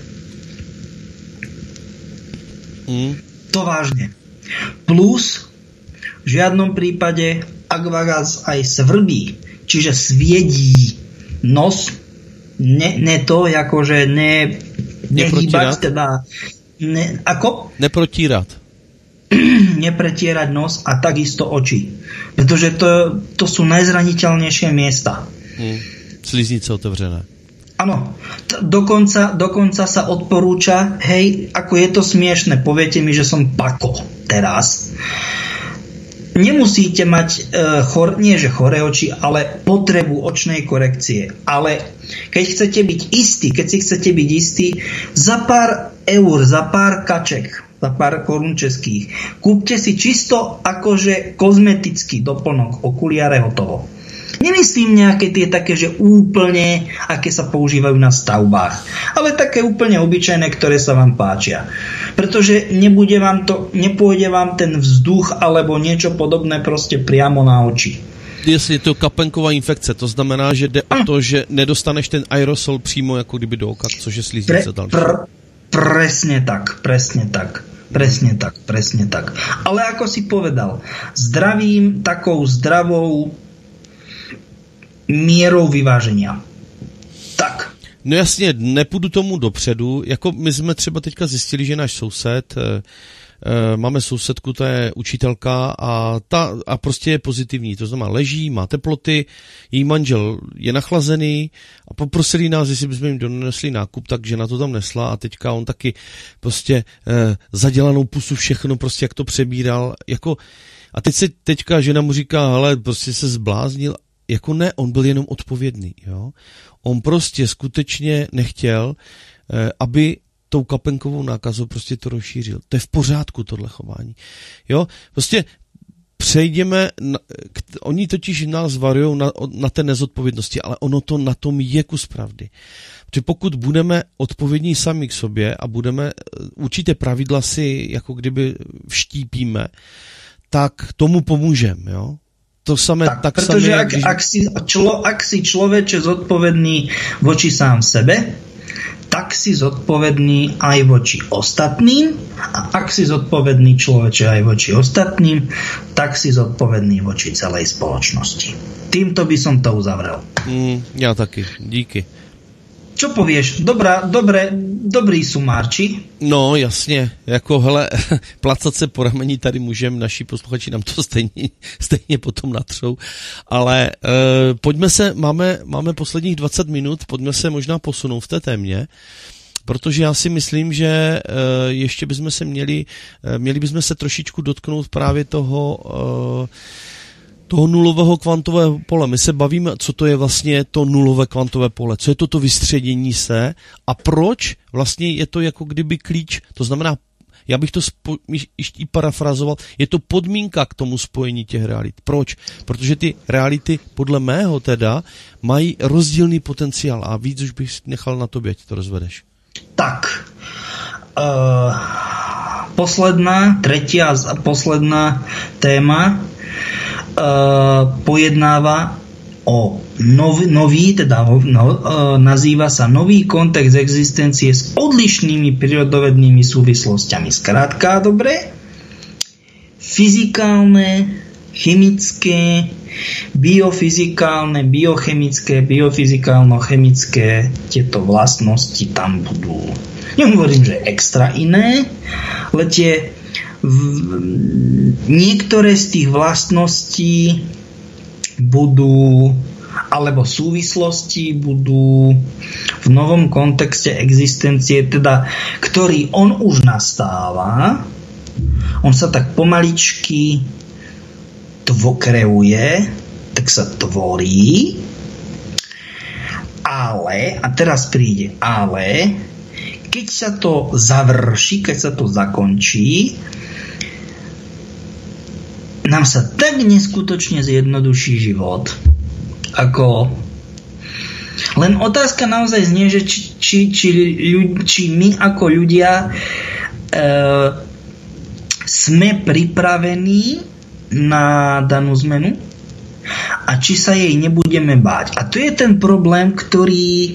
C: To vážne. Plus, v žiadnom prípade, ak vás aj svrbí, čiže sviedí nos, ne to, akože nehýbať, teda ako?
A: Neprotírať.
C: Nepretierať nos a takisto oči. Pretože to sú najzraniteľnejšie miesta.
A: Sliznice otevřené.
C: Áno, dokonca sa odporúča, hej, ako je to smiešne, poviete mi, že som pako teraz. Nemusíte mať nie že choré oči, ale potrebu očnej korekcie. Ale keď chcete byť istí, za pár eur, za pár kaček, za pár korún českých, kúpte si čisto akože kozmetický doplnok, okuliare, hotovo. Nemyslím nejaké tie také, že úplne, aké sa používajú na stavbách, ale také úplne obyčajné, ktoré sa vám páčia. Pretože nepôjde vám ten vzduch alebo niečo podobné proste priamo na oči.
A: Jestli je to kapenková infekce, to znamená, že jde o to, že nedostaneš ten aerosol přímo jako kdyby do oka, což je slíznice další.
C: Presne tak. Ale ako si povedal, takou zdravou mierou vyváženia. Tak.
A: No jasně, nepůjdu tomu dopředu, jako my jsme třeba teďka zjistili, že náš soused, máme sousedku, to je učitelka a prostě je pozitivní, to znamená leží, má teploty, její manžel je nachlazený a poprosili nás, jestli bychom jim donesli nákup, takže na to tam nesla a teďka on taky prostě zadělanou pusu všechno, prostě jak to přebíral, jako a teďka žena mu říká, hele, prostě se zbláznil. Jako ne, on byl jenom odpovědný, jo. On prostě skutečně nechtěl, aby tou kapenkovou nákazou prostě to rozšířil. To je v pořádku, tohle chování. Jo, prostě přejdeme, oni totiž nás varujou na té nezodpovědnosti, ale ono to na tom je kus pravdy. Protože pokud budeme odpovědní sami k sobě a budeme určité pravidla si jako kdyby vštípíme, tak tomu pomůžeme, jo. To samé, tak
C: pretože
A: samé,
C: ak si človeče zodpovedný voči sám sebe, tak si zodpovedný aj voči ostatným a ak si zodpovedný človeče aj voči ostatným, tak si zodpovedný voči celej spoločnosti. Týmto by som to uzavrel.
A: Ja taky, díky.
C: Čo povieš? Dobrý sumárči?
A: No, jasně. Jako, hele, placat se po rameni tady můžem, naši posluchači nám to stejně potom natřou. Ale pojďme se, máme posledních 20 minut, pojďme se možná posunout v té témě, protože já si myslím, že ještě bychom se měli bychom se trošičku dotknout právě toho nulového kvantového pole. My se bavíme, co to je vlastně to nulové kvantové pole, co je to vystředění se a proč vlastně je to jako kdyby klíč, to znamená, Já bych to ještě parafrazoval, je to podmínka k tomu spojení těch realit. Proč? Protože ty reality, podle mého teda, mají rozdílný potenciál a víc už bych nechal na tobě, ať to rozvedeš.
C: Tak, tretia a posledná téma pojednáva o nazýva sa nový kontext existencie s odlišnými prírodovednými súvislostiami. Skrátka, dobre, fyzikálne, chemické, biofyzikálne, biochemické, biofyzikálno-chemické tieto vlastnosti tam budú. Nehovorím, že extra iné, ale niektoré z tých vlastností budú, alebo súvislosti budú v novom kontexte existencie, teda ktorý on už nastáva, on sa tak pomaličky kreuje, tak sa tvorí, ale, a teraz príde ale, keď sa to završí, keď sa to zakončí, nám sa tak neskutočne zjednoduší život, ako len otázka naozaj znie, že či my ako ľudia sme pripravení na danú zmenu a či sa jej nebudeme báť. A to je ten problém, ktorý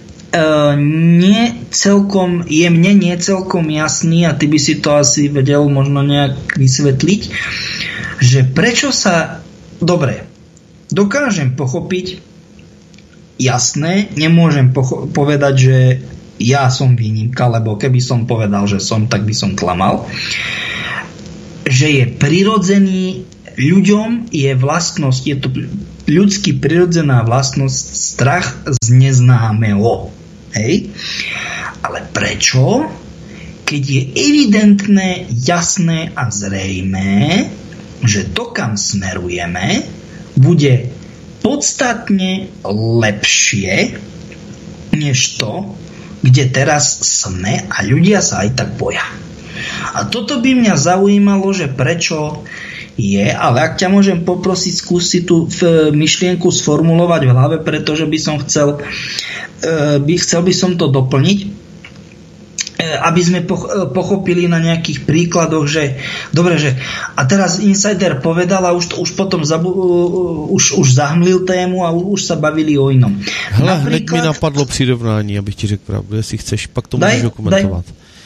C: je mne nie celkom jasný a ty by si to asi vedel možno nejak vysvetliť, že prečo sa dokážem pochopiť, jasné, nemôžem povedať, že ja som výnimka, lebo keby som povedal, že som, tak by som klamal, že je prirodzený ľuďom, je to ľudský prirodzená vlastnosť strach z neznámeho. Hej? Ale prečo? Keď je evidentné, jasné a zrejmé, že to, kam smerujeme, bude podstatne lepšie než to, kde teraz sme a ľudia sa aj tak boja. A toto by mňa zaujímalo, že prečo je, ale ak ťa môžem poprosiť, skúsiť tú myšlienku sformulovať v hlave, pretože by som chcel by som to doplniť, aby sme pochopili na nejakých príkladoch, že dobre, že a teraz insider povedal a už potom už zahmlil tému a už sa bavili o inom.
A: Hele, hned mi napadlo přirovnání, abych ti řekl pravdu, jestli chceš, pak to můžeš dokumentovat.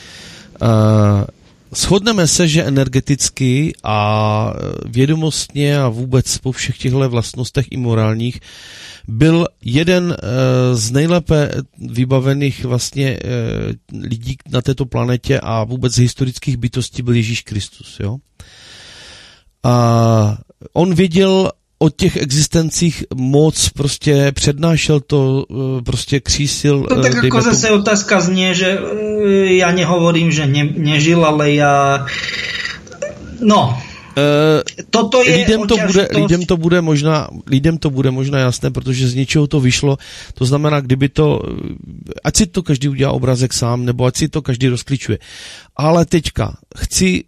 A: Shodneme se, že energeticky a vědomostně a vůbec po všech těchto vlastnostech i morálních byl jeden z nejlépe vybavených vlastně lidí na této planetě a vůbec historických bytostí byl Ježíš Kristus. Jo? A on věděl o těch existencích moc, prostě přednášel to, prostě křísil.
C: To tak ako zase otázka znie, že ja nehovorím, že nežil, ale ja toto je lidem to bude možná jasné, protože z něčeho to vyšlo. To znamená, ať si to každý udělá obrázek sám, nebo ať si to každý rozklíčuje. Ale teďka chci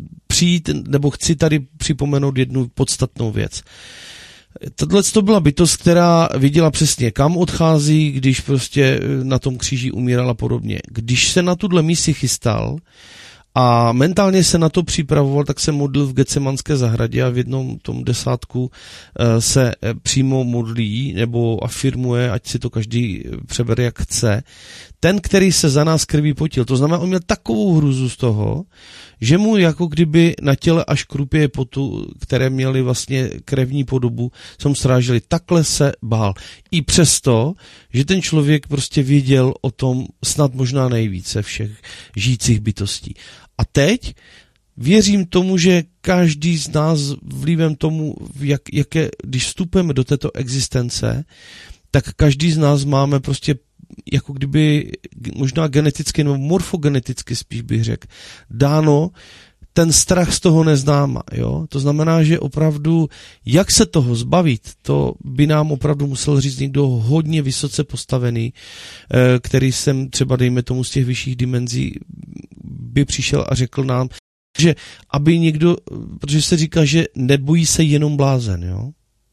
C: tady připomenout jednu podstatnou věc. Tohle to byla bytost, která viděla přesně, kam odchází, když prostě na tom kříži umíral a podobně. Když se na tuhle misi chystal a mentálně se na to připravoval, tak se modlil v Getsemanské zahradě a v jednom tom 10 se přímo modlí nebo afirmuje, ať si to každý přebere jak chce. Ten, který se za nás krví potil. To znamená, on měl takovou hruzu z toho, že mu jako kdyby na těle až krupě potu, které měly vlastně krevní podobu, se mu strážili. Takhle se bál. I přesto, že ten člověk prostě věděl o tom snad možná nejvíce všech žijících bytostí. A teď věřím tomu, že každý z nás vlivem tomu, když vstupujeme do této existence, tak každý z nás máme prostě jako kdyby možná geneticky nebo morfogeneticky spíš bych řekl, dáno ten strach z toho neznáma. Jo? To znamená, že opravdu, jak se toho zbavit, to by nám opravdu musel říct někdo hodně vysoce postavený, který sem třeba, dejme tomu, z těch vyšších dimenzí
A: by přišel a řekl nám, že aby někdo, protože se říká, že nebojí se jenom blázen, jo?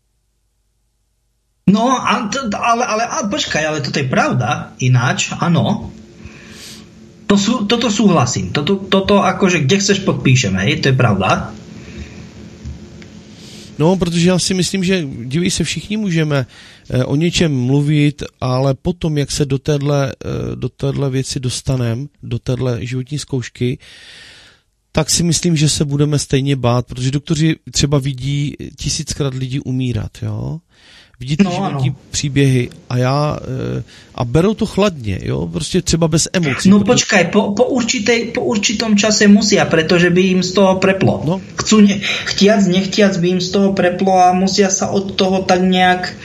C: No, ale počkaj, ale toto je pravda, ináč, áno. Toto súhlasím. Toto akože, kde chceš podpíšeme, hej, to je pravda.
A: No, protože já si myslím, že dívej se, všichni můžeme o něčem mluvit, ale potom, jak se do téhle věci dostaneme, do téhle životní zkoušky, tak si myslím, že se budeme stejně bát, protože doktoři třeba vidí 1000krát lidí umírat, jo? Vidí ty životní příběhy a berou to chladně, jo? Prostě třeba bez emocí.
C: No počkaj, po určitom čase musia, pretože by im z toho preplo. No. Chtiac, nechtiac by im z toho preplo a musia sa od toho tak nejak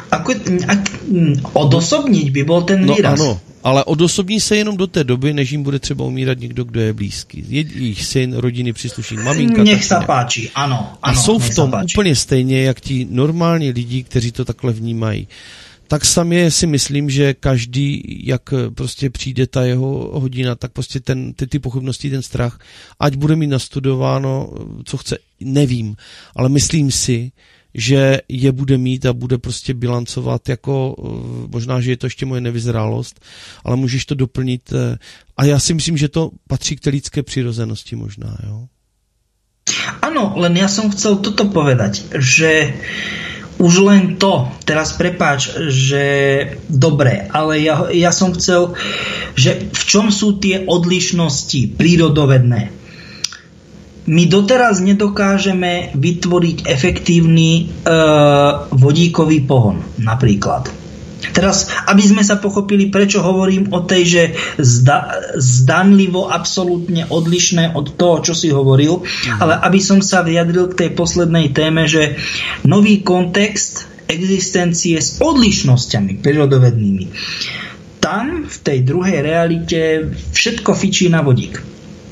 C: odosobniť by bol ten výraz.
A: No ano, ale odosobní se jenom do té doby, než jim bude třeba umírat někdo, kdo je blízký. Jejich syn, rodiny, příslušník, maminka.
C: Nech sa páči, ano.
A: A jsou v tom úplně stejně, jak ti normální lidi, kteří to takhle vnímají. Tak sami si myslím, že každý, jak prostě přijde ta jeho hodina, tak prostě ty pochybnosti, ten strach, ať bude mít nastudováno, co chce, nevím, ale myslím si, že je bude mít a bude prostě bilancovat jako, možná, že je to ještě moje nevyzrálost, ale můžeš to doplnit a já si myslím, že to patří k té lidské přirozenosti možná, jo?
C: Áno, len ja som chcel toto povedať, že už len to, teraz prepáč, že dobre, ale ja som chcel, že v čom sú tie odlišnosti prírodovedné? My doteraz nedokážeme vytvoriť efektívny vodíkový pohon, napríklad. Teraz, aby sme sa pochopili, prečo hovorím o tej, že zdanlivo absolútne odlišné od toho, čo si hovoril, ale aby som sa vyjadril k tej poslednej téme, že nový kontext existencie s odlišnosťami prírodovednými. Tam, v tej druhej realite, všetko fičí na vodík.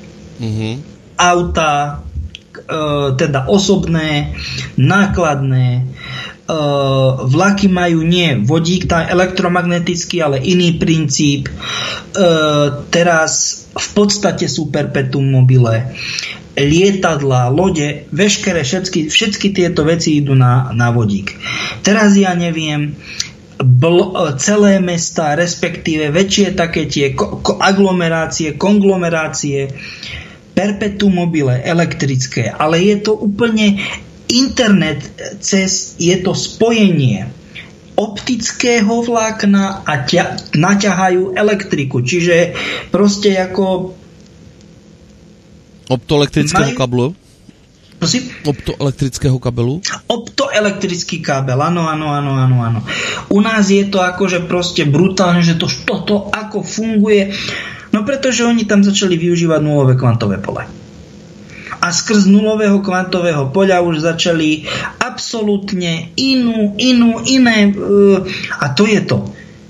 C: Auta, teda osobné, nákladné, vlaky majú nie vodík, tá elektromagnetický, ale iný princíp. Teraz v podstate sú perpetuum mobile. Lietadlá, lode, všetky tieto veci idú na vodík. Teraz ja neviem, celé mesta, respektíve väčšie také tie aglomerácie, konglomerácie, perpetuum mobile, elektrické, ale je to úplne internet, je to spojenie optického vlákna a naťahajú elektriku, čiže proste ako
A: optoelektrického kabelu? Prosím? Optoelektrického kabelu?
C: Optoelektrický kábel, áno. U nás je to akože proste brutálne, že toto ako funguje. No pretože oni tam začali využívať nulové kvantové pole. A skrz nulového kvantového poľa už začali absolútne iné a to je to.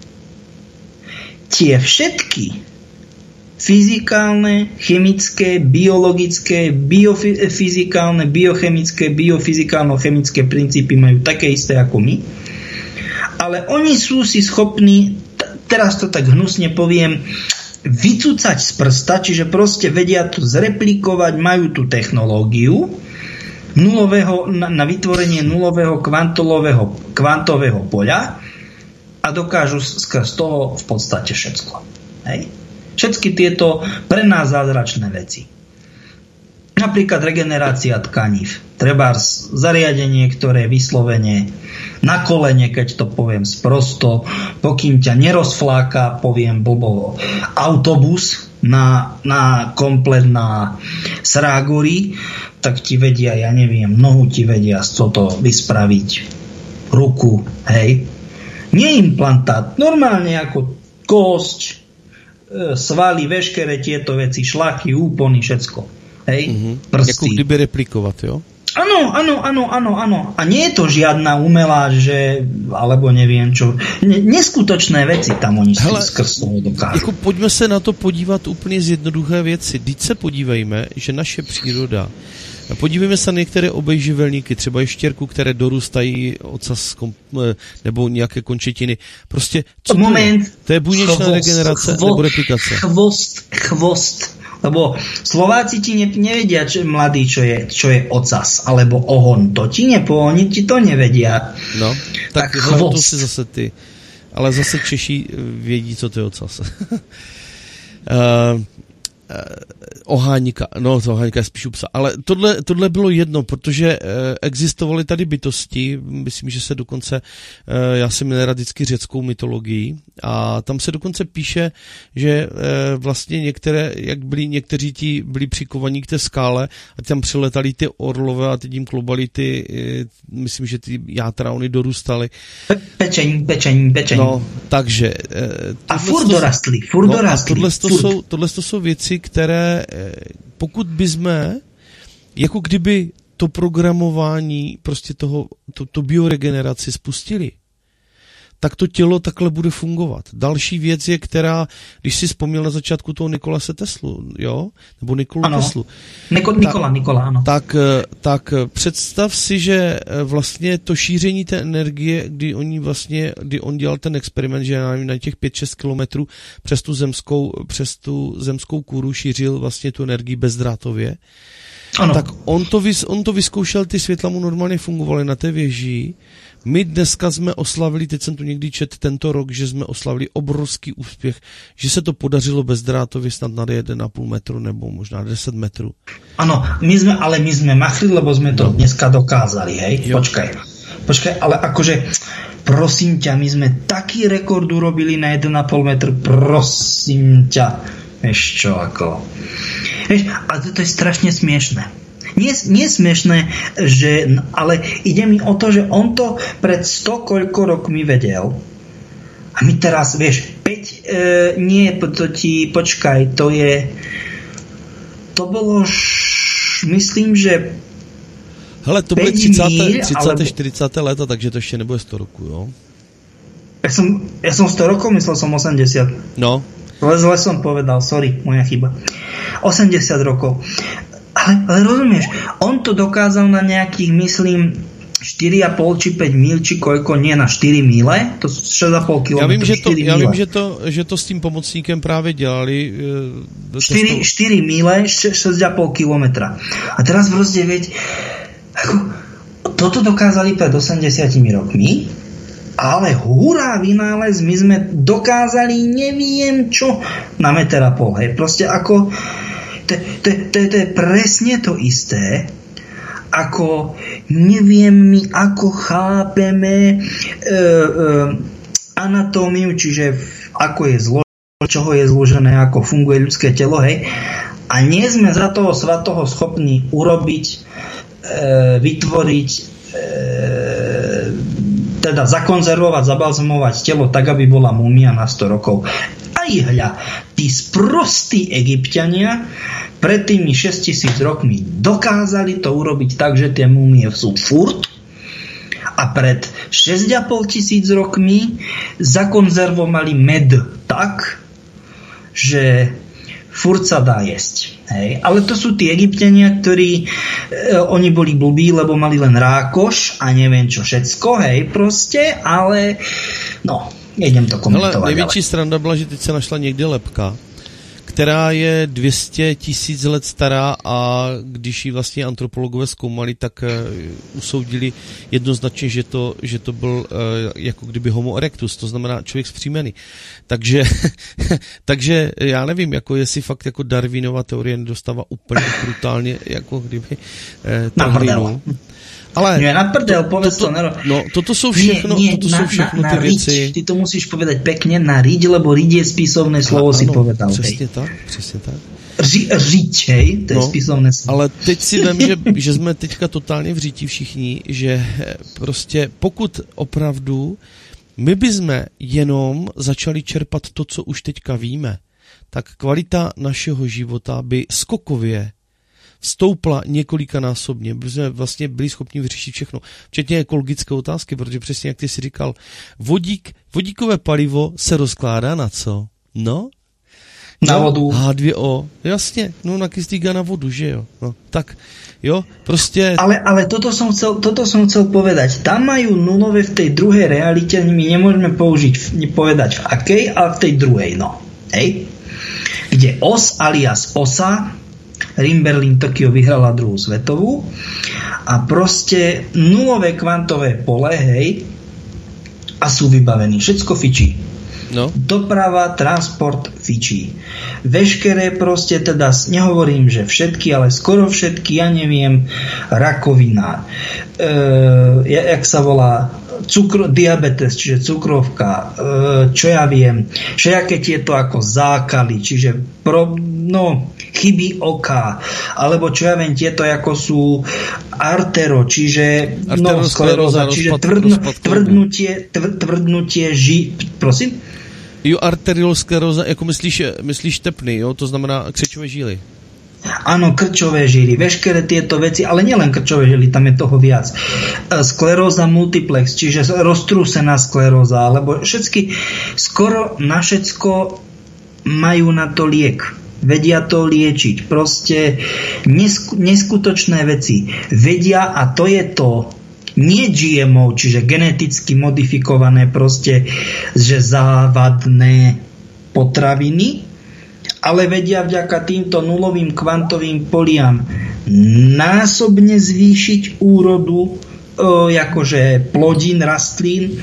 C: Tie všetky fyzikálne, chemické, biologické, biofyzikálne, biochemické, biofyzikálno-chemické princípy majú také isté ako my. Ale oni sú si schopní, teraz to tak hnusne poviem, vycúcať z prsta, čiže proste vedia to zreplikovať, majú tú technológiu na vytvorenie nulového kvantového poľa a dokážu skrz toho v podstate všetko. Hej? Všetky tieto pre nás zázračné veci. Napríklad regenerácia tkanív. Trebárs zariadenie, ktoré vyslovene na kolene, keď to poviem sprosto, pokým ťa nerozfláka, poviem blbovo, autobus na komplet na Srágori, tak ti vedia, ja neviem, nohu ti vedia z toto vyspraviť, ruku, hej. Nie implantát, normálne ako kosť, svaly, veškeré tieto veci, šlachy, úpony, všetko. Hej, prsty.
A: Jako kdyby replikovat, jo?
C: Áno. A nie je to žiadna umelá, že, alebo neviem čo, neskutočné veci tam oni skrz toho dokážu.
A: Jako pojďme se na to podívat úplně z jednoduché věci. Vždyť se podívejme, že naše příroda, podívejme se na některé obejživelníky, třeba ještěrku, které dorůstají ocas nebo nějaké končetiny. Prostě, co
C: moment,
A: to je buněčná regenerace nebo replikace?
C: Chvost Lebo Slováci ti nevedia, mladí, čo je ocas, alebo ohon. To ti oni ti to nevedia.
A: No, tak to si zase ty. Ale zase Češi vědí, co to je ocas. Oháníka, no to oháníka je spíš u psa, ale tohle bylo jedno, protože existovaly tady bytosti, myslím, že se dokonce, já jsem měl rád vždycky řeckou mytologii a tam se dokonce píše, že vlastně někteří ti byli přikovaní k té skále a tam přiletali ty orlové a teď jim klobali ty, myslím, že ty játra, oni dorůstali.
C: Pečení.
A: No, takže.
C: A furt dorastli.
A: Tohle jsou věci, které pokud bychom, jako kdyby to programování prostě to bioregeneraci spustili, tak to tělo takhle bude fungovat. Další věc je, která, když si vzpomněl na začátku toho Nikolase Teslu, jo? Nebo Nikolu Teslu.
C: Nikola, ano.
A: Tak představ si, že vlastně to šíření té energie, kdy on dělal ten experiment, že na těch 5-6 kilometrů přes tu zemskou kůru šířil vlastně tu energii bezdrátově. Ano. Tak on to vyzkoušel, ty světla mu normálně fungovaly na té věži. My dneska jsme oslavili, teď jsem tu někdy četl tento rok, že jsme oslavili obrovský úspěch, že se to podařilo bezdrátově snad na 1,5 metru nebo možná 10 metrů.
C: Ano, my jsme machli, lebo jsme to dneska dokázali, hej? Jo. Počkaj, ale akože prosím ťa, my jsme taký rekord urobili na 1,5 metru, prosím ťa. Vieš čo, ako... Vieš, ale to je strašne smiešné. Nie smiešné, ale ide mi o to, že on to pred 100 koľko rokmi vedel. A my teraz, vieš, 5, to bolo, myslím, že
A: hele, to byly 30. 40. léta, takže to ještě nebude 100 roků, jo?
C: Ja som 100 rokov, myslel som 80.
A: No.
C: Zle som povedal, sorry, moja chyba. 80 rokov. Ale rozumieš, on to dokázal na nejakých, myslím, 4,5 či 5 míl, či koľko, nie na 4 míle, to sú 6,5 km.
A: Já vím, že to s tím pomocníkem právě dělali.
C: 4 míle, 6,5 kilometra. A teraz proste, veď, ako, toto dokázali pred 80 rokmi, ale hurá vynález, my sme dokázali neviem čo na 1,5 metra, hej, proste ako to je presne to isté, ako neviem my, ako chápeme anatómiu, čiže ako je čoho je zložené, ako funguje ľudské telo, hej, a nie sme za toho svatoho schopní urobiť, vytvoriť, teda zakonzervovať, zabalzamovať telo tak, aby bola múmia na 100 rokov. Aj hľa, tí sprostí Egypťania pred tými 6000 rokmi dokázali to urobiť tak, že tie múmie sú furt, a pred 6500 rokmi zakonzervovali med tak, že furt sa dá jesť. Hej. Ale to sú tí Egypťania, ktorí oni boli blbí, lebo mali len rákoš a neviem čo všetko, hej, proste, ale no, nejdem to komentovať.
A: Ale největší sranda byla, že teď se našla někde lebka, která je 200 000 let stará, a když ji vlastně antropologové zkoumali, tak usoudili jednoznačně, že to byl jako kdyby homo erectus, to znamená člověk vzpřímený. Takže já nevím, jako jestli fakt jako Darwinova teorie nedostává úplně brutálně, jako kdyby trhlinu. Ale
C: nie, na prdel, povedz to.
A: No, toto sú všechno ty věci.
C: Ty to musíš povedať pekne na riť, lebo riť je spisovné slovo, si povedal.
A: Přesně tak.
C: Riť, hej, to je spisovné slovo.
A: Ale teď si vem, že jsme teďka totálně v řítí všichni, že prostě pokud opravdu my bychom jenom začali čerpat to, co už teďka víme, tak kvalita našeho života by skokově stoupla několikanásobně, protože vlastně byli schopni vyřešit všechno, včetně ekologické otázky, protože přesně jak ty si říkal, vodíkové palivo se rozkládá na co? No?
C: Na vodu.
A: H2O, jasně, no na kyslík a na vodu, že jo? No, tak, jo, prostě...
C: Ale toto som chcel povedať. Tam majú nulové v tej druhej realite, my nemôžeme povedať v akej, ale v tej druhej, no. Hej? kde OS alias OSA, Rim Berlin Tokio, vyhrala druhú svetovú a proste nulové kvantové pole, hej, a sú vybavení. Všetko fičí.
A: No.
C: Doprava, transport fičí. Veškeré proste, teda nehovorím, že všetky, ale skoro všetky, ja neviem, rakovina, jak sa volá, diabetes, čiže cukrovka, čo ja viem, všelijaké tieto ako zákaly, čiže chyby oka, alebo čo ja viem, tieto ako sú skleróza, čiže tvrdnutie prosím?
A: Jo, arterioskleróza, jako myslíš tepny, jo? To znamená krčové žíly.
C: Áno, krčové žíly, veškeré tieto veci, ale nielen krčové žíly, tam je toho viac. Skleróza multiplex, čiže roztrúsená skleróza, alebo skoro na všetko majú na to liek. Vedia to liečiť. Proste neskutočné veci. Vedia, a to je to, nie GMO, čiže geneticky modifikované proste, že závadné potraviny, ale vedia vďaka týmto nulovým kvantovým poliam násobne zvýšiť úrodu akože plodín, rastlín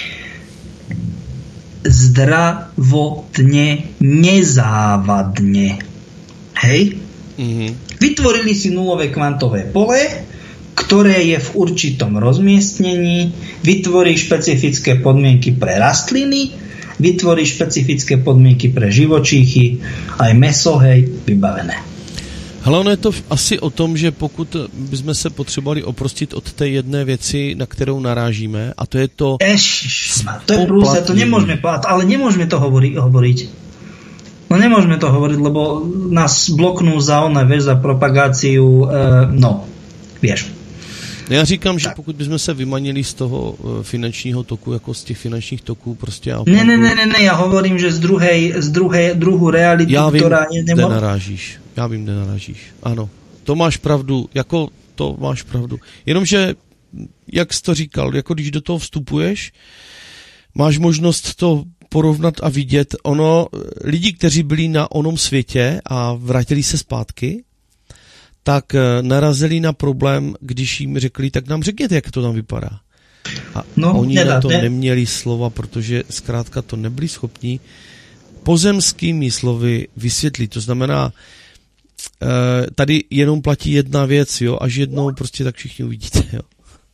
C: zdravotne, nezávadne. Hej? Mm-hmm. Vytvorili si nulové kvantové pole, ktoré je v určitom rozmiestnení, vytvorí špecifické podmienky pre rastliny, vytvorí špecifické podmienky pre živočíchy, aj mäso, hej, vybavené.
A: Hele, ono je to asi o tom, že pokud bychom se potřebovali oprostit od té jedné věci, na kterou narážíme, a to je to...
C: To je prúse, to nemôžeme povedať, ale nemôžeme to hovoriť. No nemôžeme to hovoriť, lebo nás bloknú za propagáciu, vieš.
A: Já říkám, že pokud bychom se vymanili z toho finančního toku, jako z těch finančních toků prostě...
C: Ne, já hovorím, že z druhou realitu, která je...
A: Já vím, kde narážíš. Ano, to máš pravdu, to máš pravdu. Jenomže, jak jsi to říkal, jako když do toho vstupuješ, máš možnost to porovnat a vidět. Lidi, kteří byli na onom světě a vrátili se zpátky, tak narazili na problém, když jim řekli, tak nám řekněte, jak to tam vypadá. A oni na to neměli slova, protože zkrátka to nebyli schopni pozemskými slovy vysvětlit. To znamená, tady jenom platí jedna věc, jo, až jednou prostě tak všichni uvidíte, jo.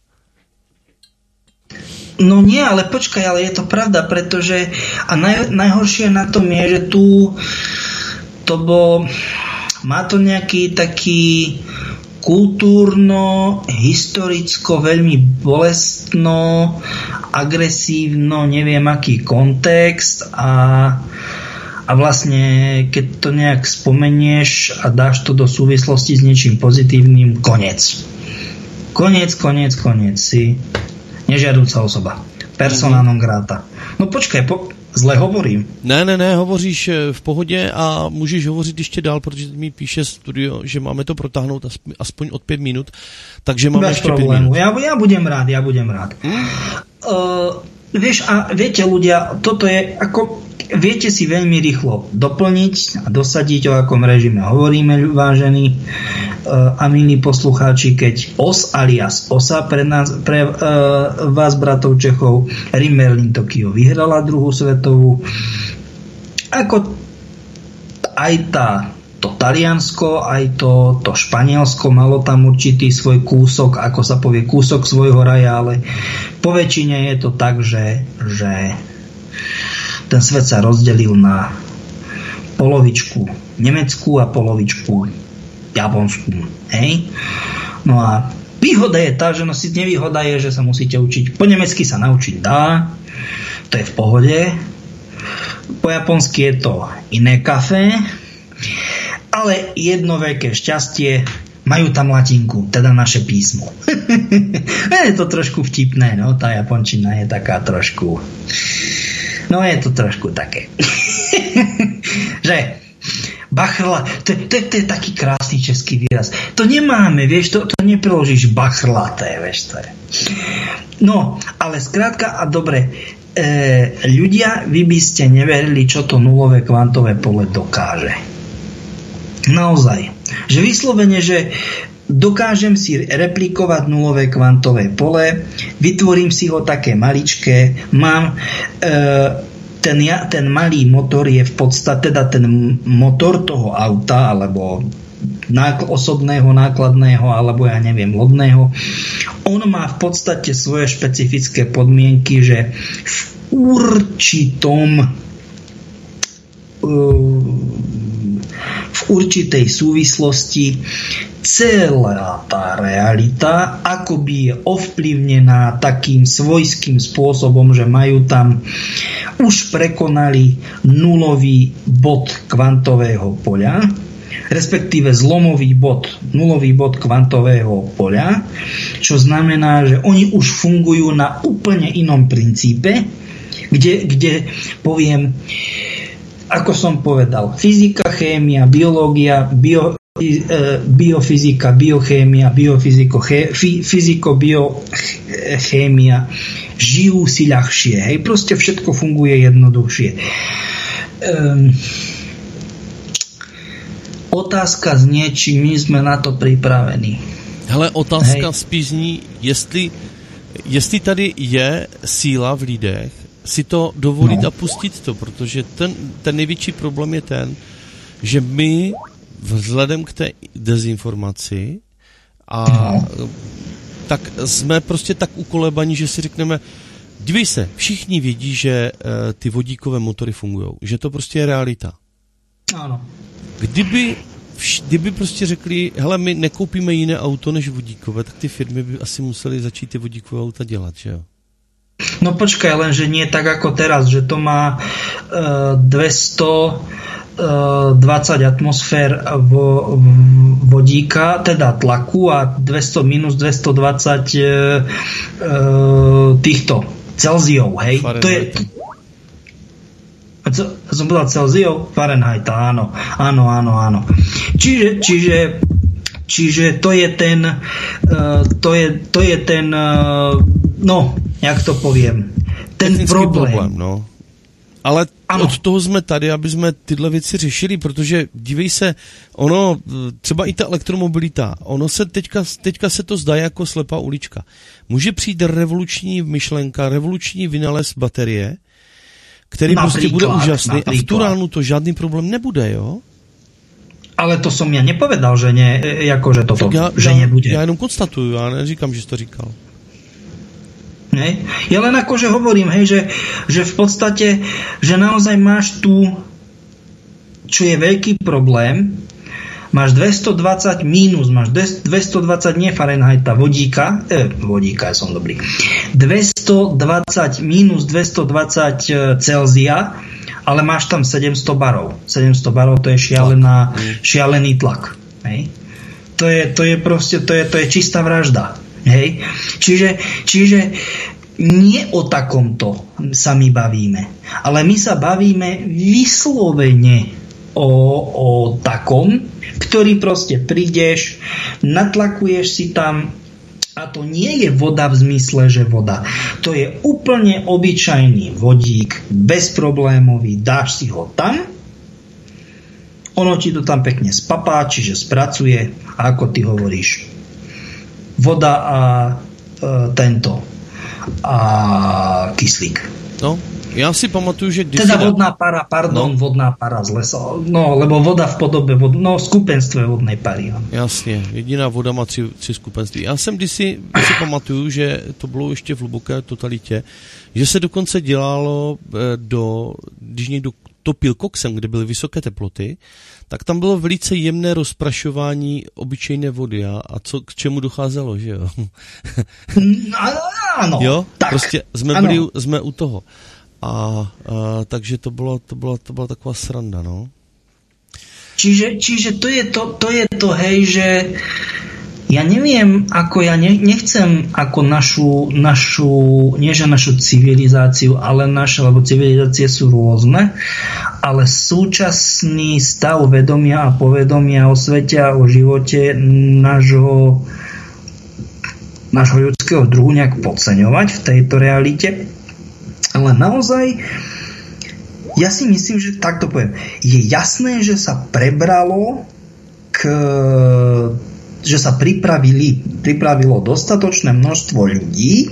C: No nie, ale počkaj, ale je to pravda, pretože a najhoršie na tom je, že tu má to nejaký taký kultúrno, historicko, veľmi bolestno, agresívno, neviem aký kontext a vlastne keď to nejak spomenieš a dáš to do súvislosti s niečím pozitívnym, koniec. Si nežiaduca osoba. Persona non grata. No počkaj, zle hovorím.
A: Ne, hovoříš v pohodě a můžeš hovořit ještě dál, protože mi píše studio, že máme to protáhnout aspoň od 5 minut, takže máme ještě 5 minut.
C: Ja budem rád. Vieš, a viete ľudia, toto je ako, viete si veľmi rýchlo doplniť a dosadiť, o akom režime hovoríme, vážení a milí poslucháči, keď OS alias OSA pre vás, bratov Čechov, Rim Berlin Tokio vyhrala druhú svetovú. Ako aj to Taliansko, aj to Španielsko malo tam určitý svoj kúsok, ako sa povie, kúsok svojho raja, ale po väčšine je to tak, že ten svet sa rozdelil na polovičku nemeckú a polovičku japonskú. Hej? No a výhoda je tá, že nevýhoda je, že sa musíte učiť. Po nemecky sa naučiť dá, to je v pohode. Po japonsky je to iné kafé, ale jedno veľké šťastie, majú tam latinku, teda naše písmo. Je to trošku vtipné, no, tá japončina je taká trošku... No je to trošku také. Že Bachrla, to je taký krásny český výraz. To nemáme, vieš, to nepreložíš bachrlaté, vieš, to je. No, ale skrátka a dobre, ľudia, vy by ste neverili, čo to nulové kvantové pole dokáže. Naozaj. Že vyslovene, že dokážem si replikovať nulové kvantové pole, vytvorím si ho také maličké, mám ten malý motor je v podstate, teda ten motor toho auta, alebo osobného, nákladného, alebo ja neviem, lodného, on má v podstate svoje špecifické podmienky, že v určitej súvislosti celá tá realita akoby je ovplyvnená takým svojským spôsobom, že majú tam, už prekonali nulový bod kvantového poľa, respektíve nulový bod kvantového poľa, čo znamená, že oni už fungujú na úplne inom princípe, kde poviem, ako som povedal, fyzika, chémia, biológia, biofyzika, biochémia, fyziko-biochémia žijú si ľahšie. Hej, proste všetko funguje jednoduchšie. Otázka znie, či my sme na to pripravení.
A: Hele, otázka spíš zní, jestli tady je síla v lidech si to dovolit a pustit to, protože ten největší problém je ten, že my vzhledem k té dezinformaci tak jsme prostě tak ukolebaní, že si řekneme, dívej se, všichni vědí, že ty vodíkové motory fungují, že to prostě je realita.
C: Ano.
A: Kdyby prostě řekli, hele, my nekoupíme jiné auto než vodíkové, tak ty firmy by asi museli začít ty vodíkové auta dělat, že jo?
C: No počkaj, lenže nie tak ako teraz, že to má 220 atmosfér vodíka, teda tlaku, a 200 minus 220 týchto Celziov, hej? To je... Som povedal Celziov? Fahrenheita, áno. Čiže to je ten no, jak to poviem, ten problém.
A: No. Ale ano. Od toho jsme tady, aby jsme tyhle věci řešili, protože dívej se, ono, třeba i ta elektromobilita, ono se teďka se to zdá jako slepá ulička. Může přijít revoluční myšlenka, revoluční vynález baterie, který prostě bude úžasný a v tu ránu to žádný problém nebude, jo?
C: Ale to som ja nepovedal, že ne, akože toto, že nebude.
A: Ja jenom konstatuju, ja neříkam, že si to říkal.
C: Hej. Ja len akože hovorím, hej, že v podstate, že naozaj máš tu, čo je veľký problém, máš 220 mínus, máš 220 nie Fahrenheita, vodíka, ja som dobrý, 220 mínus 220 Celzia, ale máš tam 700 barov. 700 barov, to je šialený tlak. Hej. To je proste, to je čistá vražda. Hej. Čiže nie o takomto sa my bavíme. Ale my sa bavíme vyslovene o takom, ktorý proste prídeš, natlakuješ si tam. A to nie je voda v zmysle, že voda. To je úplne obyčajný vodík, bezproblémový, dáš si ho tam, ono ti to tam pekne spapá, čiže spracuje, a ako ty hovoríš, voda a a kyslík.
A: No, ja si pamatuju, že když
C: teda vodná para, vodná para z lesa. No, lebo voda v podobe skupenstve vodnej pary. No.
A: Jasně, jediná voda má tři skupenství. Já jsem když si pamatuju, že to bylo ještě v hluboké totalitě, že se dokonce dělalo když někdo topil koksem, kde byly vysoké teploty, tak tam bylo velice jemné rozprašování obyčejné vody. A co k čemu docházelo, že jo?
C: Ano,
A: jo?
C: Tak,
A: prostě jsme u toho. Takže to byla taková sranda, no.
C: Čiže to je to, hej, že Ja neviem, ako ja nechcem ako našu civilizáciu, ale lebo civilizácie sú rôzne, ale súčasný stav vedomia a povedomia o svete a o živote nášho ľudského druhu nejak podceňovať v tejto realite. Ale naozaj ja si myslím, že takto poviem. Je jasné, že sa prebralo že sa pripravilo dostatočné množstvo ľudí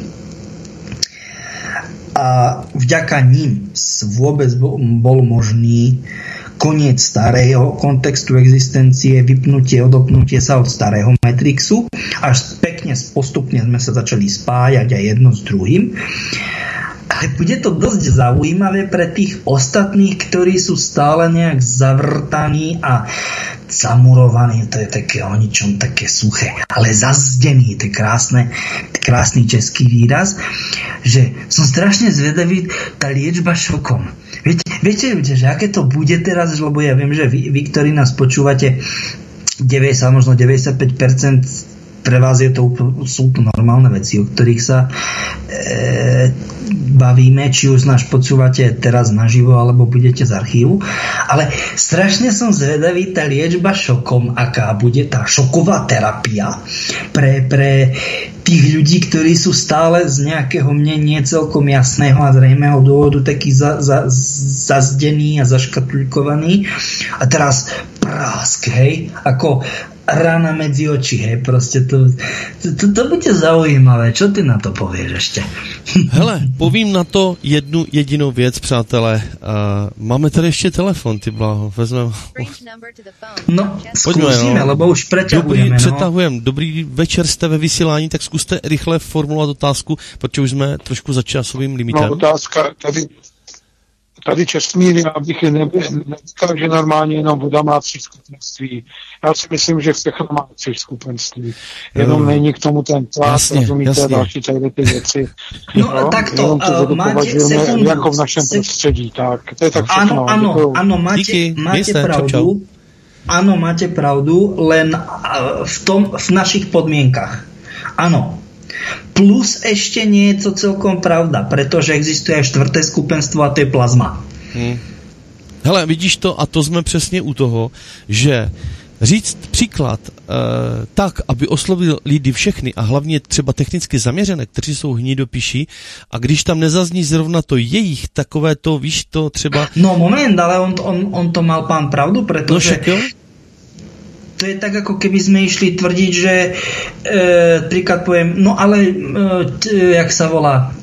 C: a vďaka ním vôbec bol možný koniec starého kontextu existencie, vypnutie, odopnutie sa od starého Matrixu, až pekne postupne sme sa začali spájať aj jedno s druhým. Ale bude to dosť zaujímavé pre tých ostatných, ktorí sú stále nejak zavrtaní a zamurovaní, to je také o ničom, také suché, ale zazdený, to je krásny český výraz, že som strašne zvedavý, tá liečba šokom. Viete, že aké to bude teraz, lebo ja viem, že vy ktorí nás počúvate, 90, možno 95%, pre vás sú to normálne veci, o ktorých sa bavíme, či už nás počúvate teraz naživo, alebo budete z archívu. Ale strašne som zvedavý, tá liečba šokom, aká bude tá šoková terapia pre tých ľudí, ktorí sú stále z nejakého mne nie celkom jasného a zrejmého dôvodu takí zazdení a zaškatulkovaní. A teraz prásk, hej, ako rána medzi oči, hej, proste to bude zaujímavé. Čo ty na to povieš ešte?
A: Hele, povím na to jednu jedinou věc, přátelé. Máme tady ještě telefon, ty bláho, vezmeme.
C: No, skúsime, lebo už preťahujeme.
A: Přetahujeme. Dobrý večer, jste ve vysílání, tak zkuste rychle formulovat otázku, protože už jsme trošku za časovým limitem.
D: No, otázka tady Čestmír, já bych neříkal, že normálně jenom voda má 3 skupenství. Já si myslím, že všechno má 3 skupenství. Jenom není k tomu ten tlak, rozumíte, další tady ty věci.
C: No, tak to máte sekundu.
D: Jako v našem prostředí, tak. To je tak všechno.
C: Ano, máte pravdu. Áno, máte pravdu, len v našich podmienkach. Áno. Plus ešte nie je to celkom pravda, pretože existuje aj 4. skupenstvo a to je plazma.
A: Hele, vidíš to, a to jsme přesně u toho, že říct příklad tak, aby oslovil lidi všechny a hlavně třeba technicky zaměřené, kteří jsou hnidopiší, a když tam nezazní zrovna to jejich, takové to, víš, to třeba...
C: No moment, ale on to mal pán pravdu, pretože...
A: No,
C: to je tak, ako keby sme išli tvrdiť, že príklad poviem, no ale jak sa volá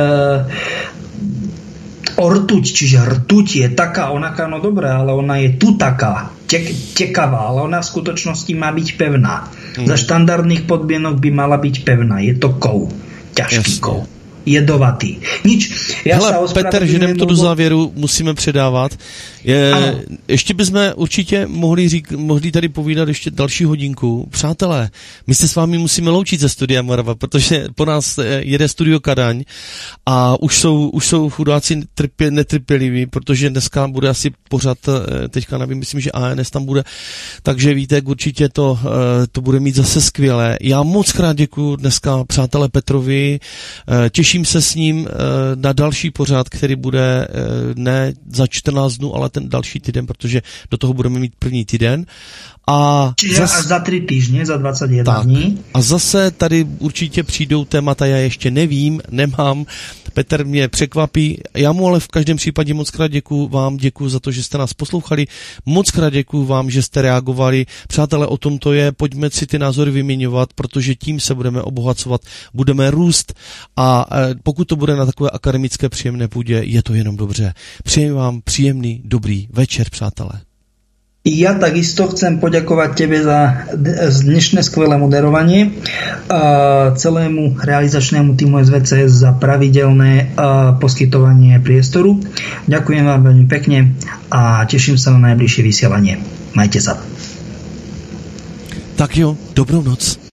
C: ortuť, čiže rtuť je taká, onaká, no dobré, ale ona je tu taká, tekavá, ale ona v skutočnosti má byť pevná. Za štandardných podmienok by mala byť pevná. Je to kov, ťažký kov. Jedovatý. Nič.
A: Hele, Petr, že jdem to do závěru, musíme předávat. Ještě bychom určitě mohli tady povídat ještě další hodinku. Přátelé, my se s vámi musíme loučit ze Studia Morava, protože po nás jede Studio Kadaň a už jsou chudáci netrpěliví, protože dneska bude asi pořad, teďka nevím, myslím, že ANS tam bude, takže Vítek určitě to bude mít zase skvělé. Já moc krát děkuju dneska přátelé Petrovi, těším se s ním na další pořad, který bude ne za 14 dnů, ale ten další týden, protože do toho budeme mít první týden.
C: Čiže až za 3 týždně, za 21 dní.
A: A zase tady určitě přijdou témata, já ještě nevím, nemám. Petr mě překvapí. Já mu ale v každém případě moc krát děkuju vám, děkuju za to, že jste nás poslouchali. Moc krát děkuju vám, že jste reagovali. Přátelé, o tom to je. Pojďme si ty názory vyměňovat, protože tím se budeme obohacovat, budeme růst a pokud to bude na takové akademické příjemné půdě, je to jenom dobře. Přeji vám příjemný, dobrý večer, přátelé.
C: Ja takisto chcem poďakovať tebe za dnešné skvelé moderovanie, celému realizačnému týmu SVCS za pravidelné poskytovanie priestoru. Ďakujem vám veľmi pekne a teším sa na najbližšie vysielanie. Majte sa.
A: Tak jo, dobrou noc.